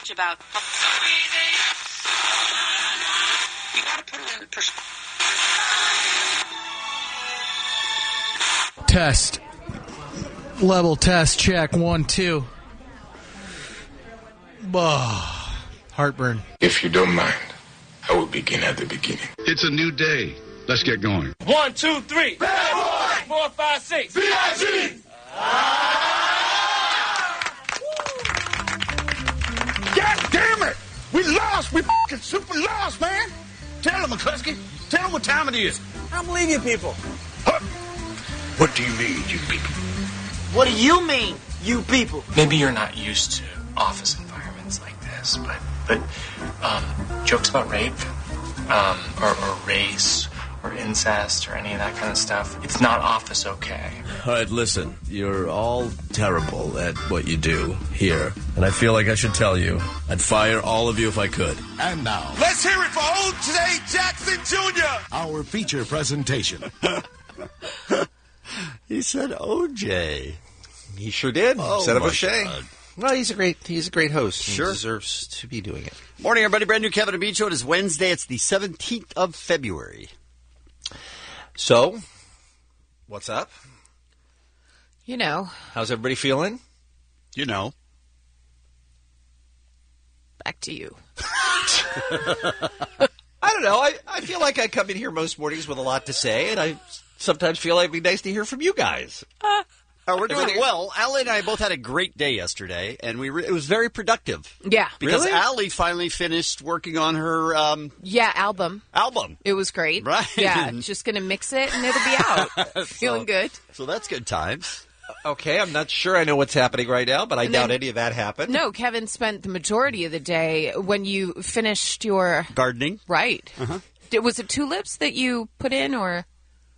much about. You gotta put it in perspective. Test. Level test check. 1, 2. Heartburn. If you don't mind, I will begin at the beginning. It's a new day. Let's get going. 1, 2, 3. Bad boy. 4, 5, 6. B.I.G. God damn it! We lost! We f***ing super lost, man! Tell them, McCluskey. Tell them what time it is. I don't believe you people. Huh? What do you mean, you people? What do you mean, you people? Maybe you're not used to office environments like this, but jokes about rape, or race, or incest, or any of that kind of stuff, it's not office okay. All right, listen, you're all terrible at what you do here, and I feel like I should tell you, I'd fire all of you if I could. And now, Let's hear it for O.J. Jackson Jr. our feature presentation. He said OJ. He sure did. Instead of O'Shea. Well, he's a great host. Sure. He deserves to be doing it. Morning, everybody. Brand new Kevin and Bean Show. It is Wednesday. It's the 17th of February. So, what's up? You know. How's everybody feeling? You know. Back to you. I don't know. I feel like I come in here most mornings with a lot to say, and I sometimes feel like it'd be nice to hear from you guys. We're doing well. Allie and I both had a great day yesterday, and it was very productive. Yeah. Because Really? Allie finally finished working on her album. album. It was great. Right. Yeah, just going to mix it and it'll be out. Feeling good. So that's good times. Okay, I'm not sure I know what's happening right now, but I doubt any of that happened. No, Kevin spent the majority of the day when you finished your... Gardening. Right. Was it tulips that you put in, or...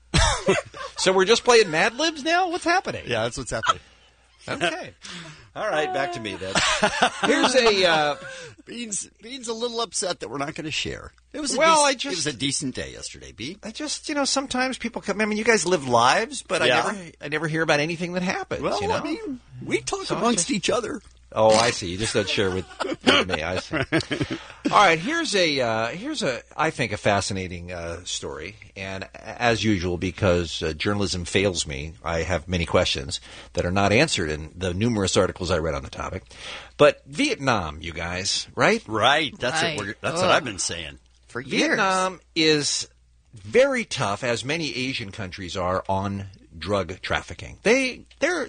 So we're just playing Mad Libs now? What's happening? Yeah, that's what's happening. Okay. All right, back to me then. Here's a Bean's a little upset that we're not going to share. It was it was a decent day yesterday, Bean. I just, sometimes people come. I mean, you guys live lives, but Yeah. I never hear about anything that happens. Well, you know? I mean, we talk amongst each other. Oh, I see. You just don't share with me. I see. All right, here's a I think a fascinating story, and as usual, because journalism fails me, I have many questions that are not answered in the numerous articles I read on the topic. But Vietnam, you guys, right? Right. That's what I've been saying for years. Vietnam is very tough, as many Asian countries are, on drug trafficking. They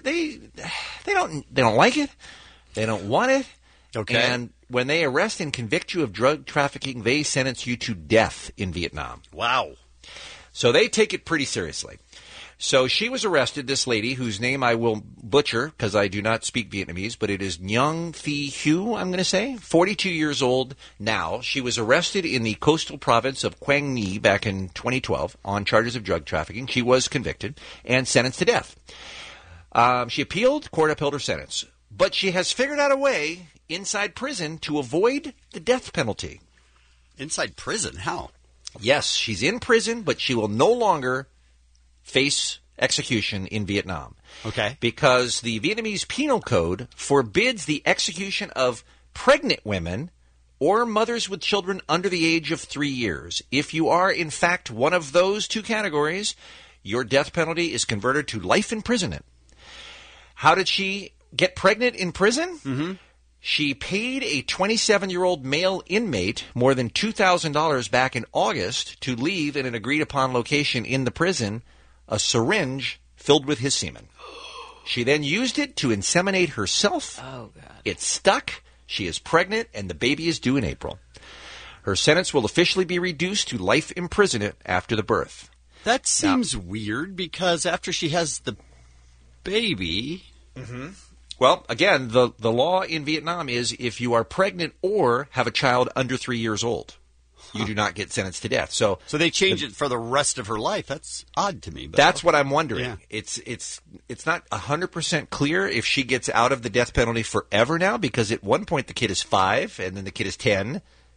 don't like it. They don't want it. Okay. And when they arrest and convict you of drug trafficking, they sentence you to death in Vietnam. Wow. So they take it pretty seriously. So she was arrested, this lady, whose name I will butcher because I do not speak Vietnamese, but it is Nguyen Thi Hue, I'm going to say, 42 years old now. She was arrested in the coastal province of Quang Nhi back in 2012 on charges of drug trafficking. She was convicted and sentenced to death. She appealed, court upheld her sentence. But she has figured out a way inside prison to avoid the death penalty. Inside prison? How? Yes, she's in prison, but she will no longer face execution in Vietnam. Okay. Because the Vietnamese Penal Code forbids the execution of pregnant women or mothers with children under the age of 3 years. If you are, in fact, one of those two categories, your death penalty is converted to life imprisonment. How did she get pregnant in prison? Mm-hmm. She paid a 27-year-old male inmate more than $2,000 back in August to leave in an agreed-upon location in the prison a syringe filled with his semen. She then used it to inseminate herself. Oh, God. It stuck. She is pregnant, and the baby is due in April. Her sentence will officially be reduced to life imprisonment after the birth. That seems weird because after she has the baby... Mm-hmm. Well, again, the law in Vietnam is if you are pregnant or have a child under 3 years old, you do not get sentenced to death. So they change it for the rest of her life. That's odd to me. But that's what I'm wondering. Yeah. It's not 100% clear if she gets out of the death penalty forever now, because at one point the kid is 5 and then the kid is 10.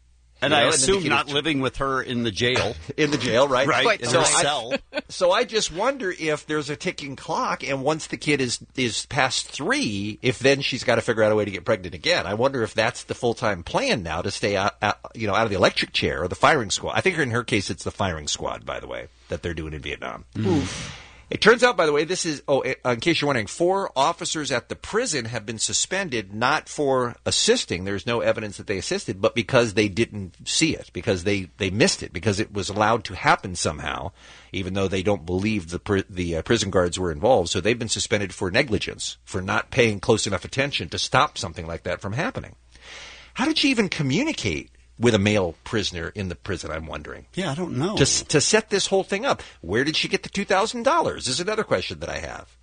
And I assume not living with her in the jail. In the jail, right? Right, in her cell. So I just wonder if there's a ticking clock, and once the kid is past 3, if then she's got to figure out a way to get pregnant again. I wonder if that's the full-time plan now, to stay out of the electric chair or the firing squad. I think in her case it's the firing squad, by the way, that they're doing in Vietnam. Oof. It turns out, by the way, this is, in case you're wondering, 4 officers at the prison have been suspended, not for assisting. There's no evidence that they assisted, but because they didn't see it, because they missed it, because it was allowed to happen somehow, even though they don't believe the prison guards were involved. So they've been suspended for negligence, for not paying close enough attention to stop something like that from happening. How did she even communicate with a male prisoner in the prison, I'm wondering? Yeah, I don't know. To set this whole thing up. Where did she get the $2,000 is another question that I have.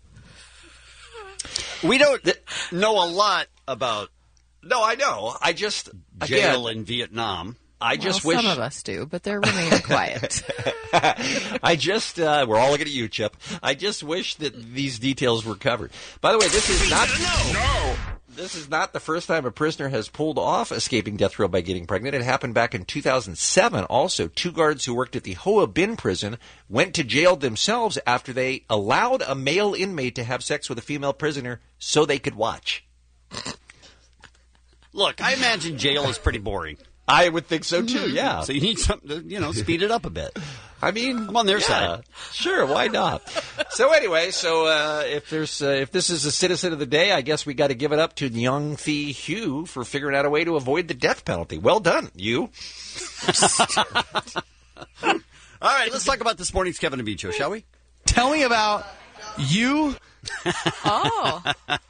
We don't know a lot about... No, I know. I just... Jail in Vietnam. I just wish... Some of us do, but they're remaining quiet. I just... we're all looking at you, Chip. I just wish that these details were covered. By the way, this is not... No! This is not the first time a prisoner has pulled off escaping death row by getting pregnant. It happened back in 2007 also. 2 guards who worked at the Hoa Binh prison went to jail themselves after they allowed a male inmate to have sex with a female prisoner so they could watch. Look, I imagine jail is pretty boring. I would think so, too, yeah. So you need something to, speed it up a bit. I mean, I'm on their side. Sure, why not? So anyway, if this is a citizen of the day, I guess we got to give it up to Young Thi Hugh for figuring out a way to avoid the death penalty. Well done, you. All right, let's talk about this morning's Kevin and Bean Show, shall we? Tell me about you. Oh.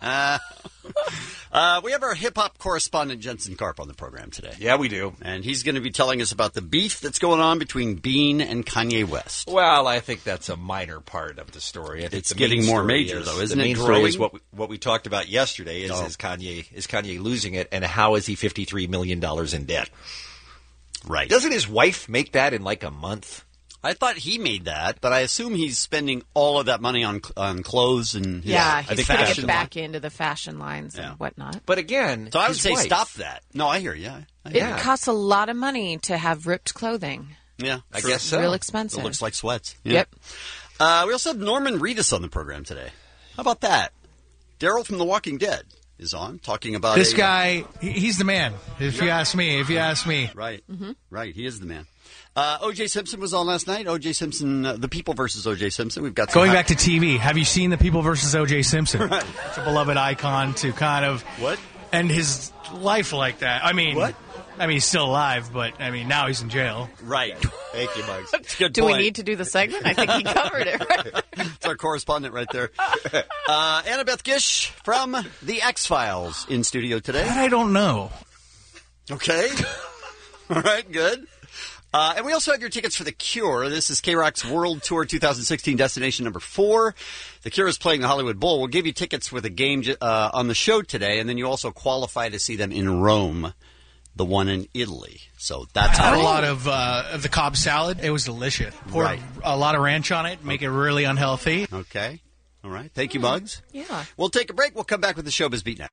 We have our hip-hop correspondent, Jensen Karp, on the program today. Yeah, we do. And he's going to be telling us about the beef that's going on between Bean and Kanye West. Well, I think that's a minor part of the story. It's getting more major, though, isn't it? The main story is what we talked about yesterday, is Kanye losing it, and how is he $53 million in debt? Right. Doesn't his wife make that in like a month? I thought he made that, but I assume he's spending all of that money on clothes and he's putting it back into the fashion lines and whatnot. But again, so I would say stop that. No, I hear you. It costs a lot of money to have ripped clothing. Yeah, I guess so. Real expensive. It looks like sweats. Yeah. Yep. We also have Norman Reedus on the program today. How about that? Daryl from The Walking Dead is on, talking about this guy. He's the man. If you ask me. Right. Mm-hmm. Right. He is the man. O.J. Simpson was on last night. O.J. Simpson, The People versus O.J. Simpson. We've got going back to TV. Have you seen The People versus O.J. Simpson? Right. It's a beloved icon to kind of end his life like that. I mean, what? I mean, he's still alive, but I mean, now he's in jail. Right. Thank you, Bugs. Good point. We need to do the segment? I think he covered it. Right? It's our correspondent right there. Annabeth Gish from The X-Files in studio today. That I don't know. Okay. All right, good. And we also have your tickets for The Cure. This is K-Rock's World Tour 2016 destination number 4. The Cure is playing the Hollywood Bowl. We'll give you tickets for the game on the show today, and then you also qualify to see them in Rome, the one in Italy. So that's I had a lot of the Cobb salad. It was delicious. Poured a lot of ranch on it, make it really unhealthy. Okay. All right. Thank you, Muggs. Yeah. We'll take a break. We'll come back with the Showbiz Beat now.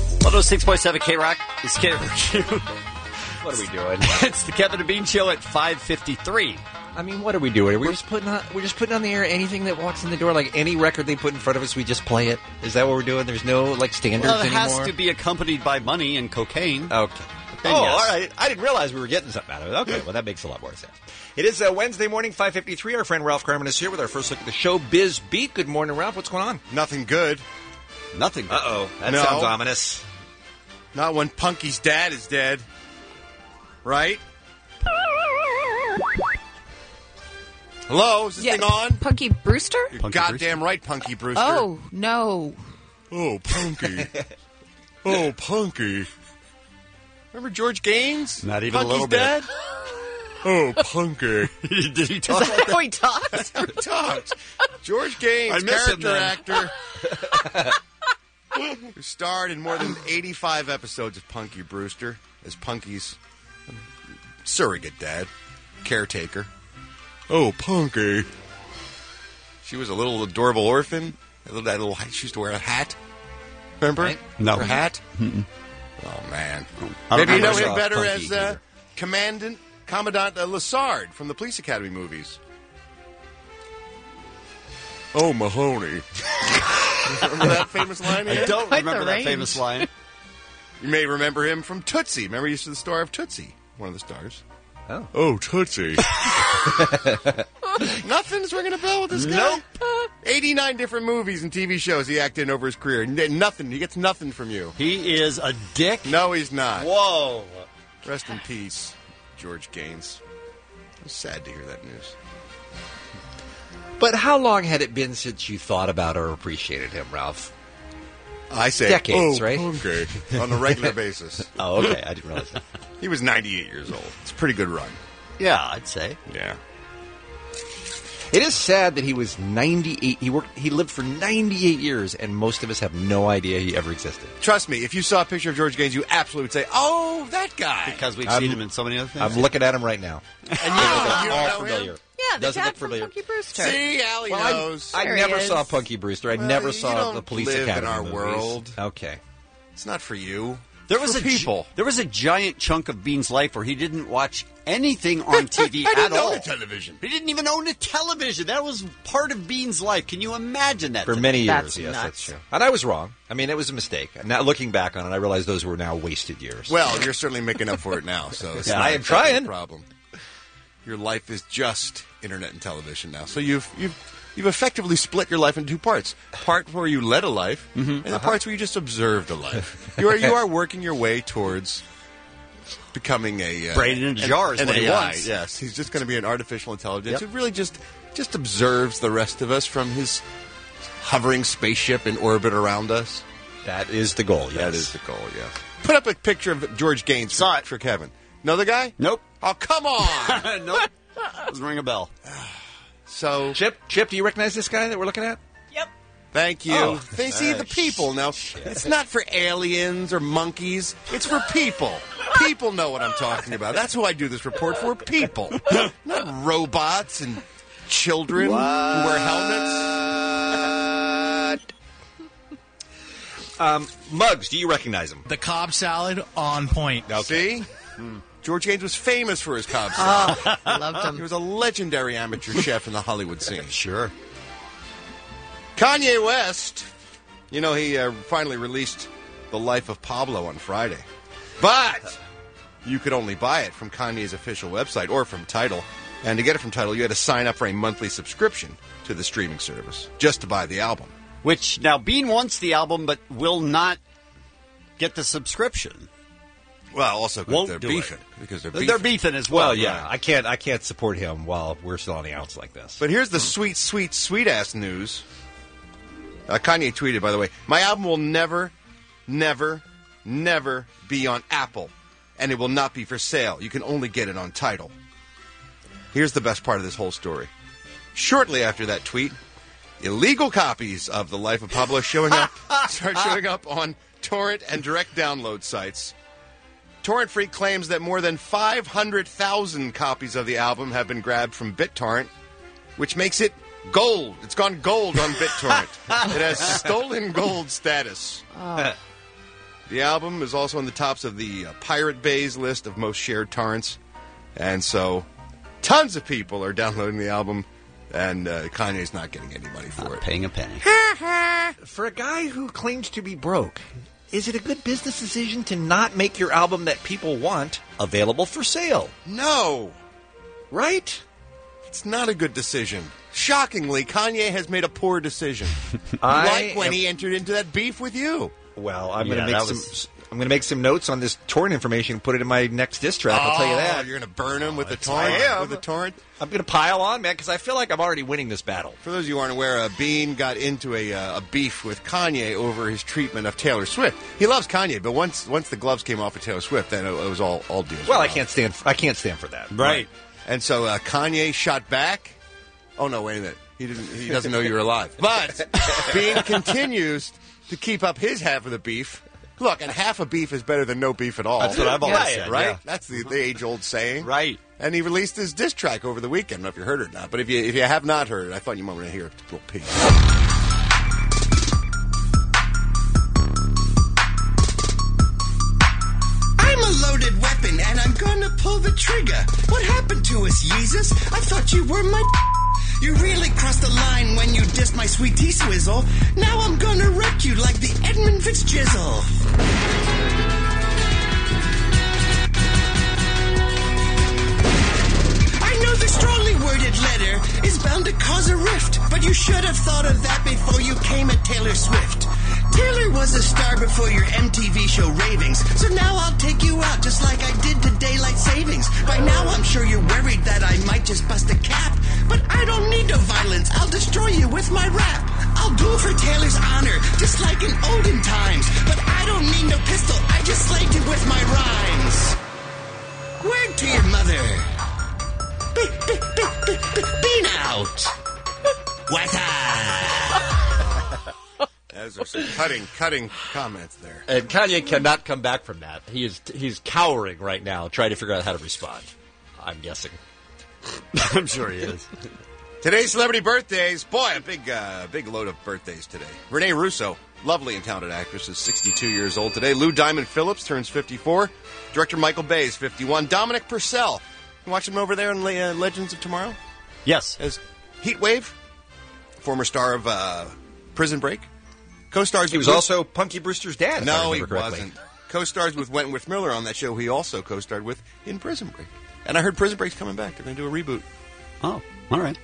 106.7 K-Rock is K-Rock. What are we doing? It's the Kevin and Bean Show at 5:53. I mean, what are we doing? We're just putting on the air anything that walks in the door, like any record they put in front of us, we just play it. Is that what we're doing? There's no standards anymore? Well, it has anymore? to be accompanied by money and cocaine. Okay. Yes. All right. I didn't realize we were getting something out of it. Okay, well, that makes a lot more sense. It is Wednesday morning, 5:53. Our friend Ralph Carmen is here with our first look at the Showbiz Beat. Good morning, Ralph. What's going on? Nothing good. Nothing good. Uh-oh. That sounds ominous. Not when Punky's dad is dead. Right? Hello? Is this thing on? Punky Brewster? You're goddamn right, Punky Brewster. Oh, no. Oh, Punky. Oh, Punky. Remember George Gaines? Not even Punky's a little bit. dad? Oh, Punky. Did he talk like that? How he talks? That's how he talks. George Gaines, character actor. Who starred in more than 85 episodes of Punky Brewster as Punky's surrogate dad, caretaker. Oh, Punky. She was a little adorable orphan. She used to wear a hat. Remember? Right? No. Her hat? Mm-mm. Oh, man. Maybe you know him better as Commandant Lassard from the Police Academy movies. Oh, Mahoney. Remember that famous line? I don't remember that famous line. You may remember him from Tootsie. Remember, he used to the star of Tootsie, one of the stars. Oh, Tootsie. Nothing's ringing a bell with this guy? Nope. 89 different movies and TV shows he acted in over his career. Nothing. He gets nothing from you. He is a dick? No, he's not. Whoa. Rest in peace, George Gaines. It was sad to hear that news. But how long had it been since you thought about or appreciated him, Ralph? I say decades, right? Okay, on a regular basis. Oh, okay. I didn't realize that. He was 98 years old. It's a pretty good run. Yeah, I'd say. Yeah. It is sad that he was 98. He lived for 98 years, and most of us have no idea he ever existed. Trust me, if you saw a picture of George Gaines, you absolutely would say, "Oh, that guy." Because we've seen him in so many other things. I'm looking at him right now. And you don't know familiar. him? Yeah, the Doesn't dad look from familiar. Punky Brewster. See, Allie knows. I There he never is. saw Punky Brewster. I Well, never you saw don't the Police live Academy in our movies. world. Okay. It's not for you. There was people. There was a giant chunk of Bean's life where he didn't watch anything on TV I at didn't all. own a television. He didn't even own a television. That was part of Bean's life. Can you imagine that? For to many me? years, That's yes, nuts. that's true. And I was wrong. I mean, it was a mistake. And now, looking back on it, I realize those were now wasted years. Well, you're certainly making up for it now. So it's Yeah, not I am a trying. problem. Your life is just internet and television now. So you've effectively split your life into two parts: part where you led a life, and the parts where you just observed a life. You are working your way towards becoming a Brain in a jar is an what he AI. wants. Yes, he's just going to be an artificial intelligence Yep. who really just observes the rest of us from his hovering spaceship in orbit around us. that is the goal, yes. That is the goal. Yes. Put up a picture of George Gaines Saw it. for Kevin. Know the guy? Nope. Oh, come on. Nope. Doesn't ring a bell. So, Chip, do you recognize this guy that we're looking at? thank you. Oh. They see the people now. It's not for aliens or monkeys. It's for people. People know what I'm talking about. That's who I do this report for. People, not robots and children who wear helmets. Muggs, do you recognize him? The Cobb salad on point. See, George Gaines was famous for his Cobb salad. Oh, I loved him. He was a legendary amateur chef in the Hollywood scene. Sure. Kanye West, he finally released The Life of Pablo on Friday. But you could only buy it from Kanye's official website or from Tidal. And to get it from Tidal, you had to sign up for a monthly subscription to the streaming service just to buy the album. Which, now, Bean wants the album, but will not get the subscription. Well, also Won't they're do beefing. it. Because they're They're beefing as well. Well, yeah. I can't support him while we're still on the outs like this. But here's the sweet, sweet, sweet-ass news. Kanye tweeted, by the way, "My album will never, never, never be on Apple, and it will not be for sale. You can only get it on Tidal." Here's the best part of this whole story. Shortly after that tweet, illegal copies of The Life of Pablo start showing up on torrent and direct download sites. Torrent Freak claims that more than 500,000 copies of the album have been grabbed from BitTorrent, which makes it gold. It's gone gold on BitTorrent. It has stolen gold status. The album is also on the tops of the Pirate Bay's list of most shared torrents. And so tons of people are downloading the album, and Kanye's not getting any money for it. Paying a penny. For a guy who claims to be broke, is it a good business decision to not make your album that people want available for sale? No. Right? It's not a good decision. Shockingly, Kanye has made a poor decision. I when am- he entered into that beef with you. Well, I'm Yeah, going to that make was- I'm going to make some notes on this torrent information and put it in my next diss track. I'll tell you that. You're going to burn him with the torrent? I am. With the torrent? I'm going to pile on, man, because I feel like I'm already winning this battle. For those of you who aren't aware, Bean got into a beef with Kanye over his treatment of Taylor Swift. He loves Kanye, but once the gloves came off of Taylor Swift, then it was all deals. Well, were I out. can't stand for that. Right. And so Kanye shot back. Oh no, wait a minute. He doesn't know you're alive. But Bean continues to keep up his half of the beef. Look, and half a beef is better than no beef at all. That's what I've always said, right? yeah. That's the age-old saying. Right. And he released his diss track over the weekend. I don't know if you heard it or not, but if you have not heard it, I thought you might want to hear a little piece. I'm a loaded weapon, and I'm gonna pull the trigger. What happened to us, Jesus? I thought you were my... You really crossed the line when you dissed my sweet tea swizzle. Now I'm gonna wreck you like the Edmund Fitzjizzle. I know the strongly worded letter is bound to cause a rift, but you should have thought of that before you came at Taylor Swift. Taylor was a star before your MTV show ravings, so now I'll take you out just like I did to daylight savings. By now I'm sure you're worried that I might just bust a cap, but I don't need no violence, I'll destroy you with my rap. I'll do it for Taylor's honor, just like in olden times, but I don't need no pistol, I just slayed you with my rhymes. Word to your mother. Bean out. What's up? Those are some cutting comments there. And Kanye cannot come back from that. He's cowering right now, trying to figure out how to respond. I'm guessing. I'm sure he is. Today's celebrity birthdays. Boy, a big load of birthdays today. Renee Russo, lovely and talented actress, is 62 years old today. Lou Diamond Phillips turns 54. Director Michael Bay is 51. Dominic Purcell. You watching him over there on Legends of Tomorrow? Yes. As Heat Wave, former star of Prison Break. Co-stars. He was also Punky Brewster's dad. No, he wasn't. Co-stars with Wentworth Miller on that show he also co-starred with in Prison Break. And I heard Prison Break's coming back. They're going to do a reboot. Oh, all right.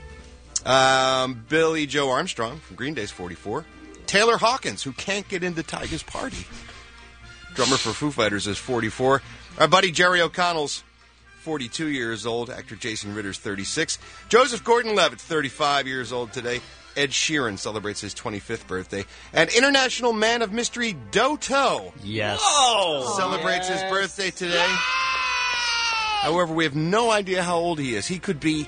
Billy Joe Armstrong from Green Day's 44. Taylor Hawkins, who can't get into Tiger's Party. Drummer for Foo Fighters, is 44. Our buddy Jerry O'Connell's 42 years old. Actor Jason Ritter's 36. Joseph Gordon-Levitt, 35 years old today. Ed Sheeran celebrates his 25th birthday. And International Man of Mystery Doto. Yes. Whoa! Celebrates his birthday today. However, we have no idea how old he is. He could be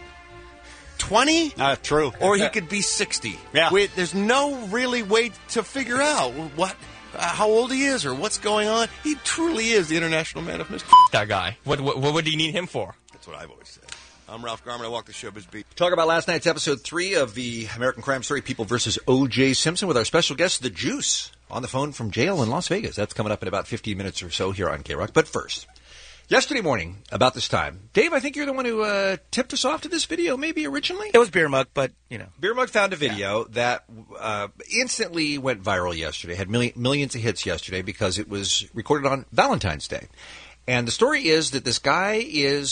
20? True. Or he could be 60. Yeah. There's no really way to figure out how old he is or what's going on. He truly is the International Man of Mystery. That guy. What would he need him for? That's what I've always said. I'm Ralph Garman. I walk the showbiz beat. Talk about last night's episode 3 of the American Crime Story People vs. O.J. Simpson with our special guest, The Juice, on the phone from jail in Las Vegas. That's coming up in about 15 minutes or so here on K-Rock. But first, yesterday morning, about this time, Dave, I think you're the one who tipped us off to this video, maybe originally? It was Beer Mug, but, you know. Beer Mug found a video that instantly went viral yesterday, had millions of hits yesterday because it was recorded on Valentine's Day. And the story is that this guy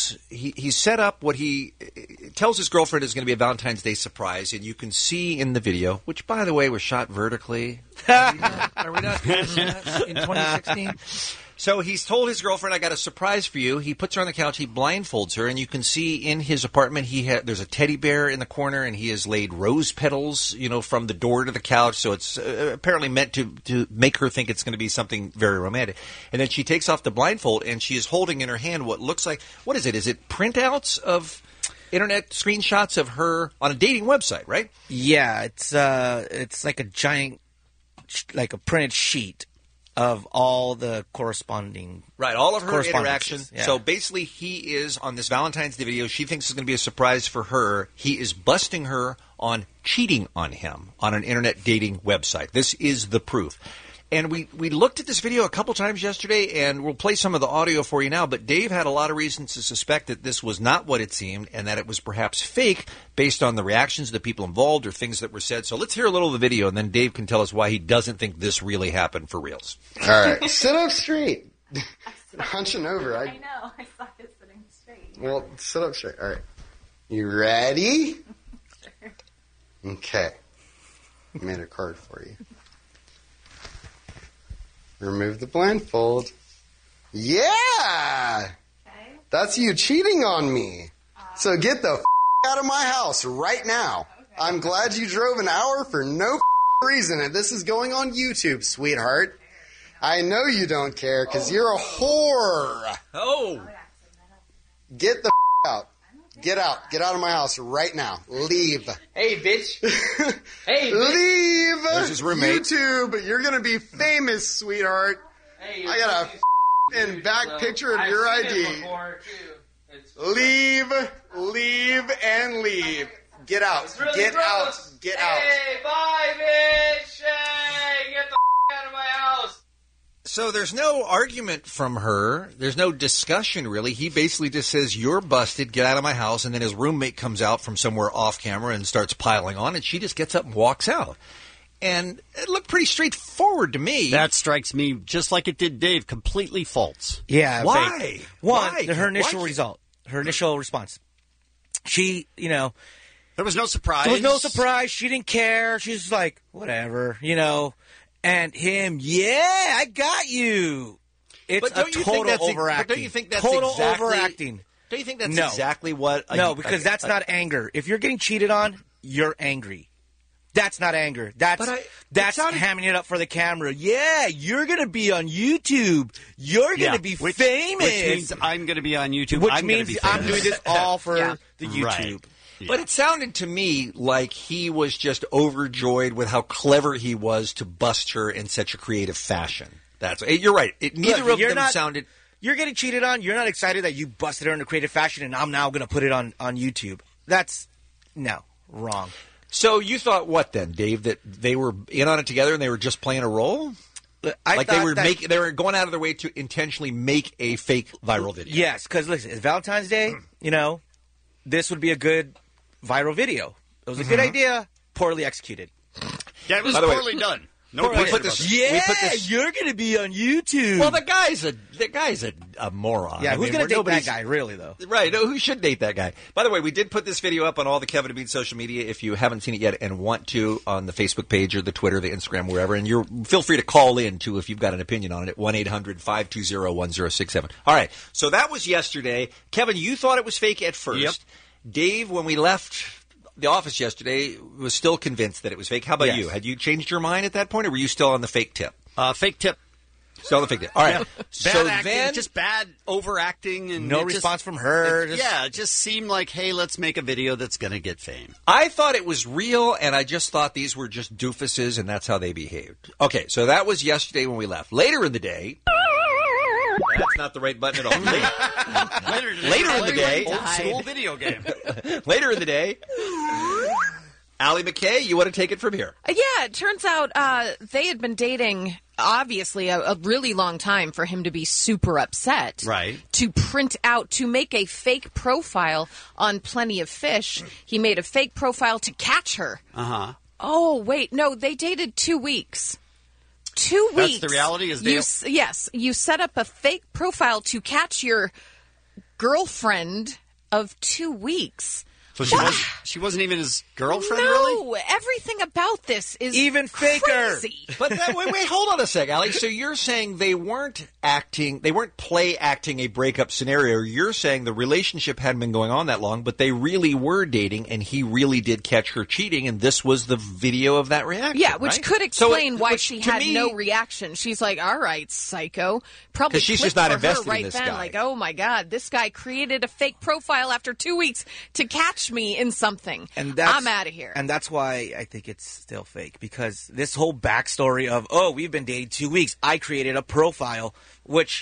he set up what he tells his girlfriend is going to be a Valentine's Day surprise, and you can see in the video, which, by the way, was shot vertically. Are we not in 2016? So he's told his girlfriend, I got a surprise for you. He puts her on the couch, he blindfolds her, and you can see in his apartment there's a teddy bear in the corner, and he has laid rose petals, from the door to the couch. So it's apparently meant to make her think it's going to be something very romantic. And then she takes off the blindfold, and she is holding in her hand what looks like, what is it? Is it printouts of internet screenshots of her on a dating website, right? Yeah, it's like a giant, like a printed sheet of all the corresponding... Right, all of her interaction. Yeah. So basically, he is, on this Valentine's Day video, she thinks it's going to be a surprise for her. He is busting her on cheating on him on an internet dating website. This is the proof. And we looked at this video a couple times yesterday, and we'll play some of the audio for you now, but Dave had a lot of reasons to suspect that this was not what it seemed and that it was perhaps fake based on the reactions of the people involved or things that were said. So let's hear a little of the video, and then Dave can tell us why he doesn't think this really happened for reals. All right. Sit up straight. Hunching over. I know. I suck at sitting straight. Well, sit up straight. All right. You ready? Sure. Okay. I made a card for you. Remove the blindfold. Yeah! Okay. That's you cheating on me. So get the out of my house right now. Okay. I'm glad you drove an hour for no reason, and this is going on YouTube, sweetheart. I know you don't care, because you're a whore. Oh! Get the out. Get out. Get out of my house right now. Leave. Hey, bitch. Hey, bitch. Leave. There's his roommate. YouTube. You're going to be famous, sweetheart. Hey, I got a back picture of your ID. Leave. Leave and leave. Get out. Really Get gross. out. Get out. Hey, bye, bitch. Hey, get the out of my house. So there's no argument from her. There's no discussion, really. He basically just says, you're busted, get out of my house. And then his roommate comes out from somewhere off camera and starts piling on. And she just gets up and walks out. And it looked pretty straightforward to me. That strikes me just like it did Dave, completely false. Yeah. Why? Fake. One, Why? her initial Why? result, her initial response. She, there was no surprise. There was no surprise. She didn't care. She's like, whatever, And him, yeah, I got you. It's a total overacting. But don't you think that's total exactly, overacting? Don't you think that's No. exactly what? No, because that's not anger. If you're getting cheated on, you're angry. That's not anger. That's hamming it up for the camera. Yeah, you're going to be on YouTube. You're going to be famous. Which means I'm going to be on YouTube. Which means I'm doing this all for the YouTube. Right. But it sounded to me like he was just overjoyed with how clever he was to bust her in such a creative fashion. You're right. Neither of them sounded. You're getting cheated on. You're not excited that you busted her in a creative fashion, and I'm now going to put it on YouTube. That's wrong. So you thought what then, Dave? That they were in on it together and they were just playing a role? They were going out of their way to intentionally make a fake viral video. Yes, because listen, it's Valentine's Day. This would be a good viral video. It was a good idea, poorly executed. Yeah, it was poorly done. No, we put this. You're going to be on YouTube. Well, the guy's a moron. Yeah, who's going to date that guy, really, though? Right, who should date that guy? By the way, we did put this video up on all the Kevin and Bean social media. If you haven't seen it yet and want to, on the Facebook page or the Twitter, the Instagram, wherever, and feel free to call in, too, if you've got an opinion on it, at 1-800-520-1067. All right, so that was yesterday. Kevin, you thought it was fake at first. Yep. Dave, when we left the office yesterday, was still convinced that it was fake. How about you? Had you changed your mind at that point, or were you still on the fake tip? Fake tip. Still on the fake tip. All right. Bad acting, just bad overacting. And no response from her. It just seemed like, hey, let's make a video that's going to get fame. I thought it was real, and I just thought these were just doofuses, and that's how they behaved. Okay, so that was yesterday when we left. Later in the day... That's not the right button at all. Later in the day... Old school video game. Later in the day... Allie McKay, you want to take it from here? Yeah, it turns out they had been dating, obviously, a really long time for him to be super upset. Right. To make a fake profile on Plenty of Fish. He made a fake profile to catch her. Uh-huh. Oh, wait, no, they dated 2 weeks. 2 weeks. That's the reality? Yes, you set up a fake profile to catch your girlfriend of 2 weeks. So she wasn't even his girlfriend, no, really? No, everything about this is even faker. Crazy. But wait, hold on a sec, Allie. So you're saying they weren't play acting a breakup scenario. You're saying the relationship hadn't been going on that long, but they really were dating, and he really did catch her cheating, and this was the video of that reaction. Yeah, which right? could explain why she had no reaction. She's like, "All right, psycho." Probably because she's just not invested right in this then, guy. Like, oh my god, this guy created a fake profile after 2 weeks to catch me in something. And I'm out of here. And that's why I think it's still fake, because this whole backstory of, we've been dating 2 weeks. I created a profile, which,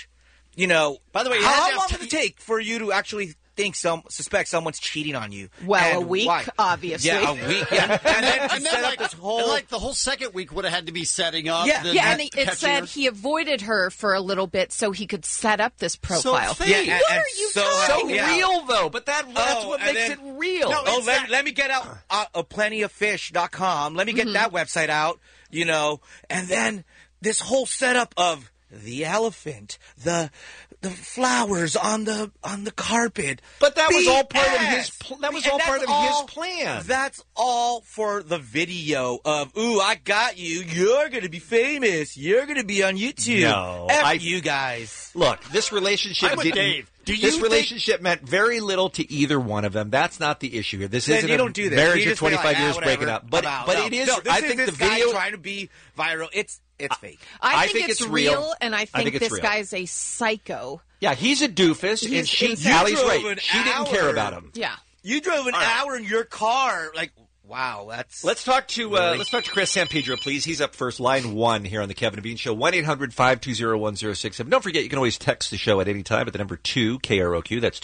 by the way, how long did it take for you to actually suspect someone's cheating on you? Well, a week, obviously. Yeah, a week. Yeah. And then like, this whole... the whole second week would have had to be setting up. Yeah, and it said he avoided her for a little bit so he could set up this profile. So fake. What are you talking about? Real, though, but that's what makes it real. No, let me get out plentyoffish.com. Let me get that website out, and then this whole setup of the elephant, the flowers on the carpet. But that was all part of his. That was all part of his plan. That's all for the video of, ooh, I got you. You're going to be famous. You're going to be on YouTube. No, you guys. Look, this relationship Dave. This relationship meant very little to either one of them. That's not the issue here. This isn't a marriage of 25 years breaking up. But it is. I think the video trying to be viral. It's fake. I think it's real, and I think this guy's a psycho. Yeah, he's a doofus, and Allie's right. She didn't care about him. Yeah, you drove an hour in your car. Like, wow, that's. Let's talk to Chris Sampedro, please. He's up first, line 1 here on the Kevin and Bean Show. 1-800-520-1067. Don't forget, you can always text the show at any time at the number 2 KROQ. That's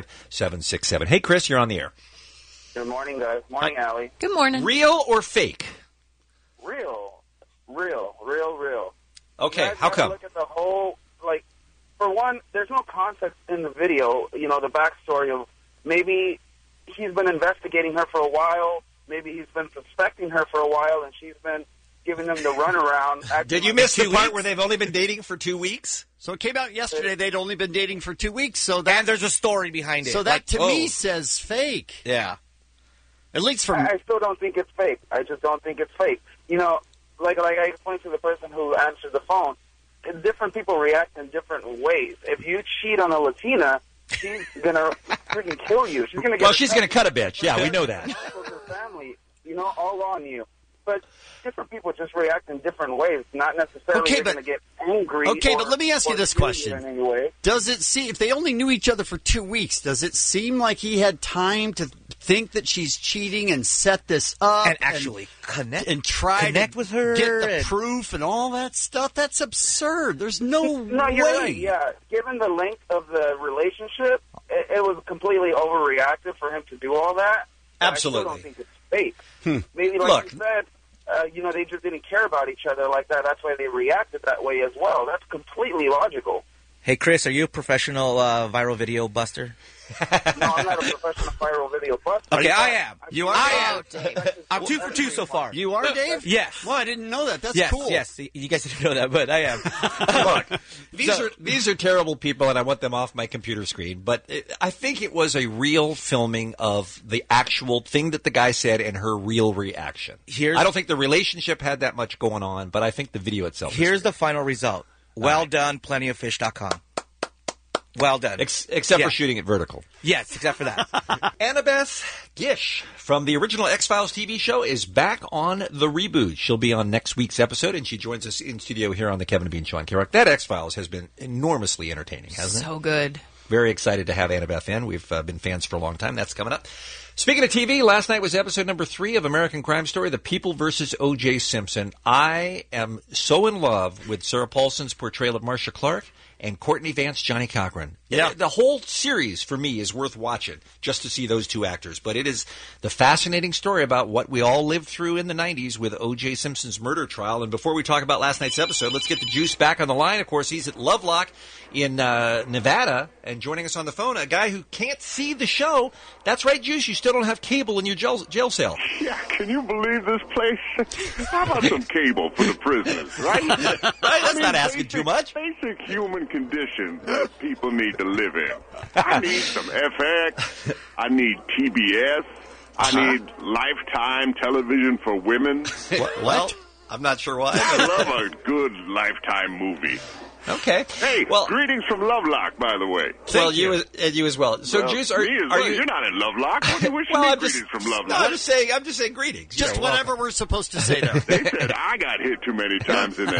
25767. Hey, Chris, you're on the air. Good morning, guys. Morning, Allie. Good morning. Real or fake? Real. Okay, You guys how gotta come? Look at the whole, like, for one, there's no context in the video, you know, the backstory of maybe he's been investigating her for a while, maybe he's been suspecting her for a while, and she's been giving them the runaround. Did you miss the part where they've only been dating for 2 weeks? So it came out yesterday. They'd only been dating for 2 weeks. So that, and there's a story behind it. So that to me says fake. Yeah. At least from... I still don't think it's fake. I just don't think it's fake. You know, like I explained to the person who answered the phone, different people react in different ways. If you cheat on a Latina, she's going to freaking kill you. She's going to get... Well, she's going to cut a bitch. Yeah, we know that. Her family, you know, all on you. But different people just react in different ways, not necessarily going to get angry. Okay, but let me ask you this question. In any way. Does it seem, if they only knew each other for 2 weeks, does it seem like he had time to think that she's cheating and set this up and actually connect with her, get the proof and all that stuff? That's absurd. There's no You're way. right, yeah. Given the length of the relationship, it was completely overreactive for him to do all that. Absolutely. I still don't think it's fake. Maybe, like you said, you know, they just didn't care about each other like that. That's why they reacted that way as well. That's completely logical. Hey, Chris, are you a professional viral video buster? No, I'm not a professional viral video buster. Okay, I am. You are? I am. I'm 2 for 2 so far. You are, Dave? Yes. Well, I didn't know that. That's yes, cool. Yes, you guys didn't know that, but I am. Look, these are terrible people, and I want them off my computer screen. But I think it was a real filming of the actual thing that the guy said and her real reaction. I don't think the relationship had that much going on, but I think the video itself. Here's the final result. Well done, plentyoffish.com. Well done. Except for shooting it vertical. Yes, except for that. Annabeth Gish from the original X-Files TV show is back on the reboot. She'll be on next week's episode, and she joins us in studio here on the Kevin and Bean Show on KROQ. That X-Files has been enormously entertaining, hasn't it? So good. Very excited to have Annabeth in. We've been fans for a long time. That's coming up. Speaking of TV, last night was episode number 3 of American Crime Story, The People vs. O.J. Simpson. I am so in love with Sarah Paulson's portrayal of Marcia Clark and Courtney Vance, Johnny Cochran. Yeah. The whole series, for me, is worth watching just to see those two actors. But it is the fascinating story about what we all lived through in the 90s with O.J. Simpson's murder trial. And before we talk about last night's episode, let's get the Juice back on the line. Of course, he's at Lovelock in Nevada, and joining us on the phone, a guy who can't see the show. That's right, Juice, you still don't have cable in your jail cell. Yeah, can you believe this place? How about some cable for the prisoners, right? That's not asking too much. Basic human conditions that people need to live in. I need some FX. I need TBS. I need Lifetime television for women. What? I'm not sure why. I love a good Lifetime movie. Okay. Hey, greetings from Lovelock, by the way. Well, you as well. So, Juice, are you? You're not in Lovelock. What do you mean greetings from Lovelock? No, I'm just saying greetings. Just whatever we're supposed to say there. They said I got hit too many times in the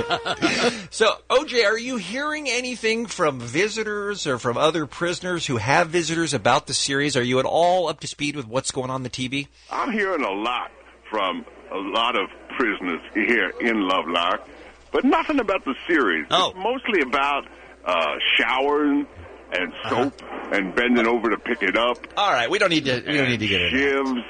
head. So, OJ, are you hearing anything from visitors or from other prisoners who have visitors about the series? Are you at all up to speed with what's going on the TV? I'm hearing a lot from a lot of prisoners here in Lovelock, but nothing about the series. Oh. It's mostly about showering and soap and bending over to pick it up. All right, we don't need to get into shivs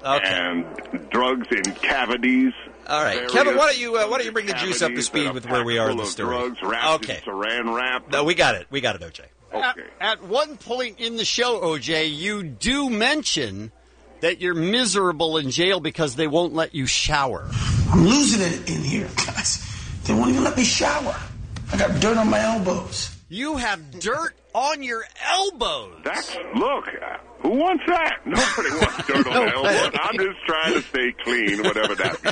and drugs in cavities. All right, Kevin, why don't you bring the Juice up to speed with where we are in the story? Drugs wrapped in saran wrap. No, we got it, OJ. Okay. At one point in the show, OJ, you do mention that you're miserable in jail because they won't let you shower. I'm losing it in here, guys. They won't even let me shower. I got dirt on my elbows. You have dirt on your elbows. Look, who wants that? Nobody wants dirt on their elbows. I'm just trying to stay clean, whatever that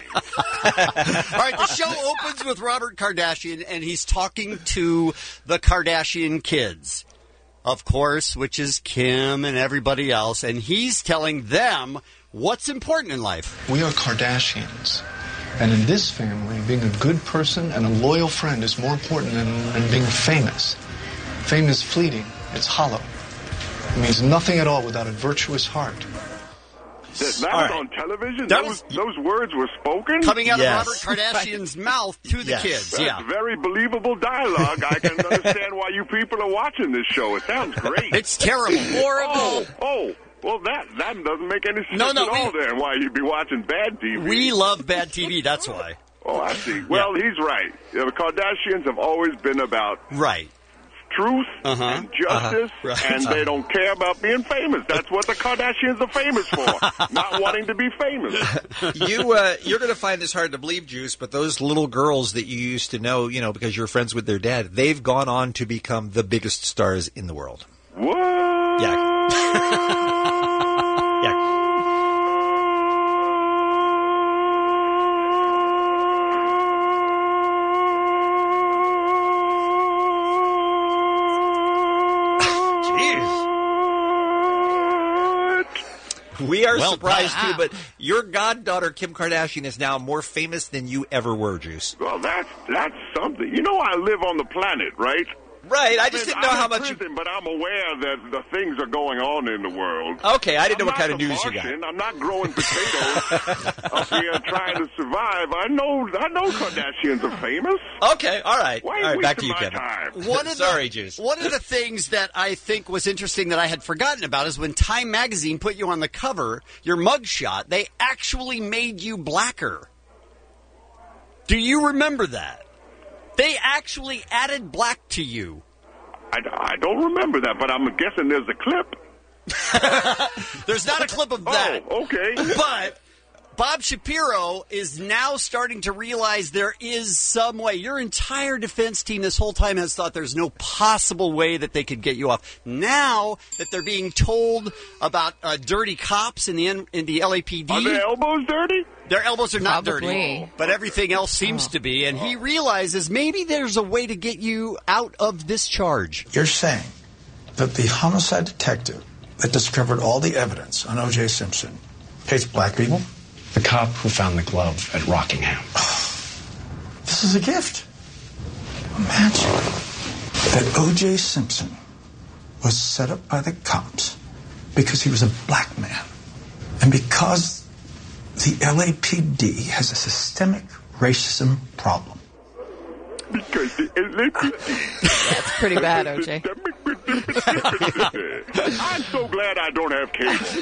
means. All right, the show opens with Robert Kardashian, and he's talking to the Kardashian kids, of course, which is Kim and everybody else, and he's telling them what's important in life. We are Kardashians. And in this family, being a good person and a loyal friend is more important than being famous. Fame is fleeting. It's hollow. It means nothing at all without a virtuous heart. That was on television? Those words were spoken? Coming out of Robert Kardashian's mouth to the kids. That's very believable dialogue. I can understand why you people are watching this show. It sounds great. It's terrible. Horrible. Oh. Well, that doesn't make any sense at all then, why you'd be watching bad TV. We love bad TV, that's why. Oh, I see. Well, he's right. The Kardashians have always been about truth and justice, and they don't care about being famous. That's what the Kardashians are famous for, not wanting to be famous. You're going to find this hard to believe, Juice, but those little girls that you used to know, because you're friends with their dad, they've gone on to become the biggest stars in the world. What? Yeah. We are surprised too, but your goddaughter Kim Kardashian is now more famous than you ever were, Juice. Well, that's something. I live on the planet, right? Right. I just didn't know how much prison, but I'm aware that the things are going on in the world. Okay, I didn't know what kind of news you got. I'm not growing potatoes up here trying to survive. I know Kardashians are famous. Okay, all right. Why all right, back to you, Kevin. Sorry, Juice. One of the things that I think was interesting that I had forgotten about is when Time Magazine put you on the cover, your mugshot, they actually made you blacker. Do you remember that? They actually added black to you. I don't remember that, but I'm guessing there's a clip. There's not a clip of that. Oh, okay. But Bob Shapiro is now starting to realize there is some way. Your entire defense team this whole time has thought there's no possible way that they could get you off. Now that they're being told about dirty cops in the LAPD. Are their elbows dirty? Their elbows are not dirty, but everything else seems to be. And he realizes maybe there's a way to get you out of this charge. You're saying that the homicide detective that discovered all the evidence on O.J. Simpson hates black people? The cop who found the glove at Rockingham. This is a gift. Imagine that O.J. Simpson was set up by the cops because he was a black man. And because the LAPD has a systemic racism problem. Because the LAPD... That's pretty bad, OJ. I'm so glad I don't have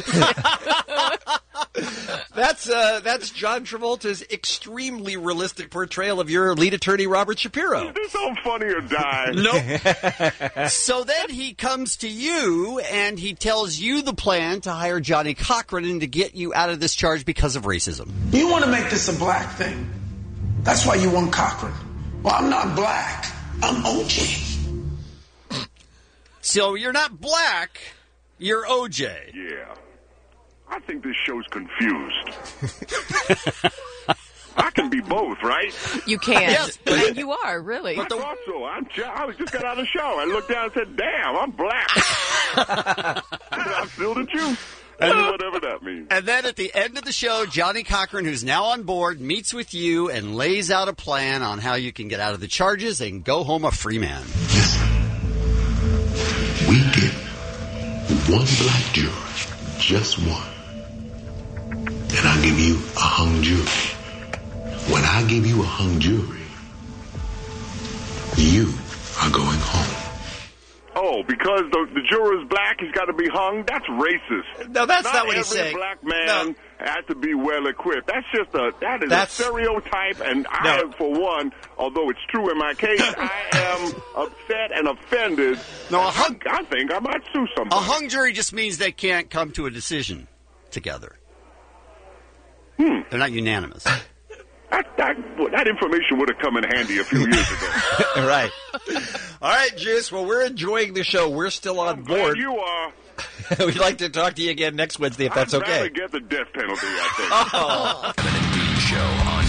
cable. That's John Travolta's extremely realistic portrayal of your lead attorney, Robert Shapiro. Is this on Funny or Die? Nope. So then he comes to you and he tells you the plan to hire Johnny Cochran and to get you out of this charge because of racism. You want to make this a black thing. That's why you want Cochran. Well, I'm not black. I'm OJ. So you're not black, you're OJ. Yeah. I think this show's confused. I can be both, right? You can. Yes, and you are, really. I thought so. I just got out of the shower. I looked down and said, damn, I'm black. I'm still the juice. And whatever that means. And then at the end of the show, Johnny Cochran, who's now on board, meets with you and lays out a plan on how you can get out of the charges and go home a free man. Listen, we get one black juror, just one. And I'll give you a hung jury. When I give you a hung jury, you are going home. Oh, because the juror's black, he's got to be hung? That's racist. No, that's not what he's saying. Every black man has to be well-equipped. That's just a stereotype, and I, for one, although it's true in my case, I am upset and offended. No, I think I might sue somebody. A hung jury just means they can't come to a decision together. They're not unanimous. That information would have come in handy a few years ago. Right. All right, Juice. Well, we're enjoying the show. We're still on board. You are. We'd like to talk to you again next Wednesday if that's okay. I'd rather get the death penalty, I think. Oh. Kevin and Bean Show on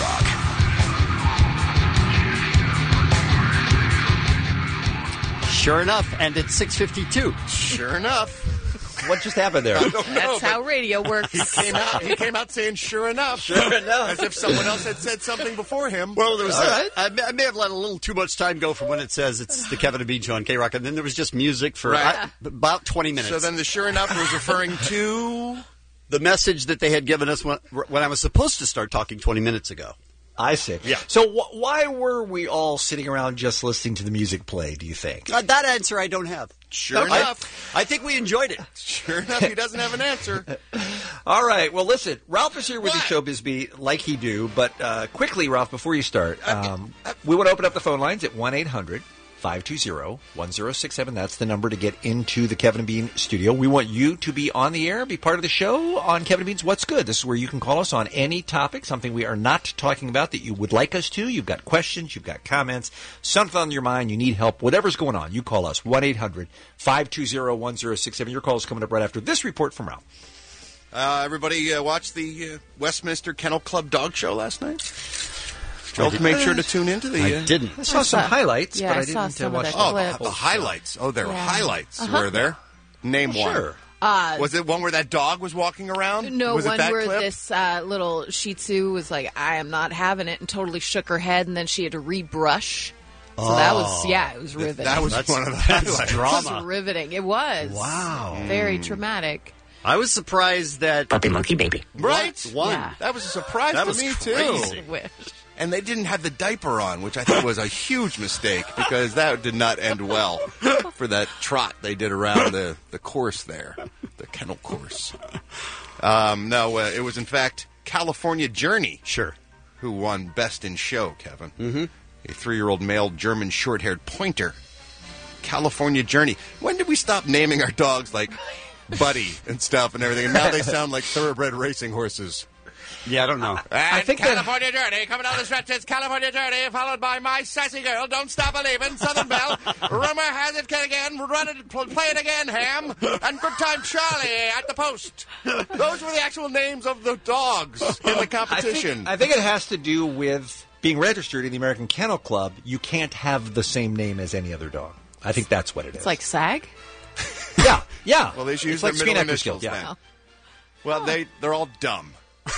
K-Rock. Sure enough, and it's 6:52. Sure enough. What just happened there? That's how radio works. He came out saying, sure enough. Sure enough. As if someone else had said something before him. Well, there was I may have let a little too much time go from when it says it's the Kevin and Bean Show on K-Rock, and then there was just music for about 20 minutes. So then the sure enough was referring to... the message that they had given us when I was supposed to start talking 20 minutes ago. I see. Yeah. So why were we all sitting around just listening to the music play, do you think? That answer I don't have. Sure enough. I think we enjoyed it. Sure enough, he doesn't have an answer. All right. Well, listen, Ralph is here with the Showbiz Beat like he do. But quickly, Ralph, before you start, we want to open up the phone lines at 1-800-520-1067. That's the number to get into the Kevin and Bean studio. We want you to be on the air, be part of the show on Kevin and Bean's What's Good. This is where you can call us on any topic, something we are not talking about that you would like us to. You've got questions, you've got comments, something on your mind, you need help, whatever's going on. You call us, 1-800-520-1067. Your call is coming up right after this report from Ralph. Everybody watched the Westminster Kennel Club dog show last night? Joel, make sure to tune into the... I didn't. I saw some highlights, Yeah, but I I saw didn't some of watch that the clip. the highlights. Oh, there were Yeah. highlights. Were there? Name one. Sure. Was it one where that dog was walking around? No, was one it that where clip? this little Shih Tzu was like, I am not having it, and totally shook her head, and then she had to rebrush. So that was, it was riveting. That was one of the highlights. It was riveting. It was. Wow. Very traumatic. I was surprised that... Puppy monkey baby. Right? One. Yeah. That was a surprise That to was me, crazy. too. I wish. And they didn't have the diaper on, which I thought was a huge mistake because that did not end well for that trot they did around the course there, the kennel course. It was, in fact, California Journey. Sure. Who won Best in Show, Kevin. Mm-hmm. A 3-year-old male German short-haired pointer. California Journey. When did we stop naming our dogs like Buddy and stuff and everything? And now they sound like thoroughbred racing horses. Yeah, I don't know. And I think California Journey, coming down the stretch, it's California Journey, followed by My Sassy Girl, Don't Stop Believin', Southern Belle, Rumor Has It Again, Run It, Play It Again, Ham, and Good Time Charlie at the Post. Those were the actual names of the dogs in the competition. I think it has to do with being registered in the American Kennel Club. You can't have the same name as any other dog. I think that's what it is. It's like SAG? Yeah. Well, they use it's their like middle Screen Actors initials Guild, now. Well, they're all dumb.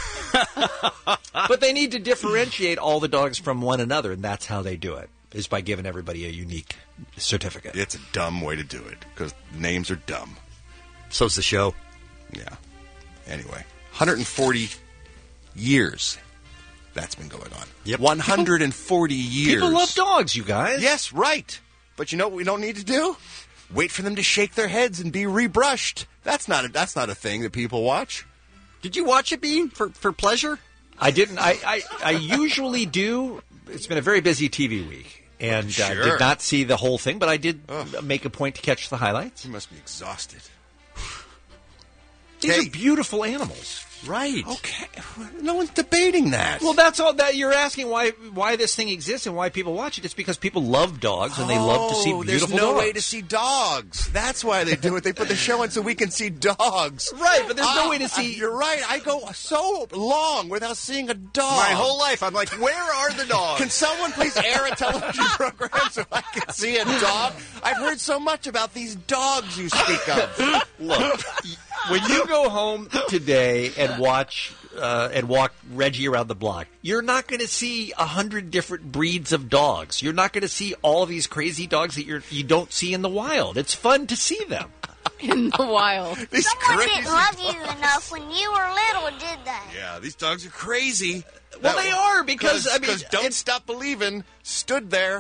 But they need to differentiate all the dogs from one another, and that's how they do it, is by giving everybody a unique certificate. It's a dumb way to do it, because names are dumb. So's the show. Yeah. Anyway, 140 years that's been going on. Yep. 140 years. People love dogs, you guys. Yes, right. But you know what we don't need to do? Wait for them to shake their heads and be rebrushed. That's not a thing that people watch. Did you watch it, Bean, for pleasure? I didn't. I usually do. It's been a very busy TV week, and Sure. did not see the whole thing, but I did make a point to catch the highlights. You must be exhausted. These are beautiful animals. Right. Okay. No one's debating that. Well, that's all that you're asking why this thing exists and why people watch it. It's because people love dogs and they love to see beautiful there's no dogs. way to see dogs. That's why they do it. They put the show in so we can see dogs. Right, but there's no way to see... You're right. I go so long without seeing a dog. My whole life, I'm like, where are the dogs? Can someone please air a television program so I can see a dog? I've heard so much about these dogs you speak of. Look, when you go home today and watch and walk Reggie around the block, you're not going to see 100 different breeds of dogs. You're not going to see all these crazy dogs that you don't see in the wild. It's fun to see them. In the wild. Someone didn't love you enough when you were little, did they? Yeah, these dogs are crazy. Well, they are because Don't Stop Believin' stood there.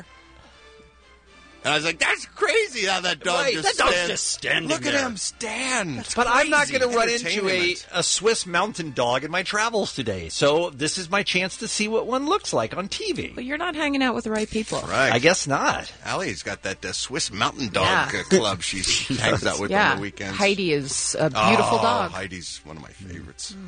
And I was like, that's crazy how that dog just that dog's stands. just standing Look there. at him stand. But I'm not crazy going to run into entertainment. a Swiss mountain dog in my travels today. So this is my chance to see what one looks like on TV. But you're not hanging out with the right people. Right. I guess not. Allie's got that Swiss mountain dog club she hangs out with on the weekends. Heidi is a beautiful dog. Heidi's one of my favorites.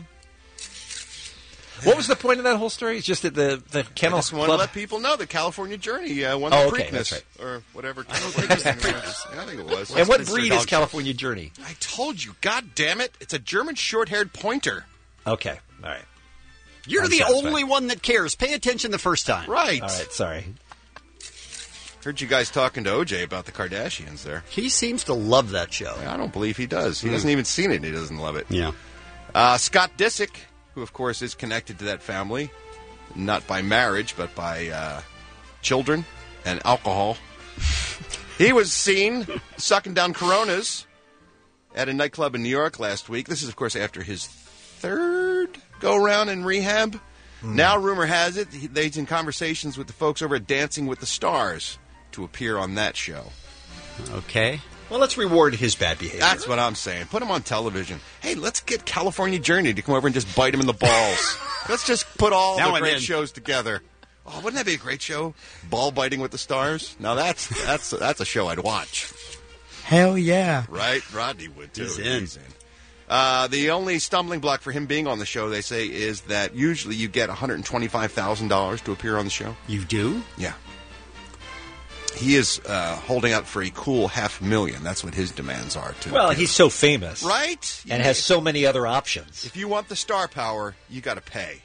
What was the point of that whole story? It's just that the kennel I just want club... to let people know that California Journey won the okay, Preakness, that's right. or whatever. Yeah, I think it was. And what breed is California Journey? I told you. God damn it! It's a German short-haired pointer. Okay, all right. You're I'm the satisfied. only one that cares. Pay attention the first time. Right. All right, sorry. Heard you guys talking to OJ about the Kardashians there. He seems to love that show. I don't believe he does. He hasn't even seen it and he doesn't love it. Yeah. Scott Disick, who, of course, is connected to that family, not by marriage, but by children and alcohol. He was seen sucking down Coronas at a nightclub in New York last week. This is, of course, after his third go-around in rehab. Now, rumor has it, he's in conversations with the folks over at Dancing with the Stars to appear on that show. Okay. Well, let's reward his bad behavior. That's what I'm saying. Put him on television. Hey, let's get California Journey to come over and just bite him in the balls. Let's just put all the great shows together. Oh, wouldn't that be a great show? Ball biting with the stars. Now that's a show I'd watch. Hell yeah! Right, Rodney would too. He's in. The only stumbling block for him being on the show, they say, is that usually you get $125,000 to appear on the show. You do? Yeah. He is holding out for a cool $500,000. That's what his demands are. Well, he's so famous. Right? And has so many other options. If you want the star power, you got to pay.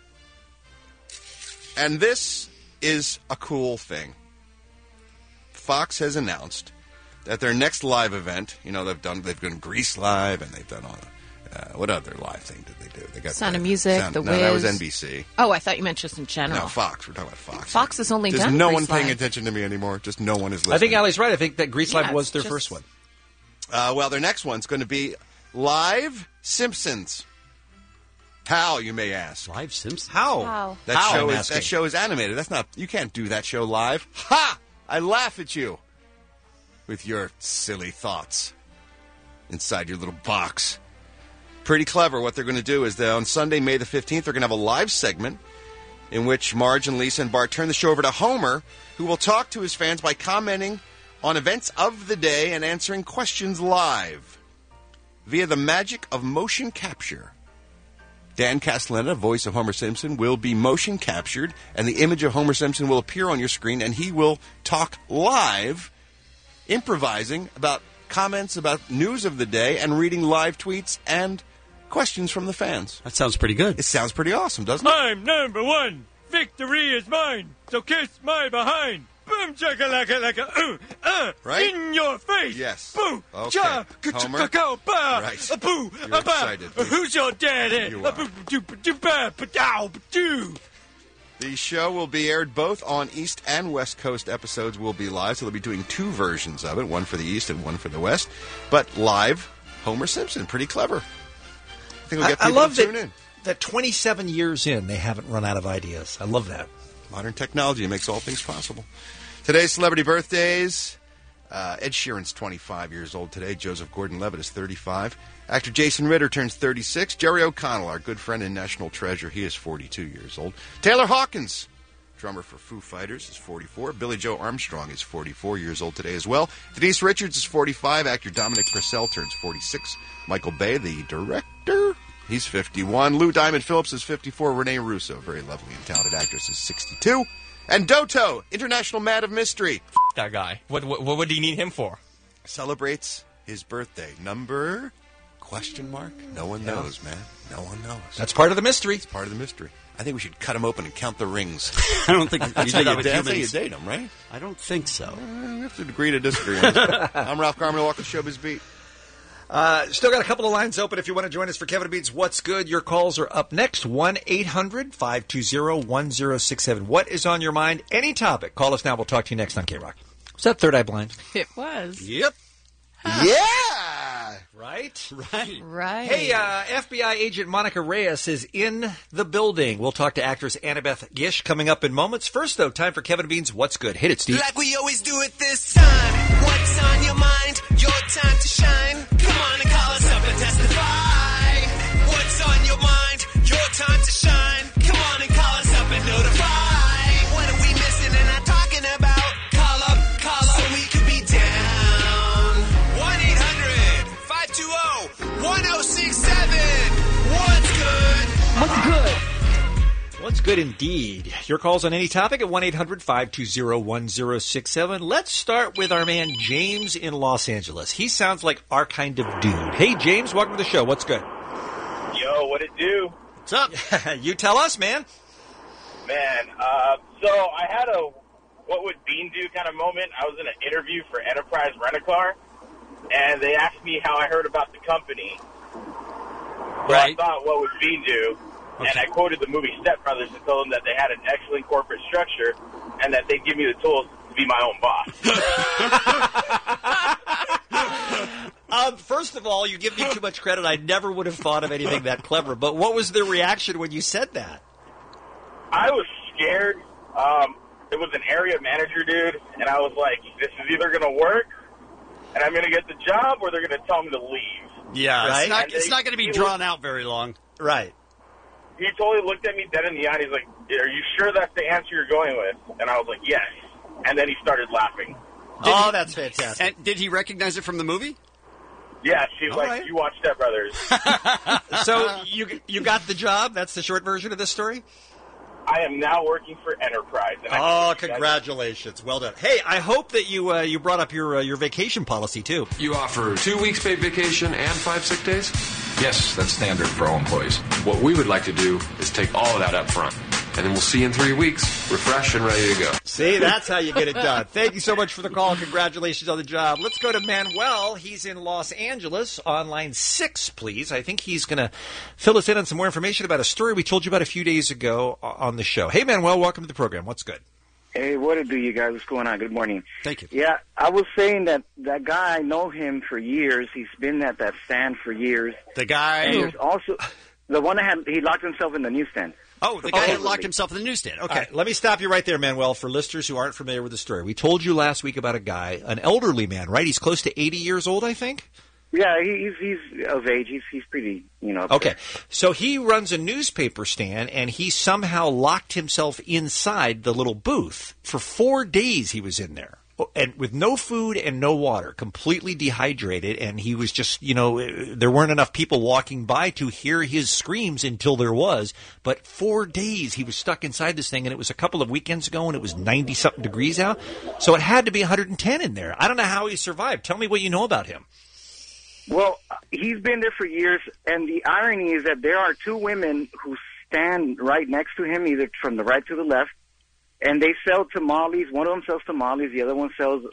And this is a cool thing. Fox has announced that their next live event, they've done Grease Live, and they've done all what other live thing did they do? They got Sound of Music, The Wiz. No, that was NBC. Oh, I thought you meant just in general. No, Fox. We're talking about Fox. Fox is only There's done no Grease one paying Live. attention to me anymore. Just no one is listening. I think Allie's right. I think that Grease Live was their first one. Well, their next one's going to be Live Simpsons. How, you may ask? Live Simpsons? How? That show is animated. That's not. You can't do that show live. Ha! I laugh at you with your silly thoughts inside your little box. Pretty clever. What they're going to do is that on Sunday, May the 15th, they're going to have a live segment in which Marge and Lisa and Bart turn the show over to Homer, who will talk to his fans by commenting on events of the day and answering questions live via the magic of motion capture. Dan Castellaneta, voice of Homer Simpson, will be motion captured, and the image of Homer Simpson will appear on your screen, and he will talk live, improvising about comments about news of the day and reading live tweets and questions from the fans. That sounds pretty good. It sounds pretty awesome, doesn't it? I'm number one. Victory is mine. So kiss my behind. Boom, chaka-laka-laka, right? In your face. Yes. Boo, okay. cha, Homer? ba, Right. Boo, You're ba. excited. Who's your daddy? You are. The show will be aired both on East and West Coast. Episodes will be live, so they'll be doing two versions of it, one for the East and one for the West. But live, Homer Simpson. Pretty clever. I think we'll get people to tune in. That 27 years in, they haven't run out of ideas. I love that. Modern technology makes all things possible. Today's celebrity birthdays. Ed Sheeran's 25 years old today. Joseph Gordon-Levitt is 35. Actor Jason Ritter turns 36. Jerry O'Connell, our good friend and national treasure, he is 42 years old. Taylor Hawkins, drummer for Foo Fighters, is 44. Billy Joe Armstrong is 44 years old today as well. Denise Richards is 45. Actor Dominic Purcell turns 46. Michael Bay, the director, he's 51. Lou Diamond Phillips is 54. Renee Russo, very lovely and talented actress, is 62. And Doto, international man of mystery. That guy. What would he need him for? Celebrates his birthday. Number? ? No one knows, man. No one knows. That's part of the mystery. It's part of the mystery. I think we should cut him open and count the rings. I don't think that's you how do that you with that's how you humans. date him, right? I don't think so. We have to agree to disagree on this. I'm Ralph Garman, Walker Showbiz Beat. Still got a couple of lines open if you want to join us for Kevin Beats What's Good. Your calls are up next. 1-800-520-1067. What is on your mind? Any topic. Call us now. We'll talk to you next on K-Rock. Was that Third Eye Blind? It was. Yep. Yeah! Right? Right. Hey, FBI agent Monica Reyes is in the building. We'll talk to actress Annabeth Gish coming up in moments. First, though, time for Kevin Bean's What's Good. Hit it, Steve. Like we always do it this time. What's on your mind? Your time to shine. Come on and call us up and testify. What's on your mind? Your time to shine. Come on and call us up and notify. What are we missing and not talking about? Call up, so we could be down. 1-800-520-1067. What's good? What's good? What's good indeed? Your calls on any topic at 1-800-520-1067. Let's start with our man James in Los Angeles. He sounds like our kind of dude. Hey, James, welcome to the show. What's good? Yo, what it do? What's up? You tell us, man. Man, so I had a what would Bean do kind of moment. I was in an interview for Enterprise Rent-A-Car, and they asked me how I heard about the company. So I thought, what would Bean do? Okay. And I quoted the movie Step Brothers and told them that they had an excellent corporate structure and that they'd give me the tools to be my own boss. First of all, you give me too much credit. I never would have thought of anything that clever. But what was the reaction when you said that? I was scared. It was an area manager dude, and I was like, this is either going to work and I'm going to get the job, or they're going to tell me to leave. Yeah, Right? it's not going to be drawn out very long. Right. He totally looked at me dead in the eye, and he's like, are you sure that's the answer you're going with? And I was like, yes. And then he started laughing. That's fantastic. And did he recognize it from the movie? Yeah, she's like, you watch Step Brothers. So you got the job? That's the short version of this story? I am now working for Enterprise. And Congratulations. Well done. Hey, I hope that you brought up your vacation policy, too. You offer 2 weeks paid vacation and 5 sick days? Yes, that's standard for all employees. What we would like to do is take all of that up front. And then we'll see you in 3 weeks, refreshed and ready to go. See, that's how you get it done. Thank you so much for the call. Congratulations on the job. Let's go to Manuel. He's in Los Angeles on line 6, please. I think he's going to fill us in on some more information about a story we told you about a few days ago on the show. Hey, Manuel, welcome to the program. What's good? Hey, what it do, you guys? What's going on? Good morning. Thank you. Yeah, I was saying that guy, I know him for years. He's been at that stand for years. The guy? And there's also the one that he locked himself in the newsstand. Oh, the guy that locked himself in the newsstand. Okay. Right, let me stop you right there, Manuel, for listeners who aren't familiar with the story. We told you last week about a guy, an elderly man, right? He's close to 80 years old, I think? Yeah, he's of age. He's pretty, Okay. So he runs a newspaper stand, and he somehow locked himself inside the little booth. For 4 days he was in there. And with no food and no water, completely dehydrated, and he was just, there weren't enough people walking by to hear his screams until there was. But 4 days he was stuck inside this thing, and it was a couple of weekends ago, and it was 90-something degrees out. So it had to be 110 in there. I don't know how he survived. Tell me what you know about him. Well, he's been there for years, and the irony is that there are 2 women who stand right next to him, either from the right to the left, and they sell tamales. One of them sells tamales. The other one sells,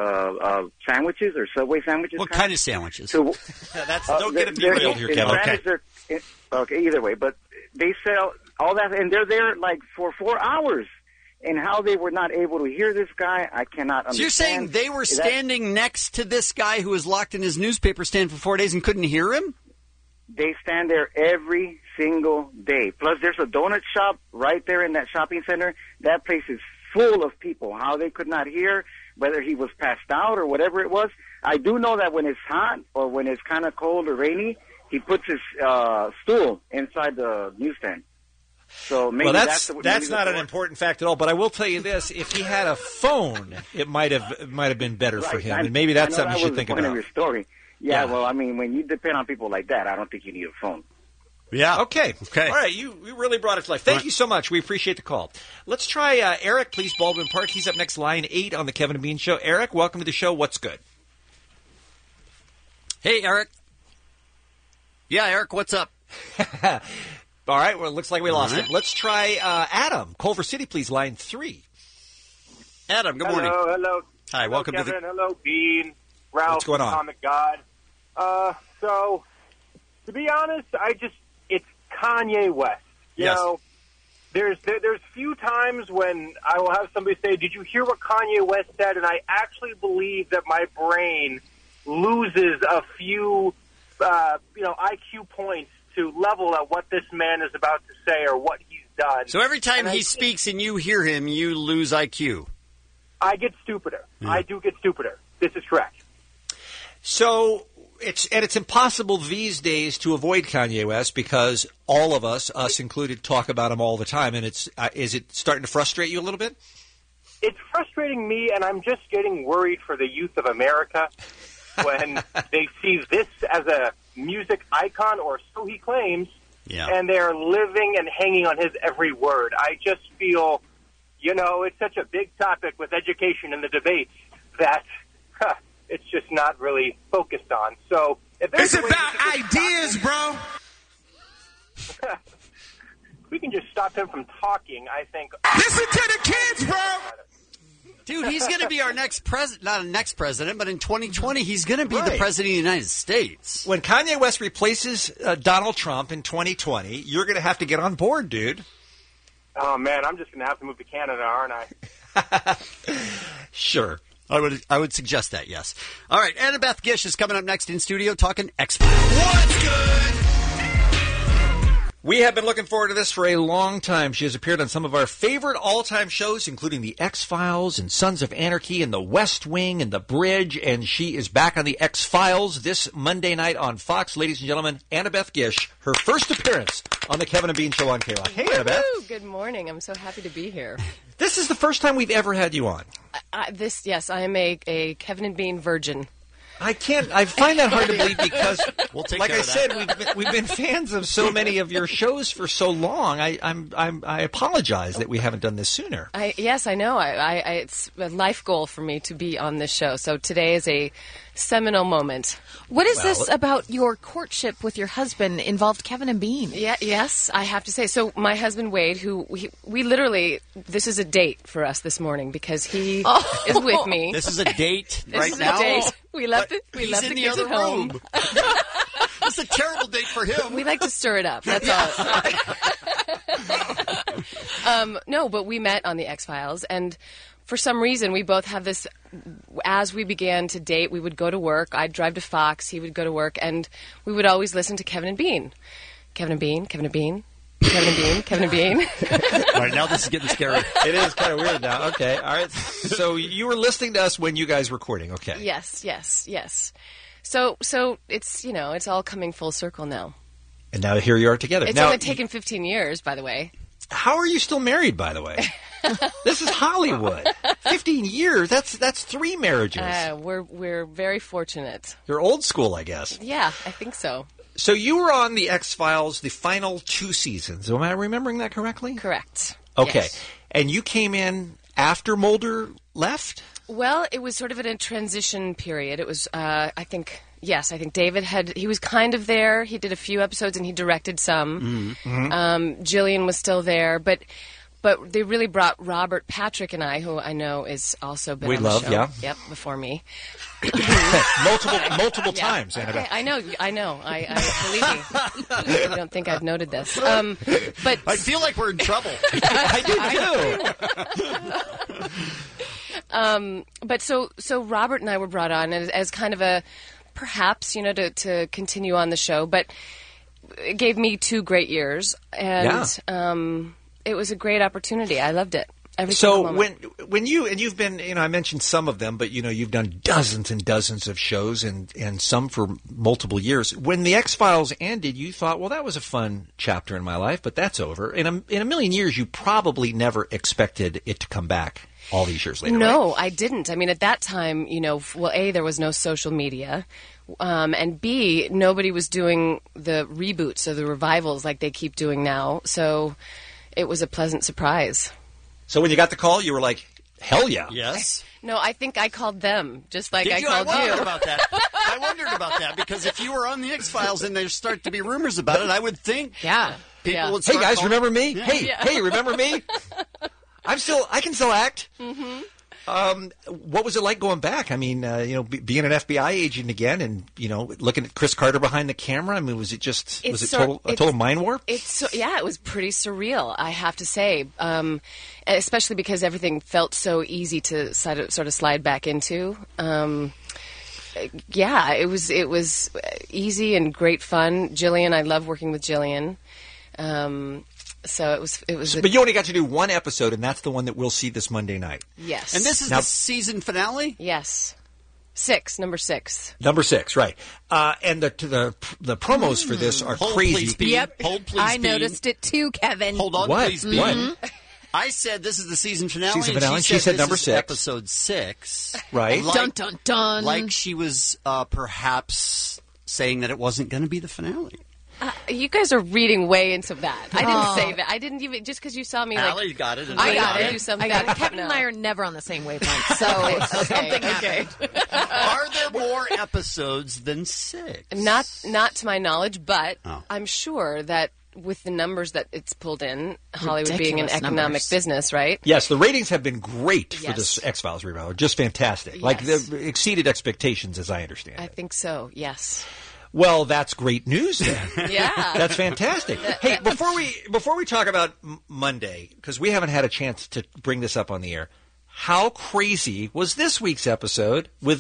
sandwiches or Subway sandwiches. What kind of sandwiches? So, don't get it derailed here, Kevin. Okay, either way. But they sell all that, and they're there, for 4 hours. And how they were not able to hear this guy, I cannot understand. So you're saying they were standing next to this guy who was locked in his newspaper stand for 4 days and couldn't hear him? They stand there every single day. Plus, there's a donut shop right there in that shopping center. That place is full of people. How they could not hear, whether he was passed out or whatever it was. I do know that when it's hot or when it's kind of cold or rainy, he puts his stool inside the newsstand. So maybe that's not an important fact at all. But I will tell you this: if he had a phone, it might have been better for him, and maybe that's something you should think about. Of your story. Yeah, well, I mean, when you depend on people like that, I don't think you need a phone. Yeah. Okay. All right. You really brought it to life. Thank you so much. We appreciate the call. Let's try Eric, please, Baldwin Park. He's up next, line 8 on the Kevin and Bean Show. Eric, welcome to the show. What's good? Hey, Eric. Yeah, Eric, what's up? All right. Well, it looks like we lost him. Let's try Adam, Culver City, please, line 3. Adam, good morning. Hello. Hi, hello, welcome Kevin. to the... Hello, Bean. Ralph, what's going on? Comic God. So, to be honest, it's Kanye West. You know, there's few times when I will have somebody say, "Did you hear what Kanye West said?" And I actually believe that my brain loses a few, IQ points to level at what this man is about to say or what he's done. So every time he speaks and you hear him, you lose IQ. I get stupider. I do get stupider. This is correct. So it's impossible these days to avoid Kanye West because all of us included, talk about him all the time. And is it starting to frustrate you a little bit? It's frustrating me, and I'm just getting worried for the youth of America when they see this as a music icon, or so he claims, and they're living and hanging on his every word. I just feel, it's such a big topic with education and the debates that it's just not really focused on. So it's about ideas, bro. We can just stop him from talking, I think. Listen to the kids, bro. Dude, he's going to be our next president. Not a next president, but in 2020, he's going to be the president of the United States. When Kanye West replaces Donald Trump in 2020, you're going to have to get on board, dude. Oh, man, I'm just going to have to move to Canada, aren't I? Sure. I would suggest that, yes. All right, Annabeth Gish is coming up next in studio talking X-Files. What's good? We have been looking forward to this for a long time. She has appeared on some of our favorite all-time shows, including The X-Files and Sons of Anarchy and The West Wing and The Bridge, and she is back on The X-Files this Monday night on Fox. Ladies and gentlemen, Annabeth Gish, her first appearance on The Kevin and Bean Show on KROC. Hey, Annabeth. Good morning. I'm so happy to be here. This is the first time we've ever had you on. Yes, I am a Kevin and Bean virgin. I find that hard to believe because, we'll take like care I of said, that. we've been fans of so many of your shows for so long. I apologize that we haven't done this sooner. Yes, I know. It's a life goal for me to be on this show. So today is a seminal moment. What is this about your courtship with your husband involved Kevin and Bean? Yes, I have to say. So my husband Wade, who we literally, this is a date for us this morning because he is with me. This is a date This is now. a date. We left the He's in the kids other at home. room. It's a terrible date for him. We like to stir it up. That's all. No, but we met on the X-Files, and for some reason we both have this. As we began to date, we would go to work. I'd drive to Fox. He would go to work, and we would always listen to Kevin and Bean. Kevin and Bean. Kevin and Bean. Kevin and Bean. Kevin and Bean. All right, now this is getting scary. It is kind of weird now. Okay, all right. So you were listening to us when you guys were recording. Okay. Yes. So it's it's all coming full circle now. And now here you are together. It's now, only taken 15 years, by the way. How are you still married, by the way? This is Hollywood. 15 years. That's 3 marriages. We're very fortunate. You're old school, I guess. Yeah, I think so. So you were on the X-Files, the final 2 seasons. Am I remembering that correctly? Correct. Okay. Yes. And you came in after Mulder left? Well, it was sort of in a transition period. It was, I think David he was kind of there. He did a few episodes and he directed some. Mm-hmm. Jillian was still there, but they really brought Robert Patrick and I, who I know is also been on the show. Yeah. Yep, before me. multiple times, Annabelle. Okay, I know. I believe me. I don't think I've noted this. But I feel like we're in trouble. I do too. But so Robert and I were brought on as kind of a perhaps to continue on the show, but it gave me 2 great years, and it was a great opportunity. I loved it. So when you've been, I mentioned some of them, but you've done dozens and dozens of shows and some for multiple years. When the X-Files ended, you thought, well, that was a fun chapter in my life, but that's over. In a million years, you probably never expected it to come back all these years later. No, right? I didn't. I mean, at that time, well, A, there was no social media. And B, nobody was doing the reboots or the revivals like they keep doing now. So it was a pleasant surprise. So when you got the call, you were like, hell yeah. Yes. No, I think I called them, just like I called I you. wondered about that. I wondered about that because if you were on the X-Files and there start to be rumors about it, I would think people would start Hey, guys, calling. remember me? Yeah. Hey, remember me? I can still act. Mm-hmm. What was it like going back? I mean, being an FBI agent again, and looking at Chris Carter behind the camera. I mean, was it total mind warp? It was pretty surreal, I have to say, especially because everything felt so easy to sort of slide back into. It was easy and great fun. Jillian, I love working with Jillian. So it was. But you only got to do 1 episode, and that's the one that we'll see this Monday night. Yes. And this is the season finale? Yes. Number 6. Number 6, right. And the promos for this are crazy. Please, yep. Hold, please, I noticed it too, Kevin. Hold on, What? please, Bean. What? I said this is the season finale. Season finale, and she said this number is 6. Episode 6. Right. Dun, dun, dun. Like she was perhaps saying that it wasn't going to be the finale. You guys are reading way into that. I didn't say that. I didn't even, just because you saw me Allie got it. I got it. Do something. I got it. Kevin and I are never on the same wavelength, so something happened. Are there more episodes than 6? Not to my knowledge, but I'm sure that with the numbers that it's pulled in, Hollywood being an Ridiculous economic numbers. business, right? Yes, the ratings have been great for Yes. this X-Files revival. Just fantastic. Yes. Like, they've exceeded expectations, as I understand I it. think so, yes. Well, that's great news then. Yeah. That's fantastic. Hey, before we talk about Monday, because we haven't had a chance to bring this up on the air, how crazy was this week's episode with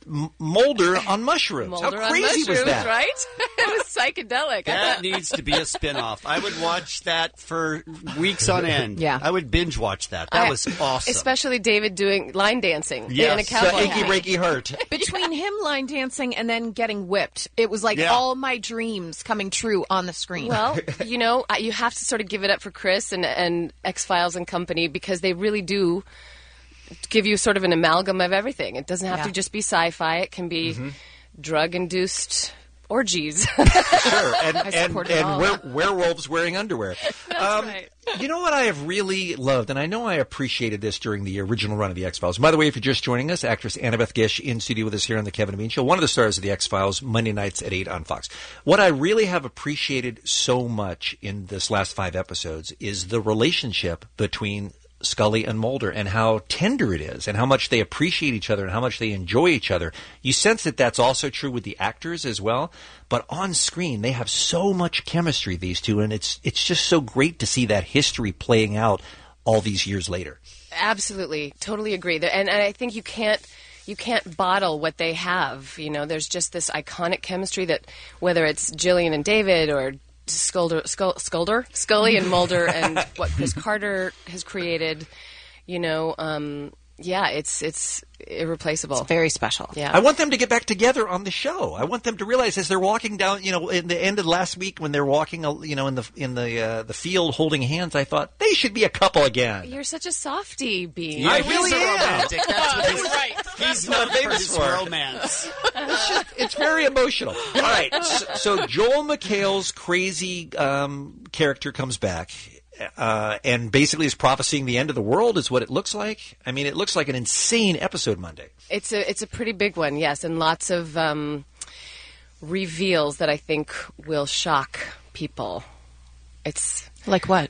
Mulder on mushrooms. Mulder How on crazy mushrooms, was that? right? It was psychedelic. That needs to be a spin-off. I would watch that for weeks on end. Yeah. I would binge watch that. That was awesome. Especially David doing line dancing in a Yes. cowboy Achy hat. breaky heart. Between him line dancing and then getting whipped, it was like Yeah. all my dreams coming true on the screen. Well, you know, you have to sort of give it up for Chris and X-Files and company because they really do give you sort of an amalgam of everything. It doesn't have to just be sci-fi. It can be drug-induced orgies. Sure, and I support it all. werewolves wearing underwear. That's right. You know what I have really loved, and I know I appreciated this during the original run of the X-Files. By the way, if you're just joining us, actress Annabeth Gish in studio with us here on the Kevin and Bean Show, one of the stars of the X-Files, Monday nights at 8 on Fox. What I really have appreciated so much in this last 5 episodes is the relationship between Scully and Mulder and how tender it is and how much they appreciate each other and how much they enjoy each other. You sense that that's also true with the actors as well. But on screen, they have so much chemistry, these two, and it's just so great to see that history playing out all these years later. Absolutely, totally agree. And I think you can't bottle what they have. You know, there's just this iconic chemistry that whether it's Gillian and David or Scully and Mulder and what Chris Carter has created, you know, it's irreplaceable. It's very special. Yeah. I want them to get back together on the show. I want them to realize as they're walking down, you know, in the end of last week when they're walking, you know, in the field holding hands, I thought they should be a couple again. You're such a softie, Bean. I really am. Romantic. That's what he's, Right. he's known for his romance. It's very emotional. All right, so Joel McHale's crazy character comes back. And basically is prophesying the end of the world is what it looks like. I mean, it looks like an insane episode Monday. It's a pretty big one, yes, and lots of reveals that I think will shock people. It's like what?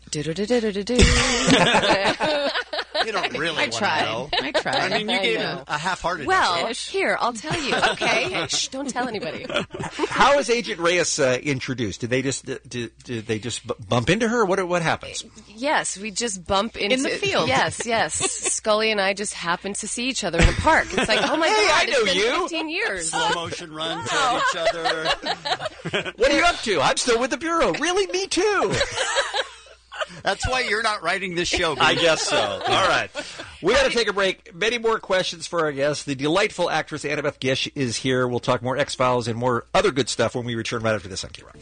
You don't really want to know. I tried. I mean, you I gave know. a half-hearted Well, ish. here, I'll tell you. Okay. Shh, don't tell anybody. How is Agent Reyes introduced? Did they just bump into her? What happens? Yes, we just bump into In the field. Yes. Scully and I just happened to see each other in a park. It's like, oh my Hey, God, I know it's been you. 15 years. Slow motion runs at each other. What are you up to? I'm still with the Bureau. Really? Me too. That's why you're not writing this show. I guess so. All right. We got to take a break. Many more questions for our guests. The delightful actress Annabeth Gish is here. We'll talk more X-Files and more other good stuff when we return right after this on K-Rock.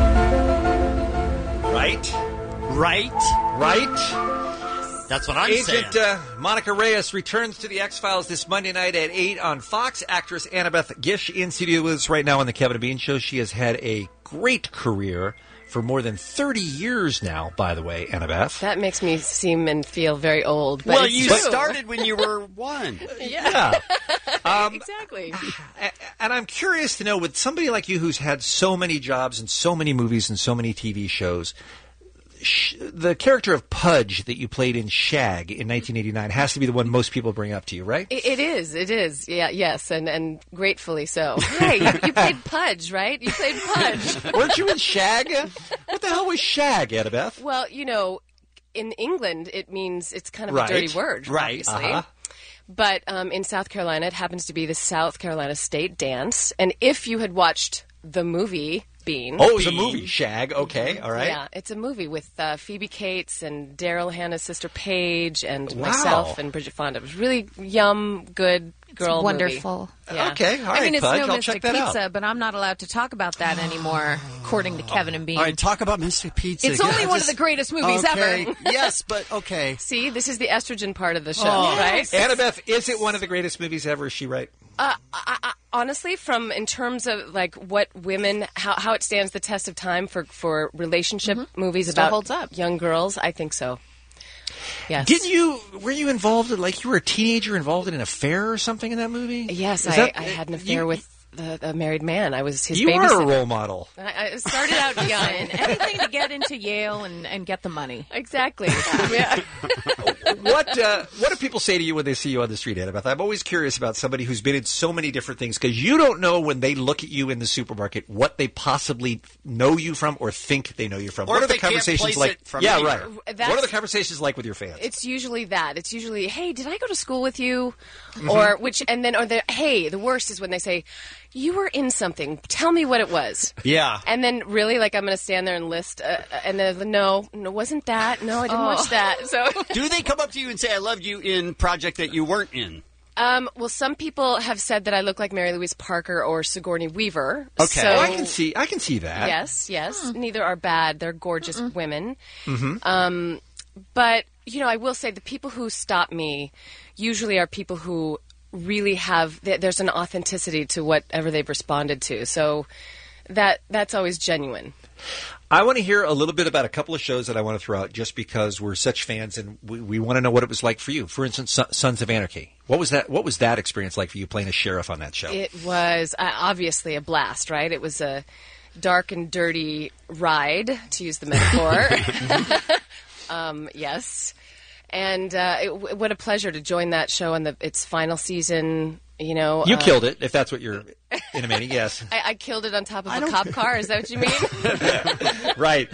Right? That's what I'm saying. Agent Monica Reyes returns to the X-Files this Monday night at 8 on Fox. Actress Annabeth Gish in studio with us right now on the Kevin and Bean Show. She has had a great career for more than 30 years now, by the way, Annabeth. That makes me seem and feel very old. But Well, it's you true. started when you were 1. Yeah. Exactly. And I'm curious to know, with somebody like you who's had so many jobs and so many movies and so many TV shows, the character of Pudge that you played in Shag in 1989 has to be the one most people bring up to you, right? It is. Yeah, yes, and gratefully so. Hey, you played Pudge, right? You played Pudge. Weren't you in Shag? What the hell was Shag, Annabeth? Well, you know, in England, it means it's kind of Right. a dirty word, Right. obviously. Uh-huh. But in South Carolina, it happens to be the South Carolina State Dance. And if you had watched the movie Bean. Oh, it was a movie, Shag. Okay, all right. Yeah, it's a movie with Phoebe Cates and Daryl Hannah's sister Paige and Wow. myself and Bridget Fonda. It was really yum, good girl wonderful. movie. Yeah. Okay, all right, I mean, it's Pudge. no I'll Mystic check that Pizza, out. but I'm not allowed to talk about that anymore, according to Kevin and Bean. All right, talk about Mystic Pizza. It's only one of the greatest movies okay. ever. Yes, but okay. See, this is the estrogen part of the show, Oh. right? Annabeth, is it one of the greatest movies ever? Is she right? I, honestly, in terms of like what women, how it stands the test of time for relationship movies Still about holds up. young girls, I think so. Yes. Were you involved in, like, you were a teenager involved in an affair or something in that movie? Yes, Is I that- had an affair with a married man. I was his You babysitter. are a role model. I started out young. Anything to get into Yale and get the money. Exactly. Yeah. What do people say to you when they see you on the street, Annabeth? I'm always curious about somebody who's been in so many different things because you don't know when they look at you in the supermarket what they possibly know you from or think they know you from. Or what are they the conversations can't place like? it from yeah, anywhere. right. What are the conversations like with your fans? It's usually that. It's usually, hey, did I go to school with you? Mhm. Hey, the worst is when they say, you were in something. Tell me what it was. Yeah. And then really, like, I'm going to stand there and list, and then, no, wasn't that. No, I didn't watch that. So, Do they come up to you and say, I loved you in project that you weren't in? well, some people have said that I look like Mary Louise Parker or Sigourney Weaver. Okay. So, I can see that. Yes. Neither are bad. They're gorgeous women. Mm-hmm. But, I will say the people who stop me usually are people who really have, there's an authenticity to whatever they've responded to. So that's always genuine. I want to hear a little bit about a couple of shows that I want to throw out just because we're such fans and we want to know what it was like for you. For instance, Sons of Anarchy. What was that experience like for you playing a sheriff on that show? It was obviously a blast, right? It was a dark and dirty ride, to use the metaphor. Yes. And what a pleasure to join that show on its final season. You killed it, if that's what you're intimating. Yes, I killed it on top of a cop car. Is that what you mean? Right.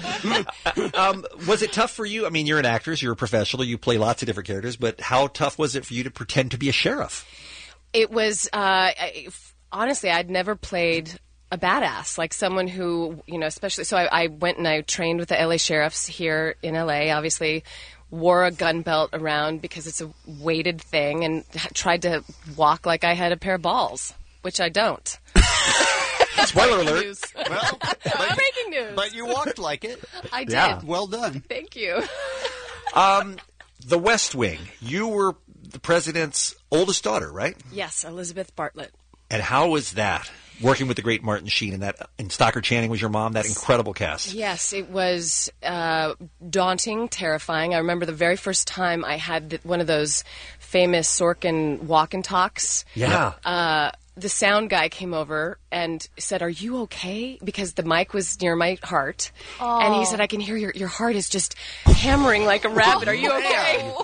Was it tough for you? I mean, you're an actress, you're a professional, you play lots of different characters, but how tough was it for you to pretend to be a sheriff? It was honestly, I'd never played a badass, like someone who, especially. So I went and I trained with the LA sheriffs here in LA. Obviously, wore a gun belt around because it's a weighted thing, and tried to walk like I had a pair of balls, which I don't. Spoiler alert. Well, breaking news. But you walked like it. I did. Yeah. Well done. Thank you. The West Wing. You were the president's oldest daughter, right? Yes, Elizabeth Bartlett. And how was that? Working with the great Martin Sheen and Stockard Channing was your mom, that incredible cast. Yes, it was daunting, terrifying. I remember the very first time I had one of those famous Sorkin walk and talks. Yeah. The sound guy came over and said, "Are you okay?" Because the mic was near my heart. And he said, "I can hear your heart is just hammering like a rabbit. Are you okay?"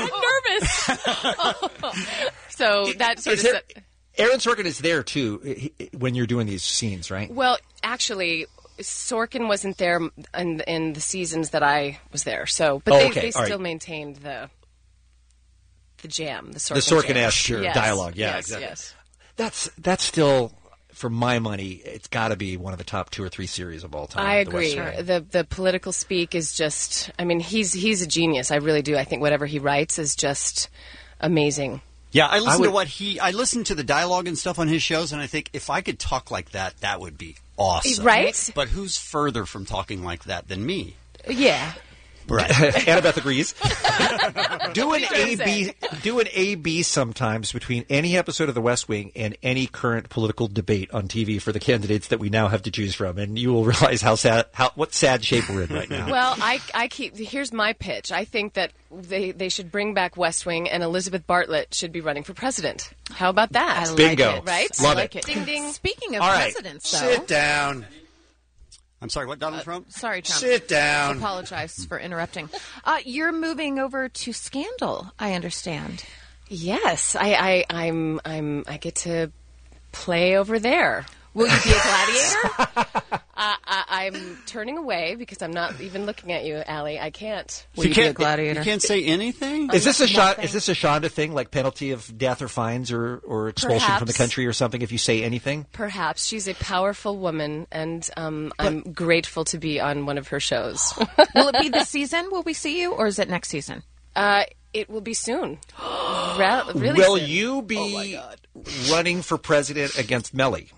I'm nervous. So that sort of... Aaron Sorkin is there, too, when you're doing these scenes, right? Well, actually, Sorkin wasn't there in the seasons that I was there. So, but they still maintained the jam, the Sorkin-esque dialogue. Yeah, yes, exactly. Yes. That's still, for my money, it's got to be one of the top 2 or 3 series of all time. I agree. The political speak is just, I mean, he's a genius. I really do. I think whatever he writes is just amazing. Yeah, I listen to the dialogue and stuff on his shows, and I think if I could talk like that, that would be awesome. Right? But who's further from talking like that than me? Yeah. Right. Annabeth agrees. Do an A/B sometimes between any episode of The West Wing and any current political debate on TV for the candidates that we now have to choose from, and you will realize what sad shape we're in right now. Well, here's my pitch. I think that they should bring back West Wing, and Elizabeth Bartlett should be running for president. How about that? Bingo. It, right? Love it. it. Ding ding. Speaking of All right. presidents, though. Sit down. I'm sorry, what, Donald Trump? Sorry, Trump. Sit down. I apologize for interrupting. You're moving over to Scandal, I understand. Yes, I get to play over there. Will you be a gladiator? I'm turning away because I'm not even looking at you, Allie. I can't. Will you be a gladiator? You can't say anything? Is this a Shonda thing, like penalty of death or fines or expulsion from the country or something if you say anything? Perhaps. She's a powerful woman, and I'm grateful to be on one of her shows. Will it be this season? Will we see you, or is it next season? It will be soon. Really will soon. you be running for president against Mellie?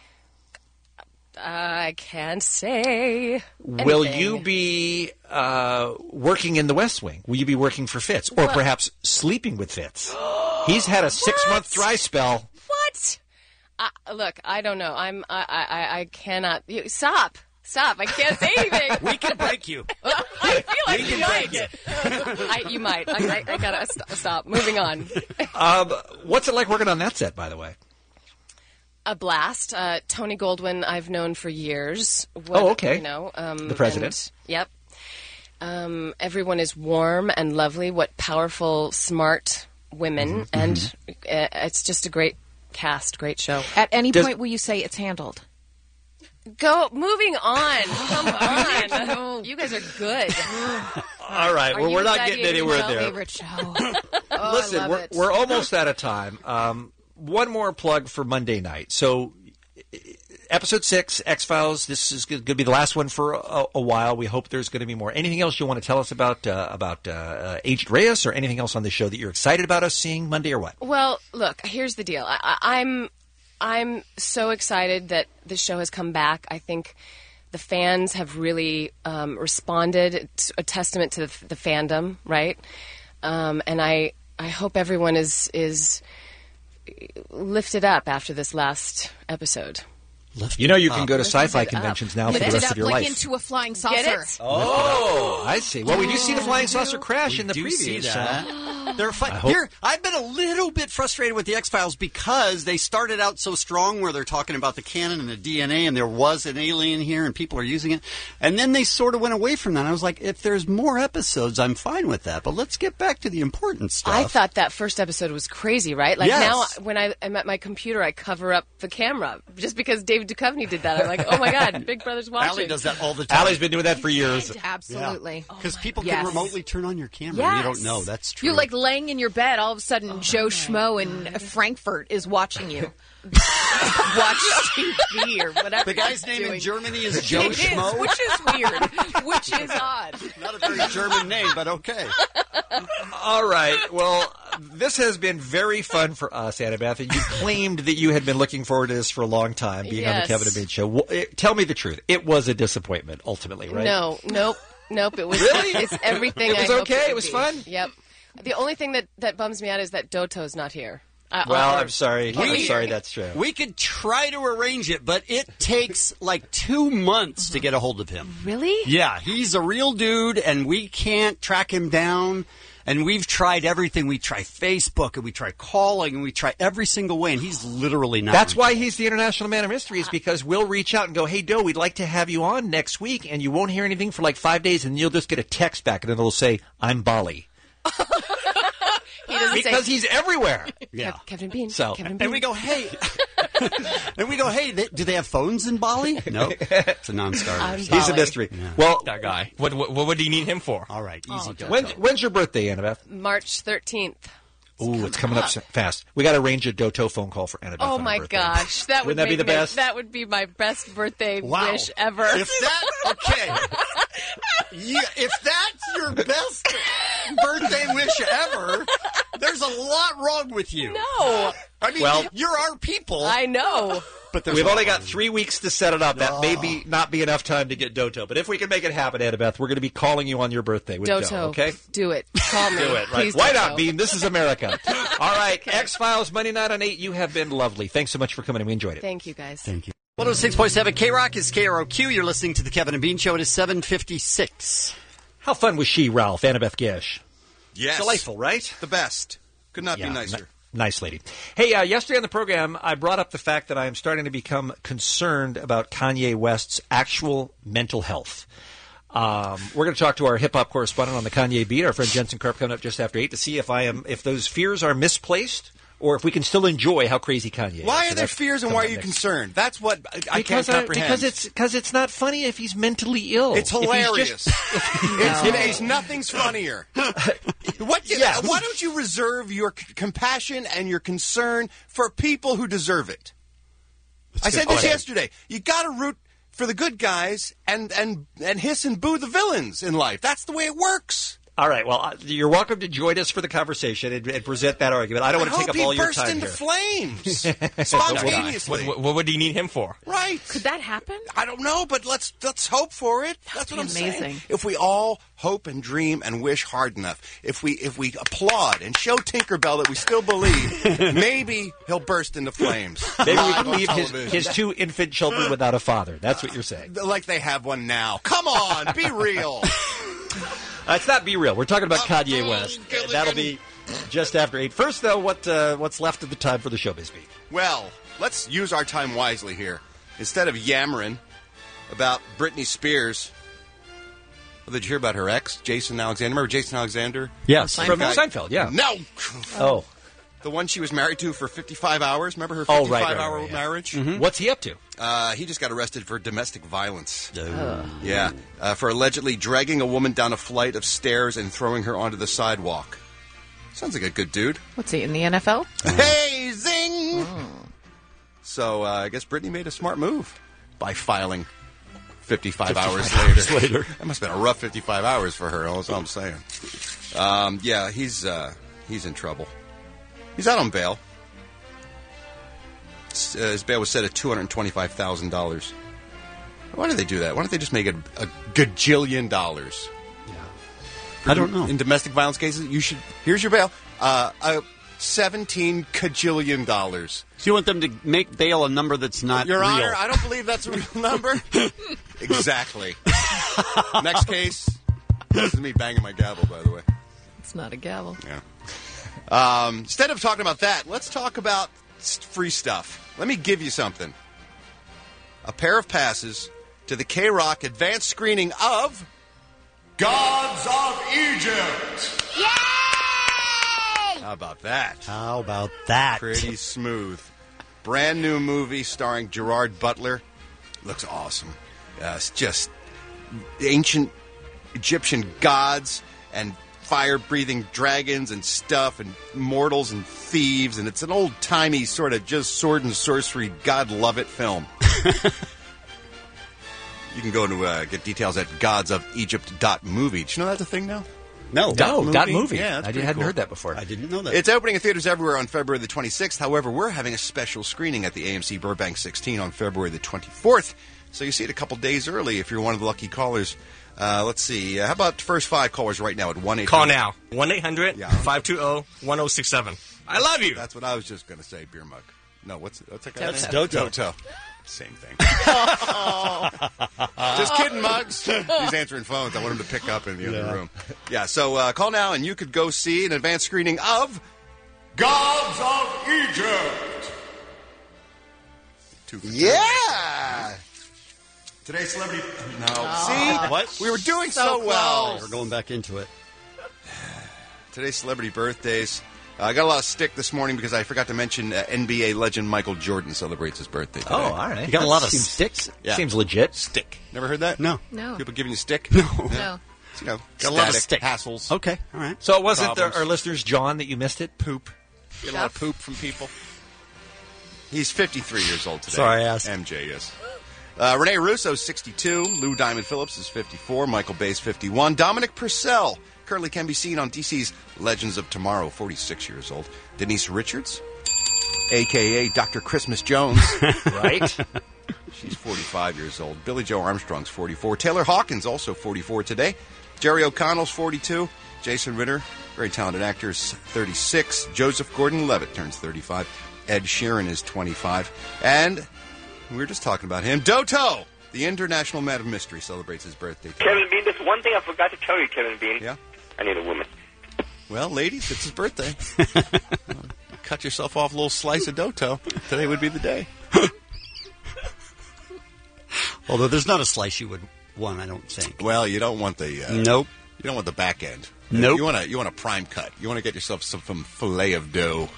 I can't say anything. Will you be working in the West Wing? Will you be working for Fitz? Or perhaps sleeping with Fitz? He's had a 6-month dry spell. What? Look, I don't know. I cannot. Stop. I can't say anything. We can break you. I feel like you might. You might. I gotta stop. Moving on. What's it like working on that set, by the way? A blast. Tony Goldwyn, I've known for years. Okay. You know, the president. Yep. Everyone is warm and lovely. What powerful, smart women. And it's just a great cast, great show. At any point will you say it's handled? Moving on. Come on. You guys are good. All right. Well, we're not getting anywhere there. Favorite show. Listen, we're almost out of time. One more plug for Monday night. So, episode 6, X-Files. This is going to be the last one for a while. We hope there's going to be more. Anything else you want to tell us about Agent Reyes, or anything else on the show that you're excited about us seeing Monday, or what? Well, look. Here's the deal. I'm so excited that the show has come back. I think the fans have really responded. It's a testament to the fandom, right? And I hope everyone is lifted up after this last episode. You know you can go to sci-fi conventions now for the rest of your life. Into a flying saucer. Get it? Oh, I see. Well, we do see the flying saucer crash in the preview. See that. They're Here, I've been a little bit frustrated with the X-Files because they started out so strong where they're talking about the canon and the DNA, and there was an alien here and people are using it. And then they sort of went away from that. I was like, if there's more episodes, I'm fine with that. But let's get back to the important stuff. I thought that first episode was crazy, right? Like now when I'm at my computer, I cover up the camera just because David Duchovny did that. I'm like, oh my God, Big Brother's watching. Allie does that all the time. Allie's been doing that for years. Absolutely. Because people can remotely turn on your camera. And you don't know. That's true. You're like laying in your bed. All of a sudden, Joe Schmo in Frankfurt is watching you. Watch TV or whatever. The guy's name in Germany is Joe Schmo. Which is weird. Which is odd. Not a very German name, but okay. All right. Well, this has been very fun for us, Annabeth. You claimed that you had been looking forward to this for a long time, being on the Kevin and Bean show. Tell me the truth. It was a disappointment, ultimately, right? Nope. It was really? It's everything. It was okay. It was fun. Yep. The only thing that bums me out is that Doto's not here. I'm sorry. I'm sorry that's true. We could try to arrange it, but it takes like 2 months to get a hold of him. Really? Yeah, he's a real dude, and we can't track him down. And we've tried everything. We try Facebook, and we try calling, and we try every single way, and he's literally not. That's why he's the International Man of Mystery, is because we'll reach out and go, hey, Doe, we'd like to have you on next week, and you won't hear anything for like 5 days, and you'll just get a text back, and it'll say, I'm Bali. Because he's everywhere. Yeah. Kevin Bean. So, Kevin Bean. And we go, hey. Do they have phones in Bali? No. It's a non-starter. He's a mystery. Yeah. Well, that guy. What would he need him for? All right. Easy. When's your birthday, Annabeth? March 13th. Ooh, it's coming up fast. We got to arrange a Doto phone call for Annabeth. Oh my gosh, Wouldn't that be the best? That would be my best birthday wish ever. If that's your best birthday wish ever, there's a lot wrong with you. No. I mean, you're our people. I know. But we've only got 3 weeks to set it up. That may not be enough time to get Doto. But if we can make it happen, Annabeth, we're going to be calling you on your birthday with Doto. Doe, okay? Do it. Call me. Do it, right? Please, Why Doto. not, Bean? This is America. All right, X-Files, Monday night on 8. You have been lovely. Thanks so much for coming in. We enjoyed it. Thank you, guys. Thank you. 106.7 K-Rock is KROQ. You're listening to the Kevin and Bean Show. It is 7:56. How fun was she, Ralph? Annabeth Gish. Yes. Delightful, right? The best. Could not be nicer. Nice lady. Hey, yesterday on the program, I brought up the fact that I am starting to become concerned about Kanye West's actual mental health. We're going to talk to our hip-hop correspondent on the Kanye beat, our friend Jensen Karp, coming up just after 8 to see if those fears are misplaced or if we can still enjoy how crazy Kanye is. Why are there fears and why are you concerned? That's what I can't comprehend. Because it's not funny if he's mentally ill. It's hilarious. Nothing's funnier. Why don't you reserve your compassion and your concern for people who deserve it? I said this yesterday. You got to root for the good guys and hiss and boo the villains in life. That's the way it works. All right. Well, you're welcome to join us for the conversation and present that argument. I don't want to take up all your time here. I hope he burst into flames spontaneously. What would he need him for? Right. Could that happen? I don't know, but let's hope for it. That's what I'm saying. If we all hope and dream and wish hard enough, if we applaud and show Tinkerbell that we still believe, maybe he'll burst into flames. Maybe we can leave his 2 infant children without a father. That's what you're saying. Like they have one now. Come on, be real. It's not Be Real. We're talking about Kanye West. That'll be just after 8. First, though, what's left of the time for the Showbiz Beat? Well, let's use our time wisely here. Instead of yammering about Britney Spears Well, did you hear about her ex, Jason Alexander? Remember Jason Alexander? Yes. From Seinfeld, yeah. No! Oh. The one she was married to for 55 hours. Remember her Oh, 55-hour right. marriage? Mm-hmm. What's he up to? He just got arrested for domestic violence. Oh. Yeah, for allegedly dragging a woman down a flight of stairs and throwing her onto the sidewalk. Sounds like a good dude. What's he, in the NFL? Hey, zing! So I guess Brittany made a smart move by filing 55 hours later. That must have been a rough 55 hours for her, that's all I'm saying. Yeah, he's in trouble. He's out on bail. His bail was set at $225,000. Why do they do that? Why don't they just make it a gajillion dollars? Yeah. I don't know. In domestic violence cases, you should. Here's your bail. $17 kajillion. So you want them to make bail a number that's not Your real? Honor, I don't believe that's a real number. Exactly. Next case. This is me banging my gavel, by the way. It's not a gavel. Yeah. Instead of talking about that, let's talk about free stuff. Let me give you something. A pair of passes to the K-Rock advanced screening of Gods of Egypt. Yay! How about that? How about that? Pretty smooth. Brand new movie starring Gerard Butler. Looks awesome. It's just ancient Egyptian gods and fire-breathing dragons and stuff and mortals and thieves, and it's an old-timey sort of just sword and sorcery, God-love-it film. You can go to get details at godsofegypt.movie. Did you know that's a thing now? No. Dot movie. Yeah, that's I pretty hadn't cool. heard that before. I didn't know that. It's opening in theaters everywhere on February the 26th. However, we're having a special screening at the AMC Burbank 16 on February the 24th. So you see it a couple days early if you're one of the lucky callers. Let's see. How about the first 5 callers right now at 1-800? Call now. 1-800-520-1067. I love you. That's what I was just going to say, Beer Mug. No, what's that guy? That's Doto. Doto. Same thing. Just kidding, Muggs. He's answering phones. I want him to pick up in the other room. Yeah, so call now and you could go see an advanced screening of Gods of Egypt. Yeah! Today's celebrity... No. See? What? We were doing so well. We're going back into it. Today's celebrity birthdays. I got a lot of stick this morning because I forgot to mention NBA legend Michael Jordan celebrates his birthday today. Oh, all right. You got a lot of sticks. Yeah. Seems legit. Stick. Never heard that? No. No. People giving you stick? No. No. You know, Got a lot of static stick. hassles. Okay, all right. So it wasn't Problems. our listeners, John, that you missed it? Poop. Get a lot of poop from people. He's 53 years old today. Sorry, I asked. MJ is. Rene Russo's 62. Lou Diamond Phillips is 54. Michael Bay's 51. Dominic Purcell currently can be seen on DC's Legends of Tomorrow, 46 years old. Denise Richards, a.k.a. Dr. Christmas Jones. Right? She's 45 years old. Billy Joe Armstrong's 44. Taylor Hawkins, also 44 today. Jerry O'Connell's 42. Jason Ritter, very talented actor, is 36. Joseph Gordon-Levitt turns 35. Ed Sheeran is 25. And we were just talking about him. Doto, the International Man of Mystery, celebrates his birthday today. Kevin Bean, there's one thing I forgot to tell you, Kevin Bean. Yeah? I need a woman. Well, ladies, it's his birthday. Cut yourself off a little slice of Doto. Today would be the day. Although there's not a slice you would want, I don't think. Well, you don't want the... Nope. You don't want the back end. Nope. You want a prime cut. You want to get yourself some filet of dough.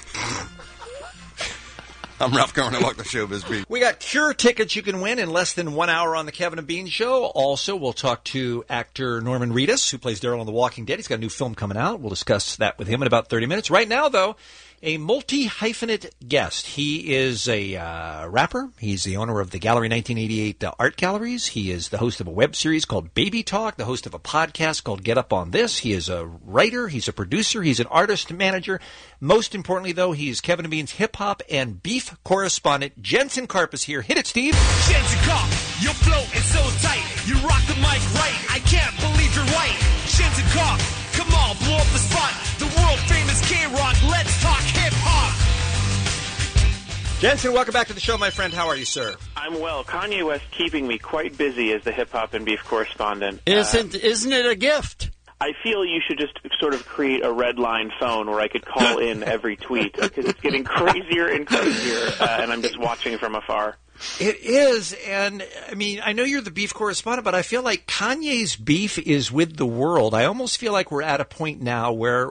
I'm Ralph Garman. I walk the showbiz beat. We got Cure tickets you can win in less than 1 hour on the Kevin and Bean Show. Also, we'll talk to actor Norman Reedus, who plays Daryl on The Walking Dead. He's got a new film coming out. We'll discuss that with him in about 30 minutes. Right now, though, a multi-hyphenate guest. He is a rapper. He's the owner of the Gallery 1988 Art Galleries. He is the host of a web series called Baby Talk, the host of a podcast called Get Up On This. He is a writer. He's a producer. He's an artist manager. Most importantly, though, he's Kevin and Bean's hip-hop and beef correspondent. Jensen Karp is here. Hit it, Steve. Jensen Karp, your flow is so tight. You rock the mic right. I can't believe you're right. Jensen Karp, come on, blow up the spot. The world-famous K-Rock, let's talk hip-hop. Jensen, welcome back to the show, my friend. How are you, sir? I'm well. Kanye West keeping me quite busy as the hip-hop and beef correspondent. Isn't it a gift? I feel you should just sort of create a red line phone where I could call in every tweet because it's getting crazier and crazier, and I'm just watching from afar. It is, and I mean, I know you're the beef correspondent, but I feel like Kanye's beef is with the world. I almost feel like we're at a point now where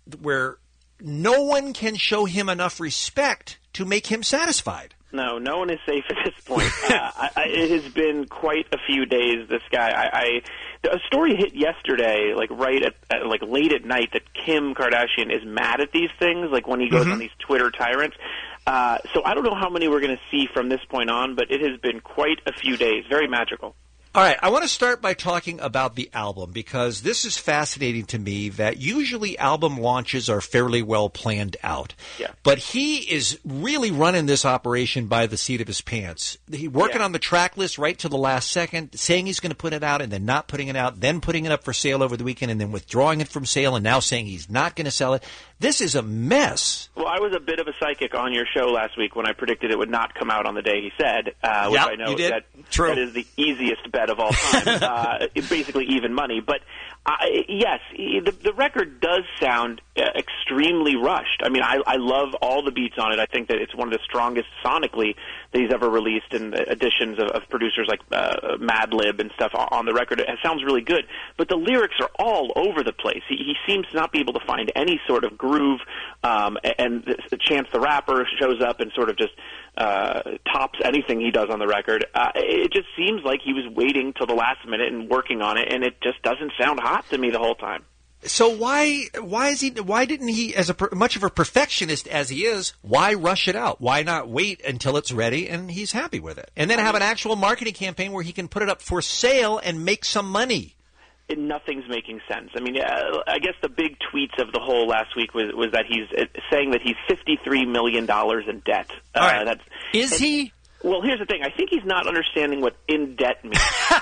no one can show him enough respect to make him satisfied. No one is safe at this point. It has been quite a few days. This guy, a story hit yesterday, like right at like late at night, that Kim Kardashian is mad at these things, like when he goes on these Twitter tyrants. So I don't know how many we're going to see from this point on, but it has been quite a few days. Very magical. All right, I want to start by talking about the album, because this is fascinating to me that usually album launches are fairly well planned out. Yeah. But he is really running this operation by the seat of his pants. He's working on the track list right to the last second, saying he's going to put it out and then not putting it out, then putting it up for sale over the weekend and then withdrawing it from sale and now saying he's not going to sell it. This is a mess. Well, I was a bit of a psychic on your show last week when I predicted it would not come out on the day he said, which I know that is the easiest bet of all time. Basically even money. But yes, the record does sound extremely rushed. I mean, I love all the beats on it. I think that it's one of the strongest sonically that he's ever released, in the additions of producers like Madlib and stuff on the record. It sounds really good. But the lyrics are all over the place. He seems to not be able to find any sort of groove, and Chance the Rapper shows up and sort of just tops anything he does on the record. It just seems like he was waiting till the last minute and working on it, and it just doesn't sound hot to me the whole time. So why didn't he, as much of a perfectionist as he is, why rush it out? Why not wait until it's ready and he's happy with it, and then have an actual marketing campaign where he can put it up for sale and make some money? Nothing's making sense. I mean, I guess the big tweets of the whole last week was that he's saying that he's $53 million in debt. All right. Is he? Well, here's the thing. I think he's not understanding what in debt means,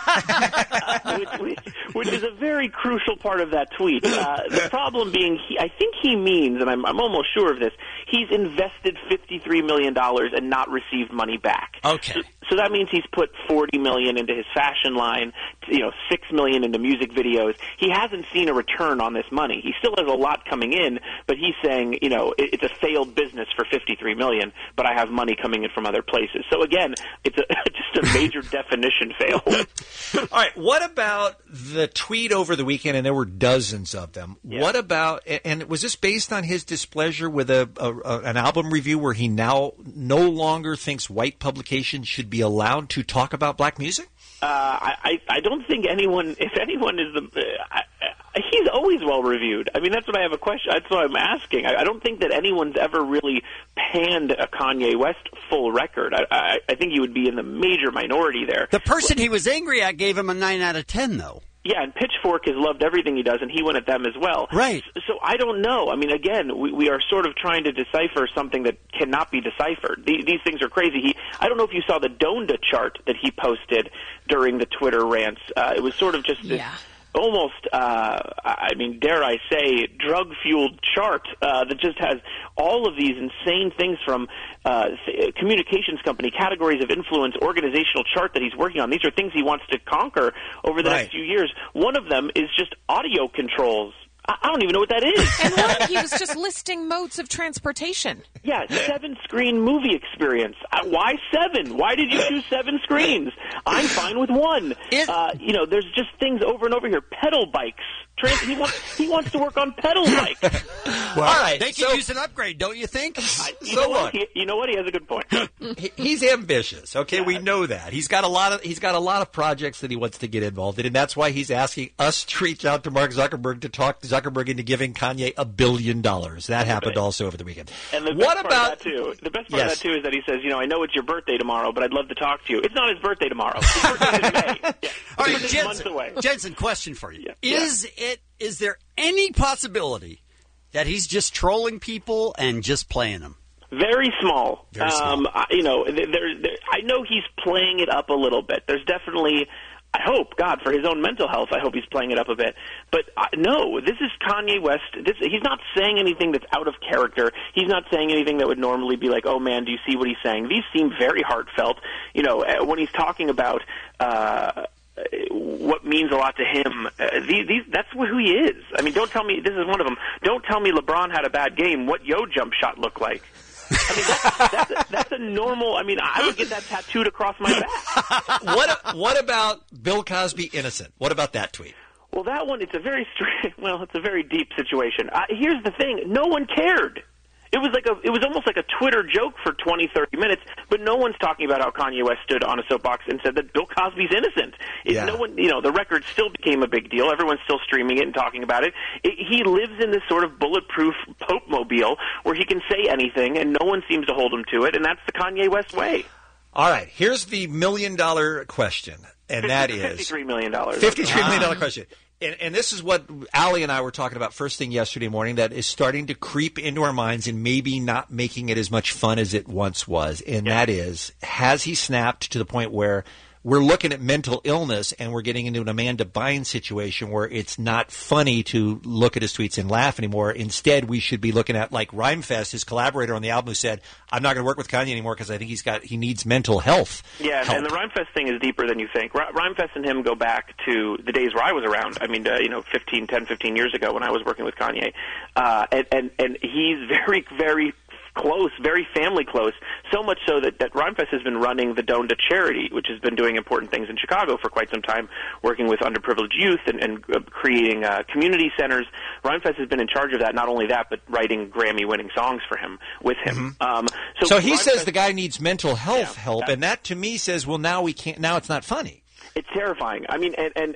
which is a very crucial part of that tweet. The problem being, I think he means, and I'm almost sure of this, he's invested $53 million and not received money back. Okay. So that means he's put $40 million into his fashion line, $6 million into music videos. He hasn't seen a return on this money. He still has a lot coming in, but he's saying, it's a failed business for $53 million, but I have money coming in from other places. So again, it's just a major definition fail. All right, what about the tweet over the weekend, and there were dozens of them. Yeah. What about, and was this based on his displeasure with an album review where he now no longer thinks white publications should be allowed to talk about black music? I don't think anyone, if anyone is he's always well reviewed. I mean, that's what I have a question. That's what I'm asking. I don't think that anyone's ever really panned a Kanye West full record. I think he would be in the major minority there. The person he was angry at gave him a 9 out of 10, though. Yeah, and Pitchfork has loved everything he does, and he went at them as well. Right. So I don't know. I mean, again, we are sort of trying to decipher something that cannot be deciphered. These things are crazy. I don't know if you saw the Donda chart that he posted during the Twitter rants. It was sort of just this almost, dare I say, drug-fueled chart that just has all of these insane things from communications company, categories of influence, organizational chart that he's working on. These are things he wants to conquer over the next few years. One of them is just audio controls. I don't even know what that is. And one, he was just listing modes of transportation. Yeah, 7-screen movie experience. Why 7? Why did you choose 7 screens? I'm fine with 1. There's just things over and over here. Pedal bikes. He wants to work on pedal bikes. Well, all right, they can use an upgrade, don't you think? You know what? He has a good point. He's ambitious. Okay, we know that. He's got a lot of projects that he wants to get involved in, and that's why he's asking us to reach out to Mark Zuckerberg to talk Zuckerberg into giving Kanye $1 billion. That happened also over the weekend. And the best part of that too is that he says, I know it's your birthday tomorrow, but I'd love to talk to you. It's not his birthday tomorrow. His birthday is in May. Yeah. All right, months away. Jensen, question for you. Yeah. Is there any possibility that he's just trolling people and just playing them? Very small. Very small. I know he's playing it up a little bit. There's definitely, I hope, God, for his own mental health, I hope he's playing it up a bit. But no, this is Kanye West. He's not saying anything that's out of character. He's not saying anything that would normally be like, oh, man, do you see what he's saying? These seem very heartfelt. When he's talking about what means a lot to him, that's who he is. I mean, don't tell me, this is one of them, don't tell me LeBron had a bad game. What yo jump shot looked like? I mean, that's a normal. I mean, I would get that tattooed across my back. What about Bill Cosby innocent? What about that tweet? Well, that one, it's a very deep situation. Here's the thing: no one cared. It was almost like a Twitter joke for 20, 30 minutes, but no one's talking about how Kanye West stood on a soapbox and said that Bill Cosby's innocent. No one, the record still became a big deal. Everyone's still streaming it and talking about it. He lives in this sort of bulletproof Pope-mobile where he can say anything and no one seems to hold him to it, and that's the Kanye West way. All right, here's the $1 million question, and that is $53 million. $53 million question. And this is what Allie and I were talking about first thing yesterday morning that is starting to creep into our minds and maybe not making it as much fun as it once was. And that is, has he snapped to the point where we're looking at mental illness and we're getting into an Amanda Bynes situation where it's not funny to look at his tweets and laugh anymore. Instead, we should be looking at like Rhymefest, his collaborator on the album, who said, I'm not going to work with Kanye anymore because I think he needs mental health. Yeah, help. And the Rhymefest thing is deeper than you think. Rhymefest and him go back to the days where I was around. I mean, 15 years ago when I was working with Kanye. And he's very, very close, very family close, so much so that Rhymefest has been running the Donda charity, which has been doing important things in Chicago for quite some time, working with underprivileged youth and creating community centers. Rhymefest has been in charge of that, not only that, but writing Grammy-winning songs for him, with him. Mm-hmm. So he says the guy needs mental health help, and that to me says, well, now we can't. Now it's not funny. It's terrifying. I mean,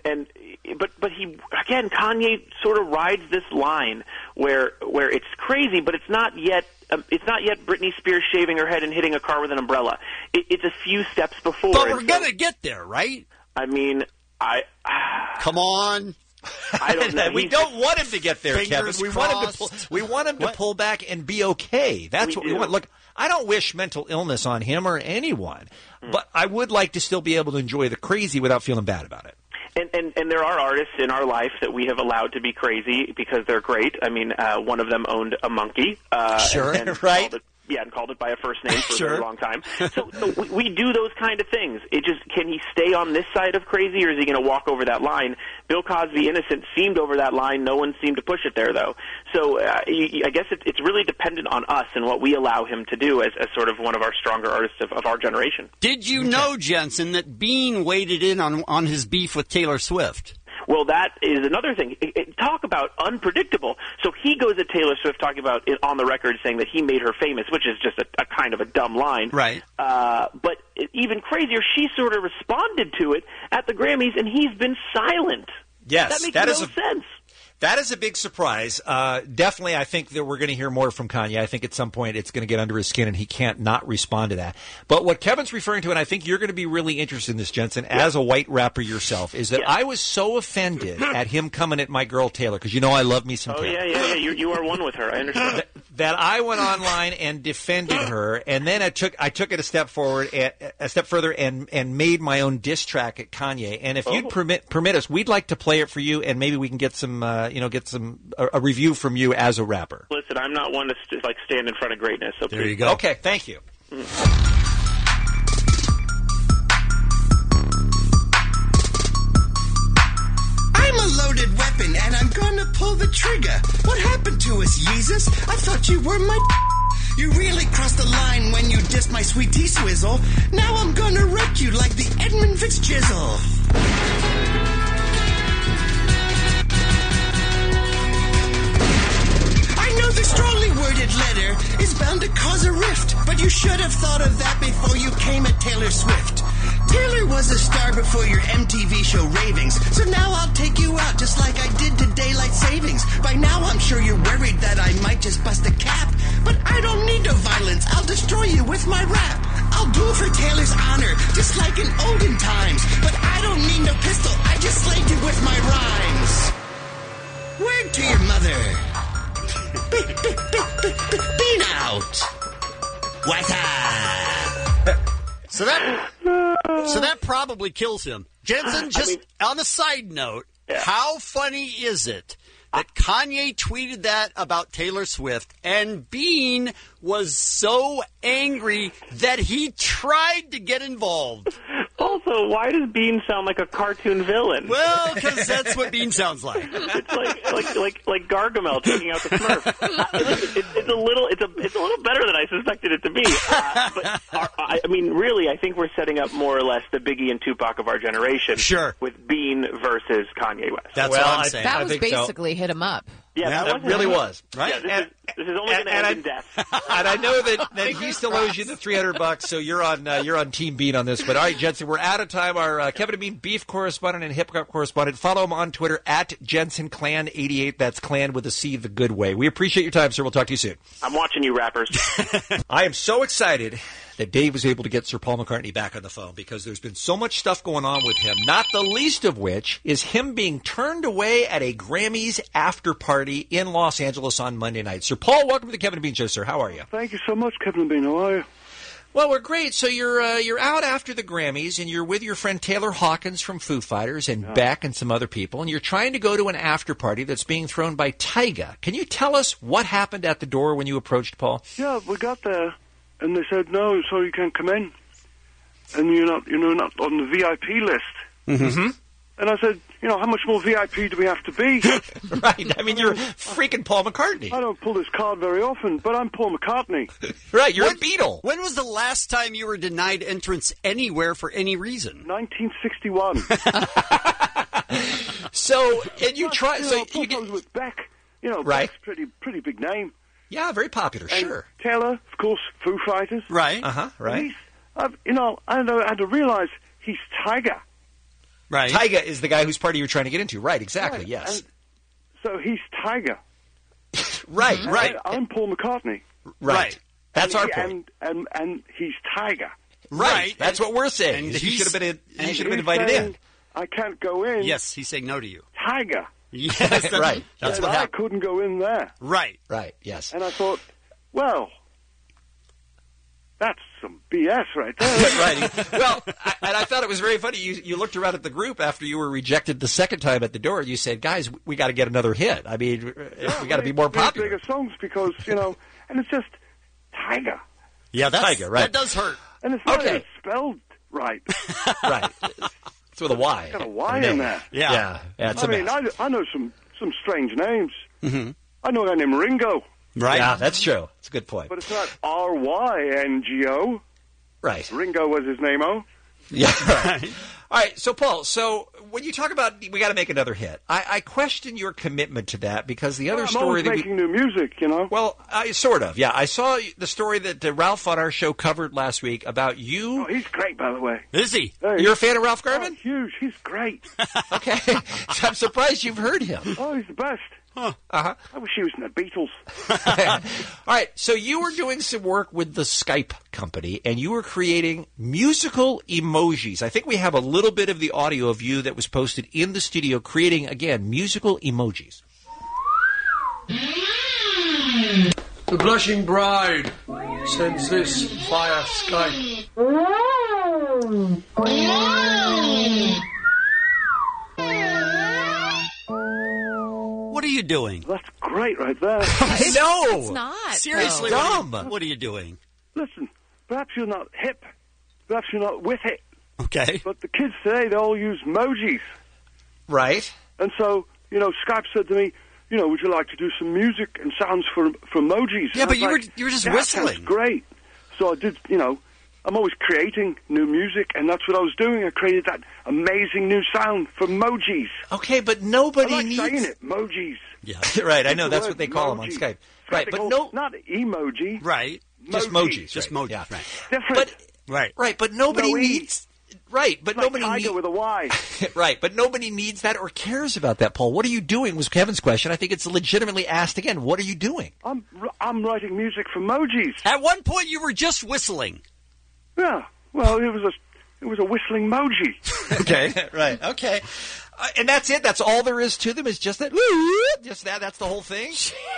but he, again, Kanye sort of rides this line where it's crazy, but it's not yet Britney Spears shaving her head and hitting a car with an umbrella. It's a few steps before. But we're gonna get there, right? I mean, come on. I don't know. We don't want him to get there, Kevin. We want him to pull back and be okay. That's what we want. Look, I don't wish mental illness on him or anyone, but I would like to still be able to enjoy the crazy without feeling bad about it. And there are artists in our life that we have allowed to be crazy because they're great. I mean, one of them owned a monkey. Sure, and right. And called it by a first name for a very long time. So we do those kind of things. It just, can he stay on this side of crazy, or is he going to walk over that line? Bill Cosby, innocent, seemed over that line. No one seemed to push it there, though. So I guess it's really dependent on us and what we allow him to do as sort of one of our stronger artists of our generation. Did you know, Jensen, that Bean waded in on his beef with Taylor Swift? Well, that is another thing. Talk about unpredictable. So he goes at Taylor Swift talking about it on the record saying that he made her famous, which is just a kind of a dumb line. Right. But even crazier, she sort of responded to it at the Grammys, and he's been silent. Yes. That makes no sense. That is a big surprise. Definitely, I think that we're going to hear more from Kanye. I think at some point it's going to get under his skin, and he can't not respond to that. But what Kevin's referring to, and I think you're going to be really interested in this, Jensen, as a white rapper yourself, is that I was so offended at him coming at my girl Taylor, because you know I love me some Taylor. Yeah. You are one with her. I understand. That I went online and defended her, and then I took it a step further, and made my own diss track at Kanye. And if you'd permit us, we'd like to play it for you, and maybe we can get some. A review from you as a rapper. Listen, I'm not one to stand in front of greatness. So there you go. Okay, thank you. I'm a loaded weapon, and I'm gonna pull the trigger. What happened to us, Jesus? I thought you were my... You really crossed the line when you dissed my sweet tea swizzle. Now I'm gonna wreck you like the Edmund Fitzgerald. The strongly worded letter is bound to cause a rift, but you should have thought of that before you came at Taylor Swift. Taylor was a star before your MTV show ravings, so now I'll take you out just like I did to daylight savings. By now I'm sure you're worried that I might just bust a cap, but I don't need no violence, I'll destroy you with my rap. I'll do it for Taylor's honor, just like in olden times, but I don't need no pistol, I just slayed you with my rhymes. Word to your mother. Bean out. What's up? So that probably kills him. Jensen, on a side note, how funny is it that Kanye tweeted that about Taylor Swift, and Bean was so angry that he tried to get involved? Also, why does Bean sound like a cartoon villain? Well, because that's what Bean sounds like. It's like Gargamel taking out the Smurf. It's a little better than I suspected it to be. But I mean, really, I think we're setting up more or less the Biggie and Tupac of our generation. Sure. With Bean versus Kanye West. That's what I'm saying. That was basically Hit 'Em Up. Yeah, that really was. Right? Yeah, this is only going to end in death. And I know that he still owes you the $300, so you're on Team Bean on this. But all right, Jensen, we're out of time. Our Kevin and Bean beef correspondent and hip hop correspondent. Follow him on Twitter at JensenClan88. That's Clan with a C, the good way. We appreciate your time, sir. We'll talk to you soon. I'm watching you, rappers. I am so excited that Dave was able to get Sir Paul McCartney back on the phone because there's been so much stuff going on with him, not the least of which is him being turned away at a Grammys after party in Los Angeles on Monday night. Sir Paul, welcome to the Kevin and Bean Show, sir. How are you? Thank you so much, Kevin and Bean. How are you? Well, we're great. So you're out after the Grammys, and you're with your friend Taylor Hawkins from Foo Fighters and Beck and some other people, and you're trying to go to an after party that's being thrown by Tyga. Can you tell us what happened at the door when you approached Paul? Yeah, we got there, and they said, no, sorry, you can't come in. And you're not on the VIP list. Mm-hmm. And I said, how much more VIP do we have to be? Right. I mean, you're freaking Paul McCartney. I don't pull this card very often, but I'm Paul McCartney. Right, you're a Beatle. When was the last time you were denied entrance anywhere for any reason? 1961. So, and you try... So you get with Beck. Right. Beck's pretty big name. Yeah, very popular, and sure. Taylor, of course, Foo Fighters. Right. Uh-huh, right. I had to realize he's Tyga. Right. Tyga is the guy whose party you're trying to get into. Right, exactly, right. Yes. And so he's Tyga. Right, and right. I'm Paul McCartney. Right. That's our point. And he's Tyga. Right. That's what we're saying. And he should have been invited in. I can't go in. Yes, he's saying no to you. Tyga. Yes, right. That's what happened. I couldn't go in there. Right. Right, yes. And I thought, well, that's some BS right there. Right. Well, and I thought it was very funny. You looked around at the group after you were rejected the second time at the door. You said, guys, we got to get another hit. I mean, we got to be more popular. Bigger songs because, and it's just Tyga. Yeah, that's Tyga, right. That does hurt. And it's not even spelled right. Right. It's with a Y. It's got a Y in there. Yeah, it's a mess. I know some strange names. Mm-hmm. I know a guy named Ringo. Right. Yeah, that's true. It's a good point. But it's not R-Y-N-G-O. Right. Ringo was his name-o. Yeah, right. All right, so Paul, when you talk about we got to make another hit, I question your commitment to that because the other story that making new music, Well, sort of, yeah. I saw the story that Ralph on our show covered last week about you. Oh, he's great, by the way. Is he? You're a fan of Ralph Garman? Oh, huge. He's great. Okay. So I'm surprised you've heard him. Oh, he's the best. Huh. Uh-huh. I wish he was in the Beatles. All right, so you were doing some work with the Skype company, and you were creating musical emojis. I think we have a little bit of the audio of you that was posted in the studio creating, again, musical emojis. The blushing bride sends this via Skype. What are you doing? That's great right there. I know. It's not. Seriously, dumb. What are you doing? Listen, perhaps you're not hip. Perhaps you're not with it. Okay. But the kids today, they all use emojis. Right. And so, Skype said to me, would you like to do some music and sounds for emojis? Yeah, but you were just whistling. That sounds great. So I did, I'm always creating new music, and that's what I was doing. I created that amazing new sound for emojis. Okay, but nobody I like needs... saying it, emojis. Yeah, right, I know, that's what they call them on Skype. Right, but not emoji. Right. Just emojis. Just right. emojis, Yeah. right. Different. Right, but nobody No needs... Right, but It's nobody like needs... Tiger with a Y. Right, but nobody needs that or cares about that, Paul. What are you doing was Kevin's question. I think it's legitimately asked again. What are you doing? I'm writing music for emojis. At one point, you were just whistling. Yeah. Well, it was a whistling emoji. Okay, right, okay. And that's it? That's all there is to them is just that? Just that? That's the whole thing?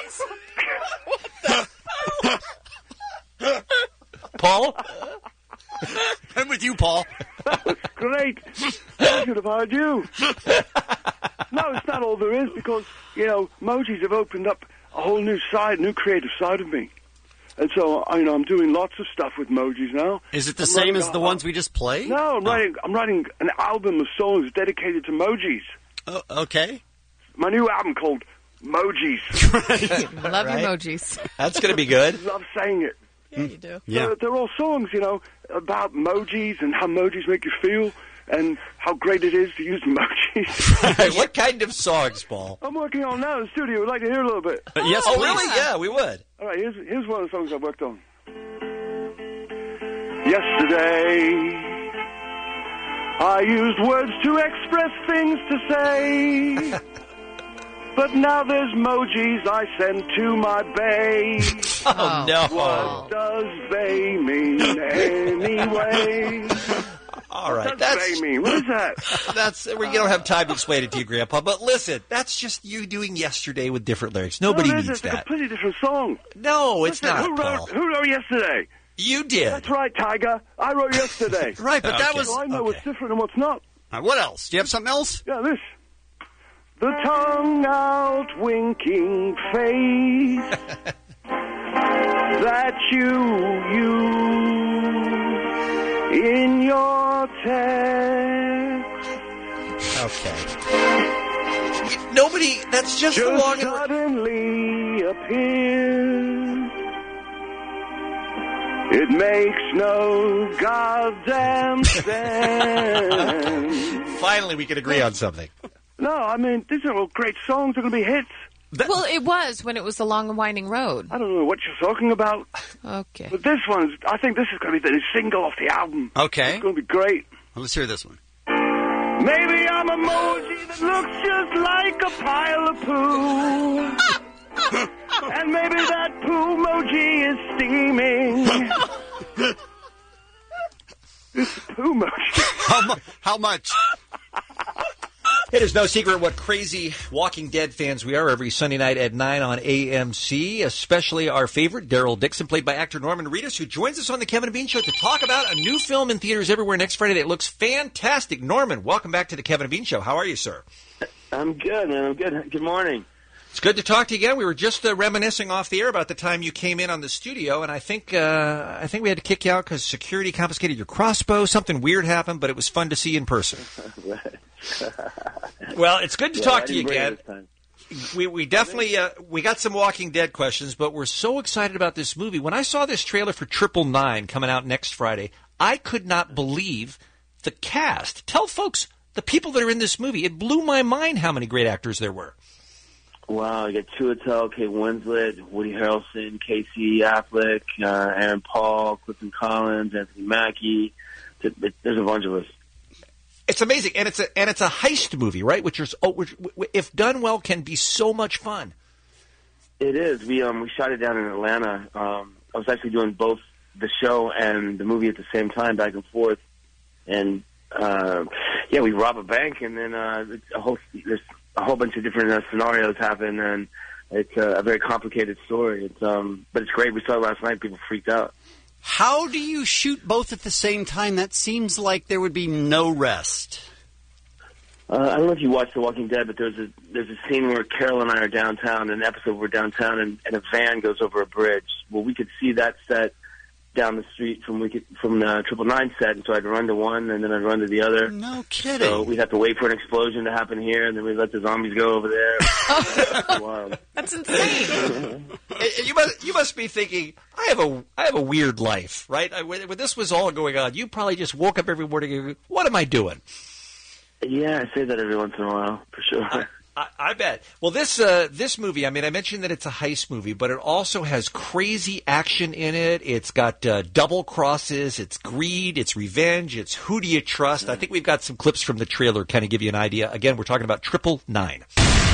What the Paul? I'm with you, Paul. That was great. I should have hired you. No, it's not all there is because, emojis have opened up a whole new creative side of me. And so, I'm doing lots of stuff with emojis now. Is it the same as the ones we just played? No, I'm writing an album of songs dedicated to emojis. Oh, okay. My new album called Mojis. Love emojis. That's going to be good. I love saying it. Yeah, you do. Yeah. They're all songs, about emojis and how emojis make you feel and how great it is to use emojis. Right. What kind of songs, Paul? I'm working on now in the studio. We'd like to hear a little bit. Yes, oh, please. really? Yeah, we would. All right, here's one of the songs I worked on. Yesterday, I used words to express things to say. But now there's emojis I send to my bae. Oh, no. What does bae mean anyway? All right. What does bae mean? What is that? You don't have time to explain it to you, Grandpa. But listen, that's just you doing Yesterday with different lyrics. Nobody needs it's that. It's a completely different song. No, it's not, Paul. Who wrote Yesterday? You did. That's right, Tiger. I wrote Yesterday. Right, but that was... So I know what's different and what's not. What else? Do you have something else? Yeah, this. The tongue-out winking face that you use in your text. Okay. Nobody, that's just the long... suddenly appears. It makes no goddamn sense. Finally, we can agree on something. No, I mean, these are all great songs. They're going to be hits. Well, it was when it was The Long and Winding Road. I don't know what you're talking about. Okay. But this one, I think this is going to be the single off the album. Okay. It's going to be great. Well, let's hear this one. Maybe I'm an emoji that looks just like a pile of poo. And maybe that poo emoji is steaming. This poo emoji. How much? It is no secret what crazy Walking Dead fans we are every Sunday night at 9 on AMC, especially our favorite, Daryl Dixon, played by actor Norman Reedus, who joins us on the Kevin and Bean Show to talk about a new film in theaters everywhere next Friday that looks fantastic. Norman, welcome back to the Kevin and Bean Show. How are you, sir? I'm good, man. I'm good. Good morning. It's good to talk to you again. We were just reminiscing off the air about the time you came in on the studio, and I think we had to kick you out because security confiscated your crossbow. Something weird happened, but it was fun to see you in person. Right. Well, it's good to talk to you again. We definitely we got some Walking Dead questions, but we're so excited about this movie. When I saw this trailer for 999 coming out next Friday, I could not believe the cast. Tell folks, the people that are in this movie, it blew my mind how many great actors there were. Wow, you got Chiwetel, Kate Winslet, Woody Harrelson, Casey Affleck, Aaron Paul, Clifton Collins, Anthony Mackie. There's a bunch of us. It's amazing, and it's a heist movie, right? Which if done well, can be so much fun. It is. We shot it down in Atlanta. I was actually doing both the show and the movie at the same time, back and forth. And we rob a bank, and then there's a whole bunch of different scenarios happen, and it's a very complicated story. But it's great. We saw it last night. People freaked out. How do you shoot both at the same time? That seems like there would be no rest. I don't know if you watched The Walking Dead, but there's a scene where Carol and I are downtown, an episode where we're downtown, and a van goes over a bridge. Well, we could see that set down the street from the 999 set, and so I'd run to one, and then I'd run to the other. No kidding. So we'd have to wait for an explosion to happen here, and then we'd let the zombies go over there. That's insane. You must be thinking, I have a weird life, right? When this was all going on, you probably just woke up every morning and go, what am I doing? Yeah, I say that every once in a while, for sure. I bet. Well, this movie, I mean, I mentioned that it's a heist movie, but it also has crazy action in it. It's got double crosses. It's greed. It's revenge. It's who do you trust? I think we've got some clips from the trailer kind of give you an idea. Again, we're talking about 999.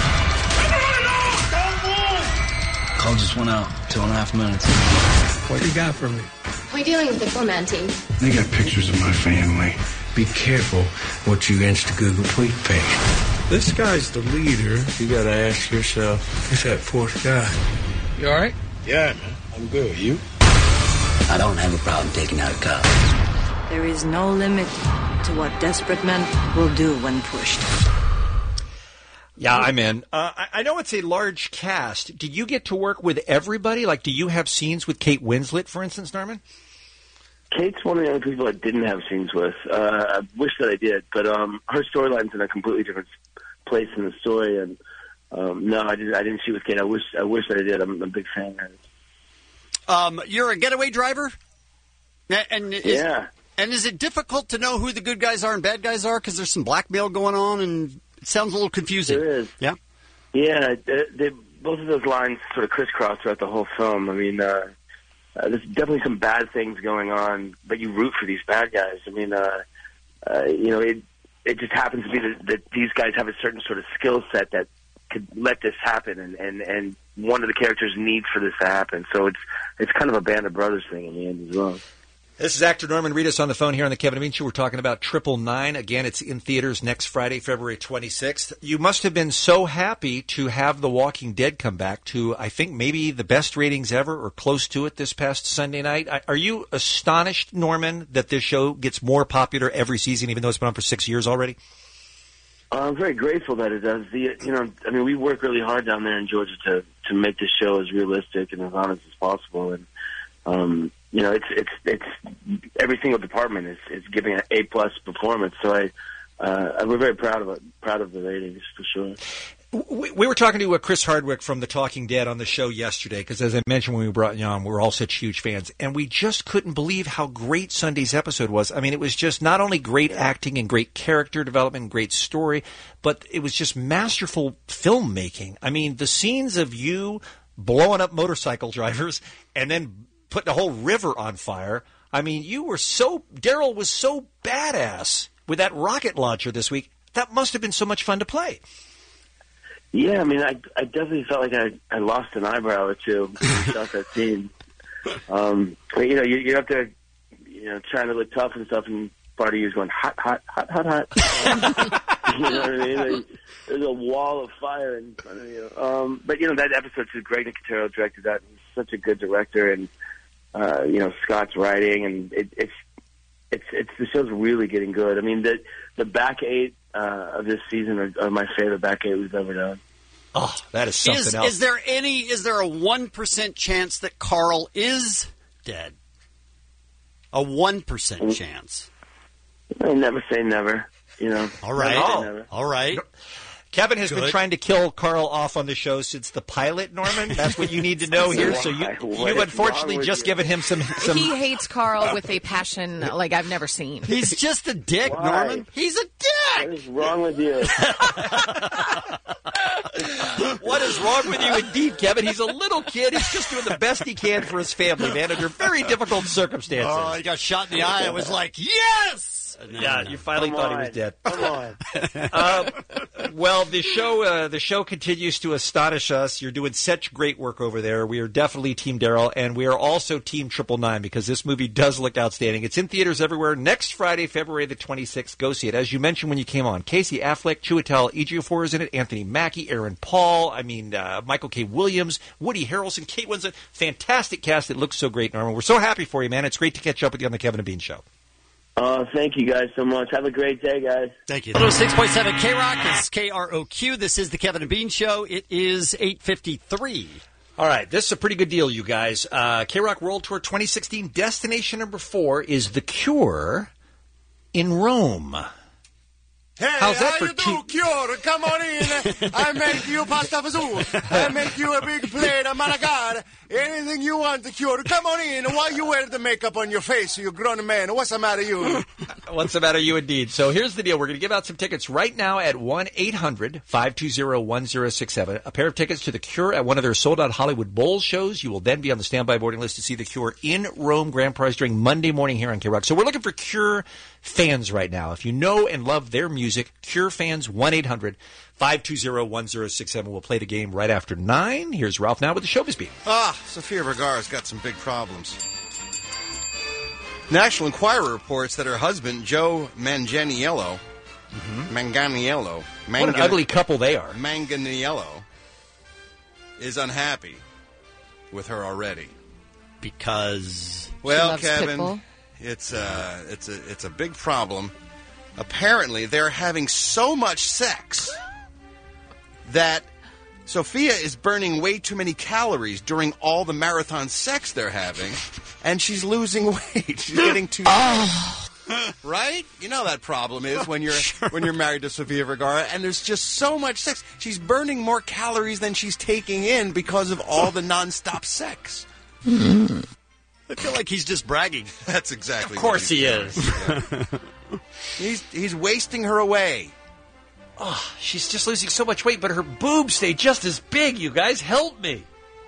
Call just went out. 2.5 minutes. What you got for me? We're dealing with the 4-man team. They got pictures of my family. Be careful what you Insta-Google tweet page. This guy's the leader. You gotta ask yourself, who's that fourth guy? You alright? Yeah, man. I'm good. You? I don't have a problem taking out cops. There is no limit to what desperate men will do when pushed. Yeah, I'm in. I know it's a large cast. Did you get to work with everybody? Like, do you have scenes with Kate Winslet, for instance, Norman? Kate's one of the only people I didn't have scenes with. I wish that I did, but her storyline's in a completely different place in the story. And no, I didn't shoot with Kate. I wish that I did. I'm a big fan of her. You're a getaway driver, and is it difficult to know who the good guys are and bad guys are because there's some blackmail going on, and it sounds a little confusing. There is. Yeah. Yeah, both of those lines sort of crisscross throughout the whole film. I mean, there's definitely some bad things going on, but you root for these bad guys. I mean, it just happens to be that these guys have a certain sort of skill set that could let this happen, and one of the characters needs for this to happen. So it's kind of a band of brothers thing in the end as well. This is actor Norman Reedus on the phone here on the Kevin and Bean Show. We're talking about 999. Again, it's in theaters next Friday, February 26th. You must have been so happy to have The Walking Dead come back to, I think, maybe the best ratings ever or close to it this past Sunday night. Are you astonished, Norman, that this show gets more popular every season, even though it's been on for 6 years already? I'm very grateful that it does. We work really hard down there in Georgia to make this show as realistic and as honest as possible. And, it's every single department is giving an A+ performance. So we're very proud of it, proud of the ratings for sure. We were talking to Chris Hardwick from The Talking Dead on the show yesterday because, as I mentioned when we brought you on, we're all such huge fans, and we just couldn't believe how great Sunday's episode was. I mean, it was just not only great acting and great character development and great story, but it was just masterful filmmaking. I mean, the scenes of you blowing up motorcycle drivers and then putting a whole river on fire. I mean, Daryl was so badass with that rocket launcher this week. That must have been so much fun to play. Yeah, I mean, I definitely felt like I lost an eyebrow or two when we shot that scene. But, you're up there, trying to look tough and stuff, and part of you is going, hot, hot, hot, hot, hot. You know what I mean? Like, there's a wall of fire in front of you. But, that episode, too, Greg Nicotero directed that. He's such a good director, and, Scott's writing, and it's the show's really getting good. I mean, the back eight of this season are my favorite back eight we've ever done. Oh, that is something else. Is there a 1% chance that Carl is dead? A 1% chance. I never say never. All right. All right. Kevin has been trying to kill Carl off on the show since the pilot, Norman. That's what you need to know here. So you've unfortunately just given him some... He hates Carl with a passion like I've never seen. He's just a dick, Norman. He's a dick! What is wrong with you? What is wrong with you indeed, Kevin? He's a little kid. He's just doing the best he can for his family, man, under very difficult circumstances. Oh, he got shot in the eye. I was like, yes! Yeah, you finally thought he was dead. Come on. Well, the show continues to astonish us. You're doing such great work over there. We are definitely Team Daryl, and we are also Team 999 because this movie does look outstanding. It's in theaters everywhere next Friday, February the 26th. Go see it. As you mentioned when you came on, Casey Affleck, Chiwetel Ejiofor is in it, Anthony Mackie, Aaron Paul, Michael K. Williams, Woody Harrelson, Kate Winslet. Fantastic cast. It looks so great, Norman. We're so happy for you, man. It's great to catch up with you on the Kevin and Bean Show. Thank you guys so much. Have a great day, guys. Thank you. 6.7 K-Rock. This is KROQ. This is the Kevin and Bean Show. It is 8:53. All right. This is a pretty good deal, you guys. K-Rock World Tour 2016. Destination number 4 is The Cure in Rome. Hey, how's that how you do, Cure? Come on in. I make you pasta fazool. I make you a big plate of manigar. Anything you want, the Cure. Come on in. Why you wear the makeup on your face, you grown man? What's the matter, you? What's the matter, you indeed? So here's the deal. We're going to give out some tickets right now at 1-800-520-1067. A pair of tickets to The Cure at one of their sold-out Hollywood Bowl shows. You will then be on the standby boarding list to see The Cure in Rome Grand Prize during Monday morning here on K-Rock. So we're looking for Cure fans right now. If you know and love their music, Cure fans, 1-800-520-1067. We'll play the game right after 9. Here's Ralph now with the Showbiz Beat. Sofia Vergara's got some big problems. National Enquirer reports that her husband, Joe Manganiello, what an ugly couple they are. Manganiello is unhappy with her already. Because well, Kevin, it's a big problem. Apparently, they're having so much sex that Sophia is burning way too many calories during all the marathon sex they're having, and she's losing weight. She's getting too right? You know that problem is when you're married to Sofia Vergara, and there's just so much sex. She's burning more calories than she's taking in because of all the nonstop sex. I feel like he's just bragging. That's exactly. Of course he is. Yeah. He's wasting her away. Oh, she's just losing so much weight, but her boobs stay just as big. You guys, help me.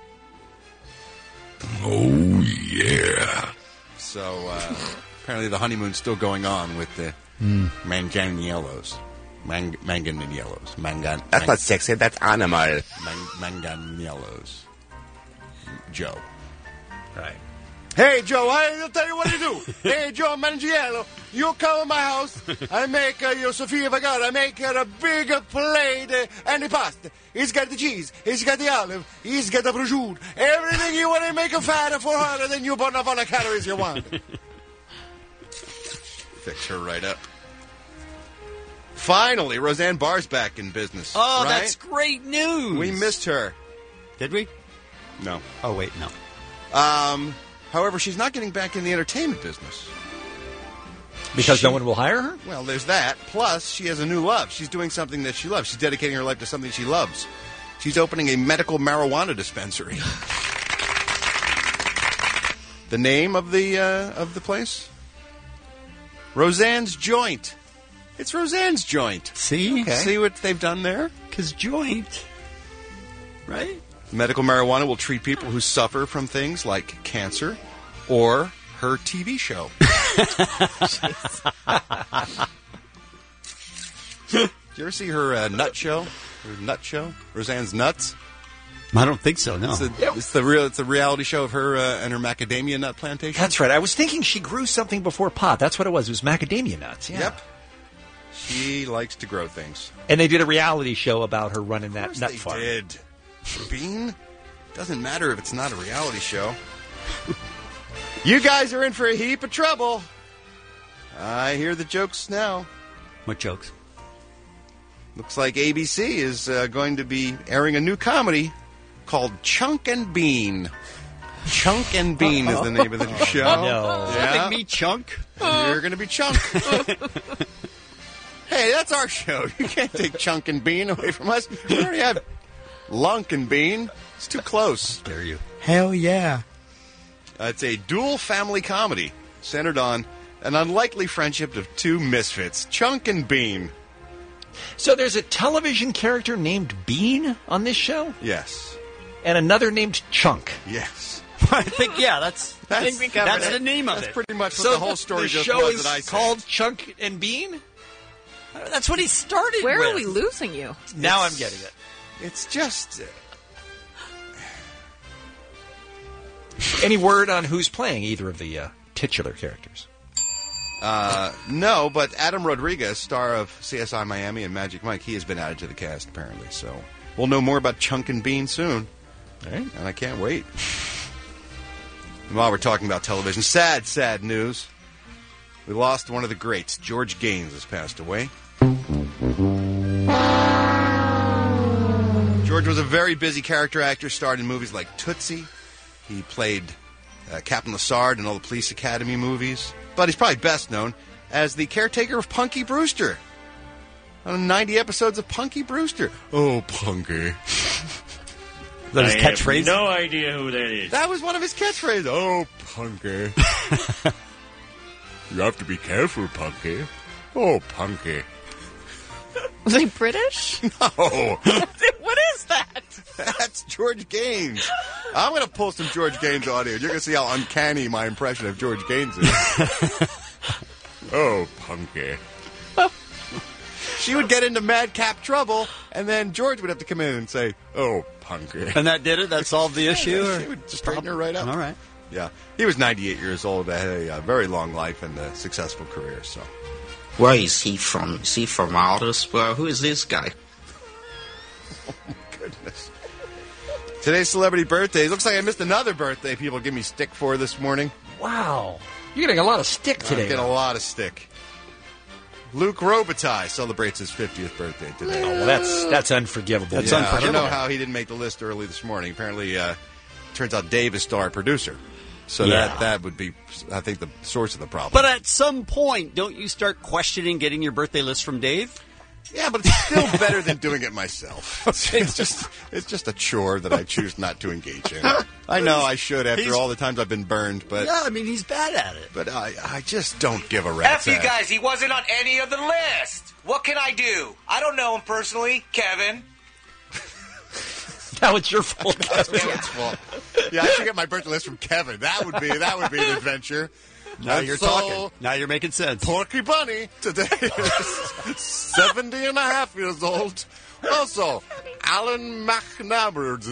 Oh, yeah. So, apparently the honeymoon's still going on with the Manganiellos. Manganiellos. That's not sexy, that's animal. Manganiellos. Joe. Right. Hey, Joe, I'll tell you what to do. Hey, Joe Manganiello, you come to my house. I make you Sofia Vergara. I make her a big plate and the pasta. He's got the cheese. He's got the olive. He's got the prosciutto. Everything you want to make a fatter for her, and then you burn up all the calories you want. Fix her right up. Finally, Roseanne Barr's back in business. Oh, right? That's great news. We missed her. Did we? No. Oh, wait, no. However, she's not getting back in the entertainment business. Because no one will hire her? Well, there's that. Plus, she has a new love. She's doing something that she loves. She's dedicating her life to something she loves. She's opening a medical marijuana dispensary. The name of the place? Roseanne's Joint. It's Roseanne's Joint. See? Okay. See what they've done there? Because joint. Right? Medical marijuana will treat people who suffer from things like cancer or her TV show. Did you ever see her nut show? Her nut show? Roseanne's Nuts? I don't think so, no. It's the reality show of her and her macadamia nut plantation. That's right. I was thinking she grew something before pot. That's what it was. It was macadamia nuts. Yeah. Yep. She likes to grow things. And they did a reality show about her running that nut farm. They did. Bean? Doesn't matter if it's not a reality show. You guys are in for a heap of trouble. I hear the jokes now. What jokes? Looks like ABC is going to be airing a new comedy called Chunk and Bean. Chunk and Bean is the name of the show. No. Yeah. Me Chunk? You're going to be Chunk. Hey, that's our show. You can't take Chunk and Bean away from us. We already have Lunk and Bean. It's too close. Dare you? Hell yeah. It's a dual family comedy centered on an unlikely friendship of two misfits, Chunk and Bean. So there's a television character named Bean on this show? Yes. And another named Chunk? Yes. I think, that's the name of it. That's pretty much what the whole story the just show was is that I said. called Chunk and Bean? That's what he started Where with. are we losing you? Now I'm getting it. It's just... Any word on who's playing either of the titular characters? No, but Adam Rodriguez, star of CSI Miami and Magic Mike, he has been added to the cast, apparently. So we'll know more about Chunk and Bean soon. All right. And I can't wait. And while we're talking about television, sad news. We lost one of the greats. George Gaines has passed away. George was a very busy character actor, starred in movies like Tootsie. He played Captain Lassard in all the Police Academy movies. But he's probably best known as the caretaker of Punky Brewster. On 90 episodes of Punky Brewster. Oh, Punky. That his catchphrase? No idea who that is. That was one of his catchphrases. Oh, Punky. You have to be careful, Punky. Oh, Punky. Was he British? No. What is that? That's George Gaines. I'm going to pull some George Gaines audio. You're going to see how uncanny my impression of George Gaines is. Oh, Punky. She would get into madcap trouble, and then George would have to come in and say, oh, Punky. And that did it? That solved the issue? Yeah, she would straighten her right up. All right. Yeah. He was 98 years old, had a very long life and a successful career, so... Where is he from? Is he from Aldersburg? Who is this guy? Oh, my goodness. Today's celebrity birthdays. Looks like I missed another birthday people give me stick for this morning. Wow. You're getting a lot of stick today. I'm getting a lot of stick. Luke Robitaille celebrates his 50th birthday today. Oh, well, that's unforgivable. That's I don't unforgivable. know how he didn't make the list early this morning. Apparently, turns out Dave is still our producer. So that would be, I think, the source of the problem. But at some point, don't you start questioning getting your birthday list from Dave? Yeah, but it's still better than doing it myself. It's just a chore that I choose not to engage in. I know I should after all the times I've been burned, but yeah, I mean he's bad at it. But I just don't give a rat's F you ass. guys, he wasn't on any of the list. What can I do? I don't know him personally, Kevin. Now it's your fault, Kevin. Kevin's fault. Yeah, I should get my birthday list from Kevin. That would be an adventure. Now And you're so, talking. Now you're making sense. Porky Bunny today is 70 and a half years old. Also, Alan McNabbard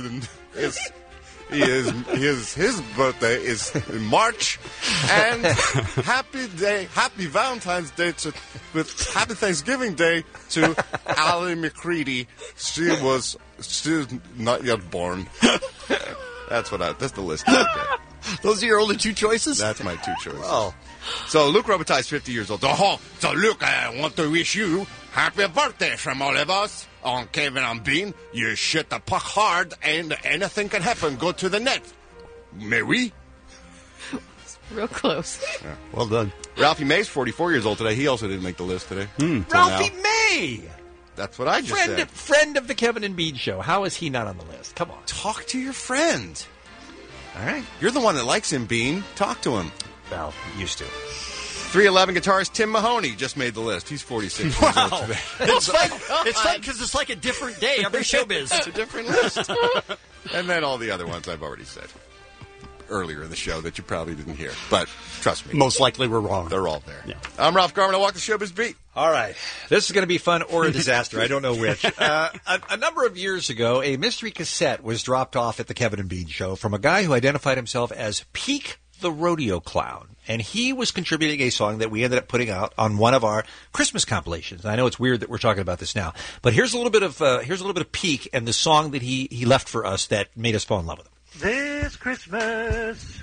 his birthday is in March, and happy Valentine's Day with happy Thanksgiving Day to Allie McCready. She's not yet born. That's the list. Those are your only two choices? That's my two choices. Oh. So Luke Robitaille is 50 years old. So Luke, I want to wish you happy birthday from all of us on Kevin and Bean. You shoot the puck hard and anything can happen. Go to the net. May we? Real close. Yeah. Well done. Ralphie May's 44 years old today. He also didn't make the list today. Ralphie May! That's what I just said. Friend of the Kevin and Bean Show. How is he not on the list? Come on. Talk to your friend. All right. You're the one that likes him, Bean. Talk to him. Well, used to. 311 guitarist Tim Mahoney just made the list. He's 46 years old today. It's fun because it's like a different day every showbiz. It's a different list. And then all the other ones I've already said earlier in the show that you probably didn't hear. But trust me. Most likely we're wrong. They're all there. Yeah. I'm Ralph Garman. I walk the showbiz beat. All right. This is going to be fun or a disaster. I don't know which. A number of years ago, a mystery cassette was dropped off at the Kevin and Bean Show from a guy who identified himself as Peak the Rodeo Clown. And he was contributing a song that we ended up putting out on one of our Christmas compilations. I know it's weird that we're talking about this now, but here's a little bit of Peak and the song that he left for us that made us fall in love with him. This Christmas,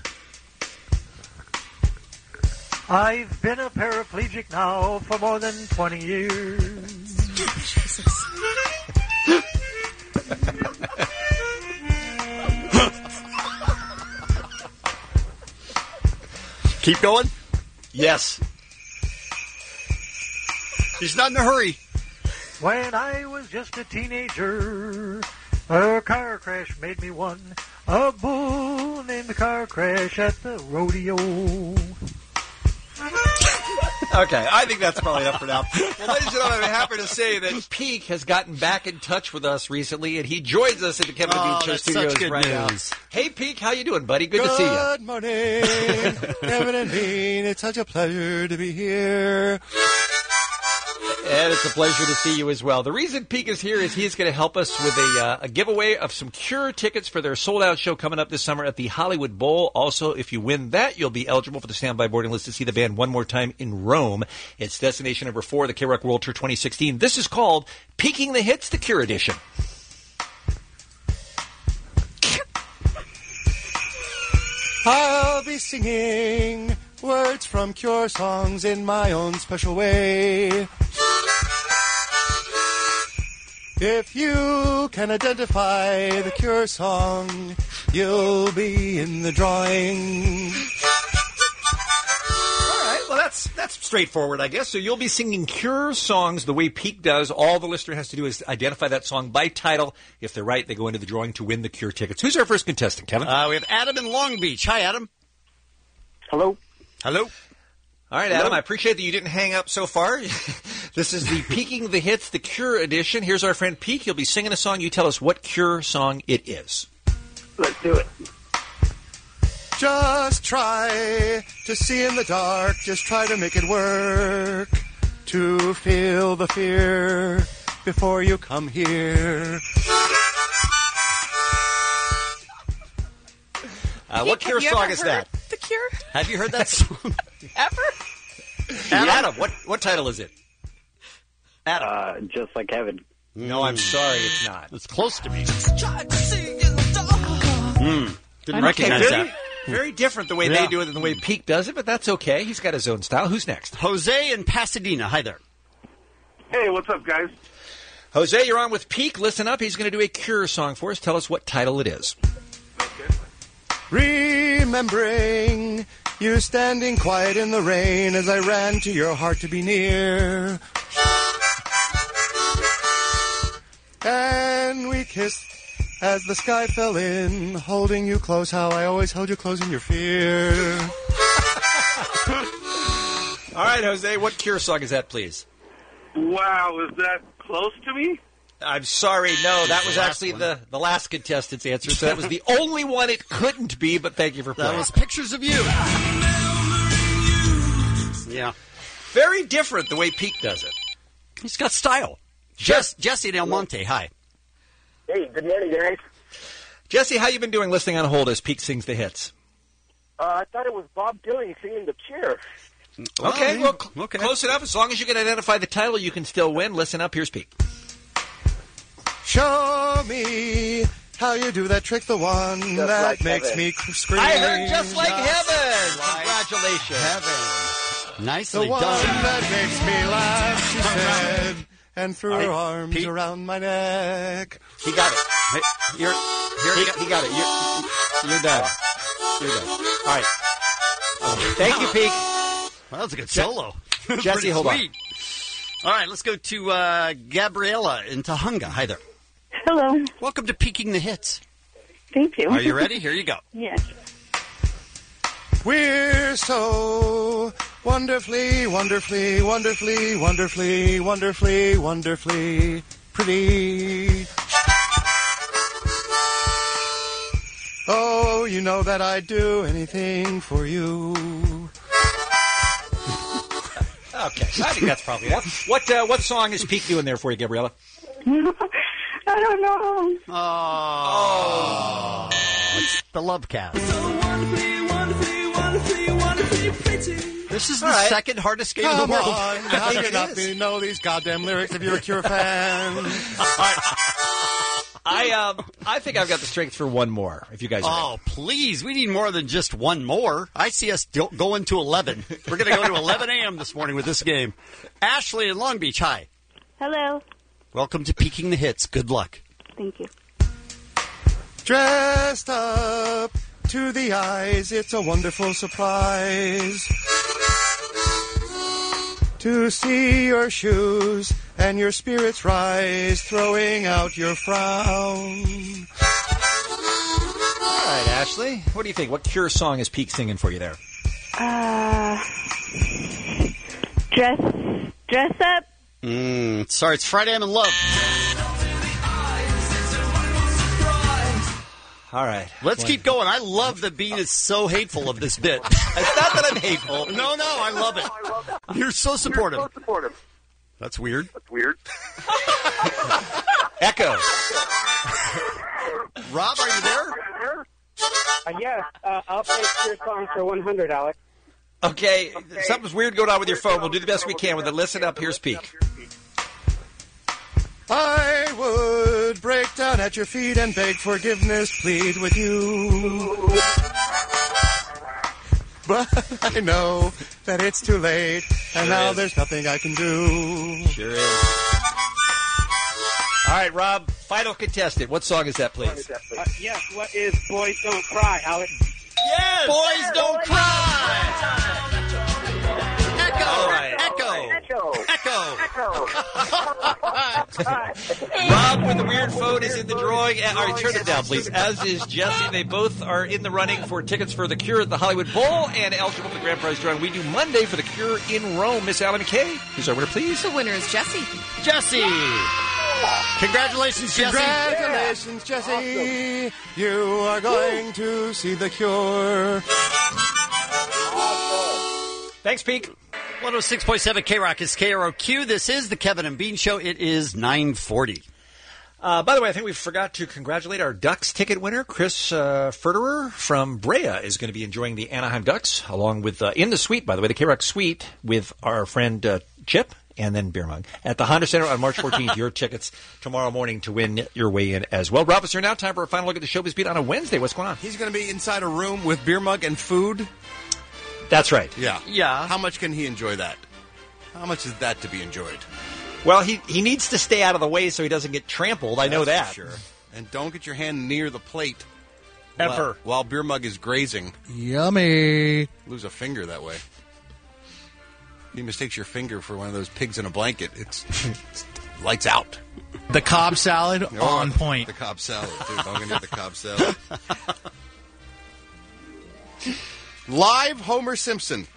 I've been a paraplegic now for more than 20 years. Keep going? Yes. He's not in a hurry. When I was just a teenager, a car crash made me one. A bull named Car Crash at the rodeo. Okay, I think that's probably enough for now. Well, ladies and gentlemen, I'm happy to say that Peak has gotten back in touch with us recently, and he joins us at the Kevin and Bean Show studios such good right news. now. Hey, Peak, how you doing, buddy? Good to see you. Good morning, Kevin and Bean. It's such a pleasure to be here. And it's a pleasure to see you as well. The reason Peak is here is he's going to help us with a giveaway of some Cure tickets for their sold-out show coming up this summer at the Hollywood Bowl. Also, if you win that, you'll be eligible for the standby boarding list to see the band one more time in Rome. It's destination number 4, the K-Rock World Tour 2016. This is called Peaking the Hits, the Cure Edition. I'll be singing words from Cure songs in my own special way. If you can identify the Cure song, you'll be in the drawing. All right, well, that's straightforward, I guess. So you'll be singing Cure songs the way Peak does. All the listener has to do is identify that song by title. If they're right, they go into the drawing to win the Cure tickets. Who's our first contestant, Kevin? We have Adam in Long Beach. Hi, Adam. Hello. Hello. All right, Adam, I appreciate that you didn't hang up so far. This is the Peaking the Hits, the Cure edition. Here's our friend Peak. He'll be singing a song. You tell us what Cure song it is. Let's do it. Just try to see in the dark. Just try to make it work. To feel the fear before you come here. What Cure song is that? The Cure? Have you heard that song? Ever? Adam, what title is it? Adam. Just like heaven. No, I'm sorry, it's not. It's close to me. Didn't Okay, recognize that. Very different the way they do it than the way Peak does it, but that's okay. He's got his own style. Who's next? Jose in Pasadena. Hi there. Hey, what's up, guys? Jose, you're on with Peak. Listen up. He's going to do a Cure song for us. Tell us what title it is. Remembering you standing quiet in the rain as I ran to your heart to be near. And we kissed as the sky fell in, holding you close how I always held you close in your fear. All right, Jose, what Cure song is that, please? Wow, is that close to me? I'm sorry, no, that was actually the last contestant's answer, so that was the only one it couldn't be, but thank you for playing. That was Pictures of You. Yeah. Very different the way Peak does it. He's got style. Jesse Del Monte, hi. Hey, good morning, guys. Jesse, how you been doing listening on hold as Peak sings the hits? I thought it was Bob Dylan singing The Cure. Okay, well, close enough. As long as you can identify the title, you can still win. Listen up, here's Peak. Show me how you do that trick, the one just that like makes heaven. Me scream. I heard Just Like Heaven. Congratulations. Heaven. Nicely the one done. That makes me laugh, she said, and threw her arms around my neck. He got it. Hey, he got it. You're done. You're done. All right. Thank you, Peak. Well, that was a good solo. Jesse, hold on. All right, let's go to Gabriella in Tahunga. Hi there. Hello. Welcome to Peaking the Hits. Thank you. Are you ready? Here you go. Yes. We're so wonderfully, wonderfully, wonderfully, wonderfully, wonderfully, wonderfully pretty. Oh, you know that I'd do anything for you. Okay, I think that's probably enough. What song is Peak doing there for you, Gabriella? I don't know. Oh. It's the Love Cast. This is the second hardest game in the world. On, how can you not know these goddamn lyrics if you're a Cure fan? I think I've got the strength for one more, if you guys are ready. Please. We need more than just one more. I see us going to 11. We're going to go to 11 a.m. this morning with this game. Ashley in Long Beach, hi. Hello. Welcome to Peaking the Hits. Good luck. Thank you. Dressed up to the eyes, it's a wonderful surprise to see your shoes and your spirits rise, throwing out your frown. All right, Ashley, what do you think? What Cure song is Peak singing for you there? Dress up. Sorry, it's Friday I'm in Love. All right. Let's keep going. I love that Bean is so hateful of this bit. It's not that I'm hateful. No, I love it. You're so supportive. That's weird. Echo. Rob, are you there? Yes. I'll play your song for 100, Alex. Okay, something's weird going on with your phone. We'll do the best we can with it. Listen up. Here's Peak. I would break down at your feet and beg forgiveness, plead with you. But I know that it's too late, and now there's nothing I can do. Sure is. All right, Rob, final contestant. What song is that, please? Yes, what is Boys Don't Cry, Alex? Yes! Boys Don't Cry! Echo! All right. Echo! Rob with the weird phone is in the drawing. All right, turn it down, please. As is Jesse. They both are in the running for tickets for The Cure at the Hollywood Bowl and eligible for the grand prize drawing. We do Monday for The Cure in Rome. Miss Allie McKay, who's our winner, please? The winner is Jesse. Jesse! Congratulations, Jesse. Congratulations, Jesse. Awesome. You are going to see The Cure. Thanks, Peak. 106.7 K-Rock is KROQ. This is the Kevin and Bean Show. It is 9:40. By the way, I think we forgot to congratulate our Ducks ticket winner, Chris Ferderer from Brea, is going to be enjoying the Anaheim Ducks, along with, in the suite, by the way, the K-Rock suite, with our friend Chip, and then Beer Mug, at the Honda Center on March 14th. Your tickets tomorrow morning to win your way in as well. Rob, it's now time for a final look at the Showbiz Beat on a Wednesday. What's going on? He's going to be inside a room with Beer Mug and food. That's right. Yeah. How much can he enjoy that? How much is that to be enjoyed? Well, he needs to stay out of the way so he doesn't get trampled. I know that. For sure. And don't get your hand near the plate. Ever. While Beer Mug is grazing. Yummy. Lose a finger that way. He mistakes your finger for one of those pigs in a blanket. It's lights out. The Cobb salad on point. The Cobb salad, dude. I'm going to get the Cobb salad. Live Homer Simpson.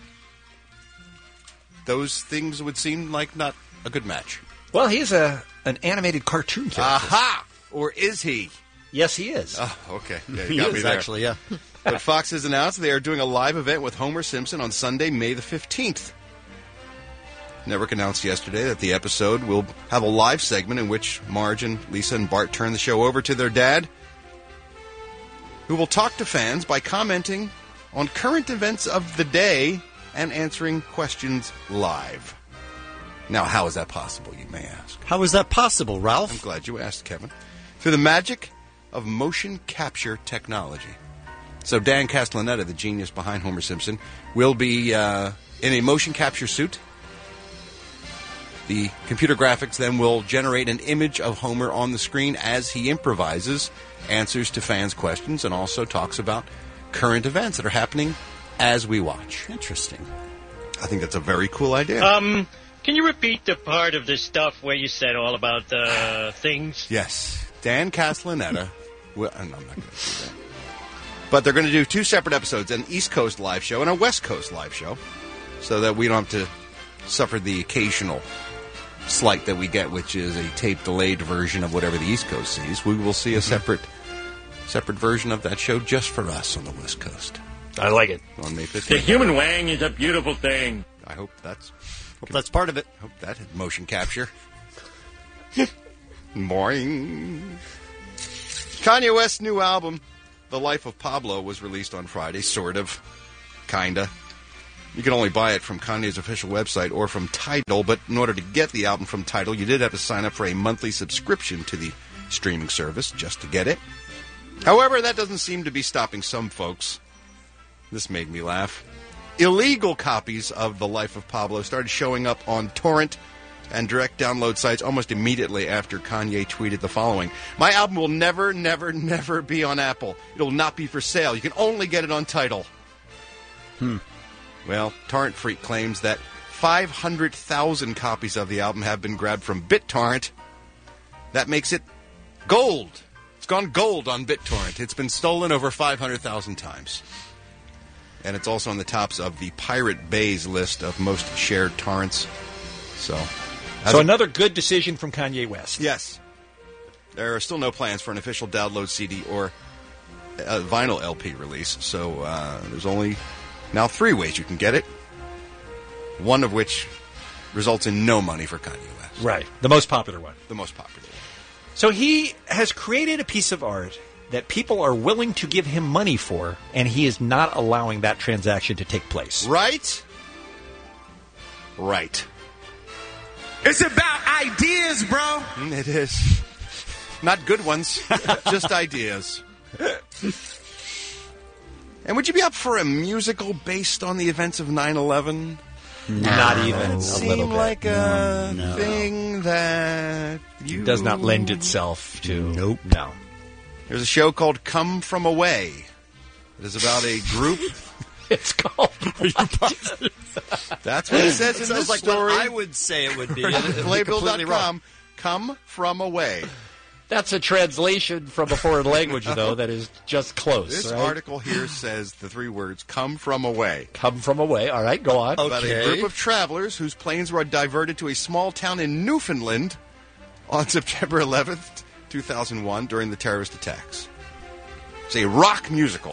Those things would seem like not a good match. Well, he's an animated cartoon character. Aha! Or is he? Yes, he is. Oh, okay. Yeah, He you got is, me there. actually, yeah. But Fox has announced they are doing a live event with Homer Simpson on Sunday, May the 15th. Network announced yesterday that the episode will have a live segment in which Marge and Lisa and Bart turn the show over to their dad, who will talk to fans by commenting on current events of the day and answering questions live. Now, how is that possible, you may ask? How is that possible, Ralph? I'm glad you asked, Kevin. Through the magic of motion capture technology. So Dan Castellaneta, the genius behind Homer Simpson, will be in a motion capture suit. The computer graphics then will generate an image of Homer on the screen as he improvises, answers to fans' questions, and also talks about current events that are happening as we watch. Interesting. I think that's a very cool idea. Can you repeat the part of this stuff where you said all about things? Yes. Dan Castellaneta. Well, I'm not going to do that. But they're going to do two separate episodes, an East Coast live show and a West Coast live show, so that we don't have to suffer the occasional slight that we get, which is a tape-delayed version of whatever the East Coast sees. We will see a separate version of that show just for us on the West Coast. I like it. On May 15th. The human wang is a beautiful thing. I hope that's part of it. Hope that is motion capture. Boing. Kanye West's new album, The Life of Pablo, was released on Friday, sort of, kinda. You can only buy it from Kanye's official website or from Tidal, but in order to get the album from Tidal, you did have to sign up for a monthly subscription to the streaming service just to get it. However, that doesn't seem to be stopping some folks. This made me laugh. Illegal copies of The Life of Pablo started showing up on torrent and direct download sites almost immediately after Kanye tweeted the following: "My album will never, never, never be on Apple. It will not be for sale. You can only get it on Tidal." Well, Torrent Freak claims that 500,000 copies of the album have been grabbed from BitTorrent. That makes it gold. It's gone gold on BitTorrent. It's been stolen over 500,000 times. And it's also on the tops of the Pirate Bay's list of most shared torrents. So another good decision from Kanye West. Yes. There are still no plans for an official download CD or a vinyl LP release. So there's only now 3 ways you can get it. One of which results in no money for Kanye West. Right. The most popular one. The most popular one. So he has created a piece of art that people are willing to give him money for, and he is not allowing that transaction to take place. Right? Right. It's about ideas, bro. It is. Not good ones, just ideas. And would you be up for a musical based on the events of 9/11? Not even It a little bit. like a thing that you... Does not lend itself to... Nope. No. There's a show called Come From Away. It is about a group... It's called... That's what it says in this like story. what I would say it would be. Playbill.com. Come From Away. That's a translation from a foreign language, though, that is just close. This right? article here says the 3 words, come from away. Come from away. All right, go on. About a group of travelers whose planes were diverted to a small town in Newfoundland on September 11th, 2001, during the terrorist attacks. It's a rock musical.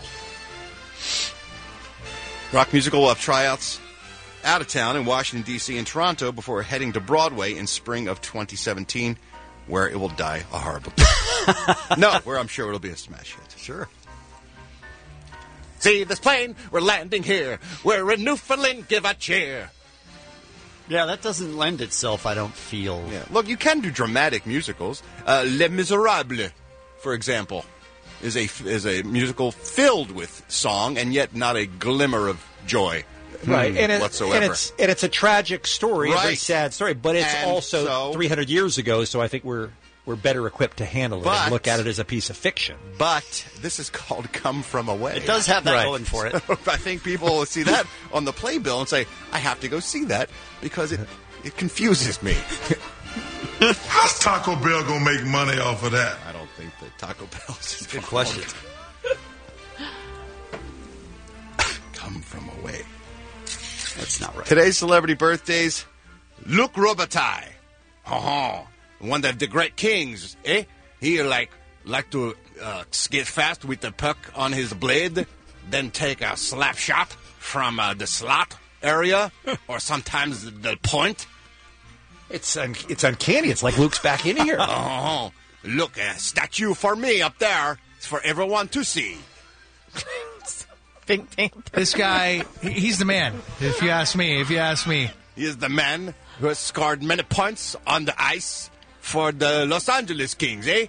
Rock musical will have tryouts out of town in Washington, D.C. and Toronto before heading to Broadway in spring of 2017. Where it will die a horrible death. No, where I'm sure it'll be a smash hit. Sure. See this plane, we're landing here. We're in Newfoundland, give a cheer. Yeah, that doesn't lend itself, I don't feel. Yeah. Look, you can do dramatic musicals. Les Miserables, for example, is a musical filled with song and yet not a glimmer of joy Right, and whatsoever. it's a tragic story, a very Right. sad story, but it's And also so- 300 years ago, so I think we're better equipped to handle it and look at it as a piece of fiction. But this is called Come From Away. It does have that going for it. I think people will see that on the playbill and say, I have to go see that because it confuses me. How's Taco Bell going to make money off of that? I don't think that Taco Bell's Good question. Come From Away. That's not right. Today's celebrity birthdays, Luc Robitaille. One of the great kings, eh? He like to skate fast with the puck on his blade, then take a slap shot from the slot area, or sometimes the point. It's uncanny. It's like Luke's back in here. Look, a statue for me up there. It's for everyone to see. This guy, he's the man. If you ask me. He is the man who has scored many points on the ice for the Los Angeles Kings, eh?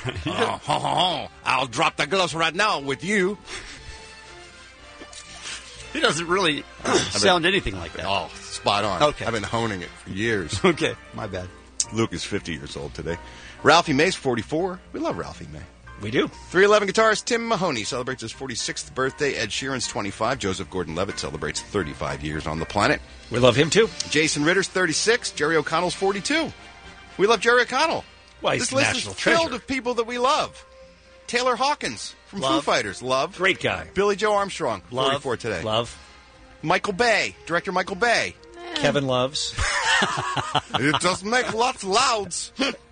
I'll drop the gloves right now with you. He doesn't really sound anything like that. Oh, spot on. Okay. I've been honing it for years. Okay, my bad. Luke is 50 years old today. Ralphie May's 44. We love Ralphie May. We do. 311 guitarist Tim Mahoney celebrates his 46th birthday. Ed Sheeran's 25. Joseph Gordon-Levitt celebrates 35 years on the planet. We love him, too. Jason Ritter's 36. Jerry O'Connell's 42. We love Jerry O'Connell. Well, he's this a list national is filled treasure. of people that we love. Taylor Hawkins from Foo Fighters. Love. Great guy. Billy Joe Armstrong. Love. 44 today. Love. Michael Bay. Director Michael Bay. Kevin loves. It does make lots of louds.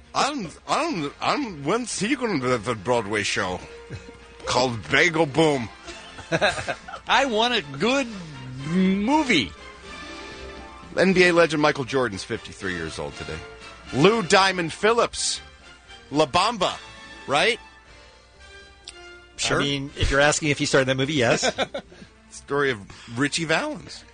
When's he going to the Broadway show called Bagel Boom? I want a good movie. NBA legend Michael Jordan's 53 years old today. Lou Diamond Phillips. La Bamba, right? Sure. I mean, if you're asking if he started that movie, yes. Story of Richie Valens.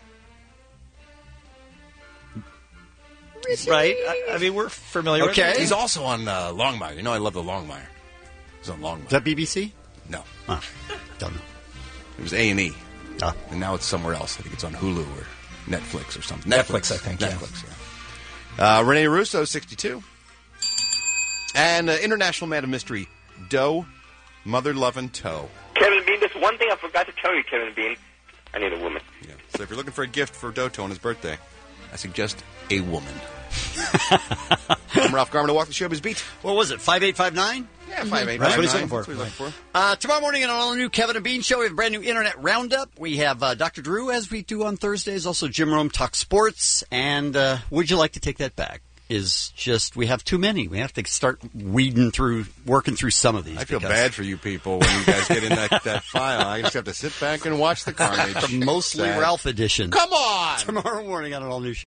Right? I mean, we're familiar with it. He's also on Longmire. You know I love the Longmire. He's on Longmire. Is that BBC? No. Oh, don't know. It was A&E. And now it's somewhere else. I think it's on Hulu or Netflix or something. Netflix, I think, Netflix, yeah. Rene Russo, 62. And International Man of Mystery, Doe, Mother Lovin' Toe. Kevin Bean, there's one thing I forgot to tell you, Kevin Bean. I need a woman. Yeah. So if you're looking for a gift for Doto on his birthday, I suggest a woman. I'm Ralph Garman to walk the showbiz beat. What was it, 5859? Yeah, 5859. That's what he's looking for. That's what he's looking for. Tomorrow morning on an all-new Kevin and Bean show, we have a brand new Internet Roundup. We have Dr. Drew, as we do on Thursdays, also Jim Rome Talk Sports, and Would You Like to Take That Back? Is just, we have too many. We have to start working through some of these. I feel bad for you people when you guys get in that file. I just have to sit back and watch the carnage. The mostly Sad. Ralph edition. Come on! Tomorrow morning on an all-new show.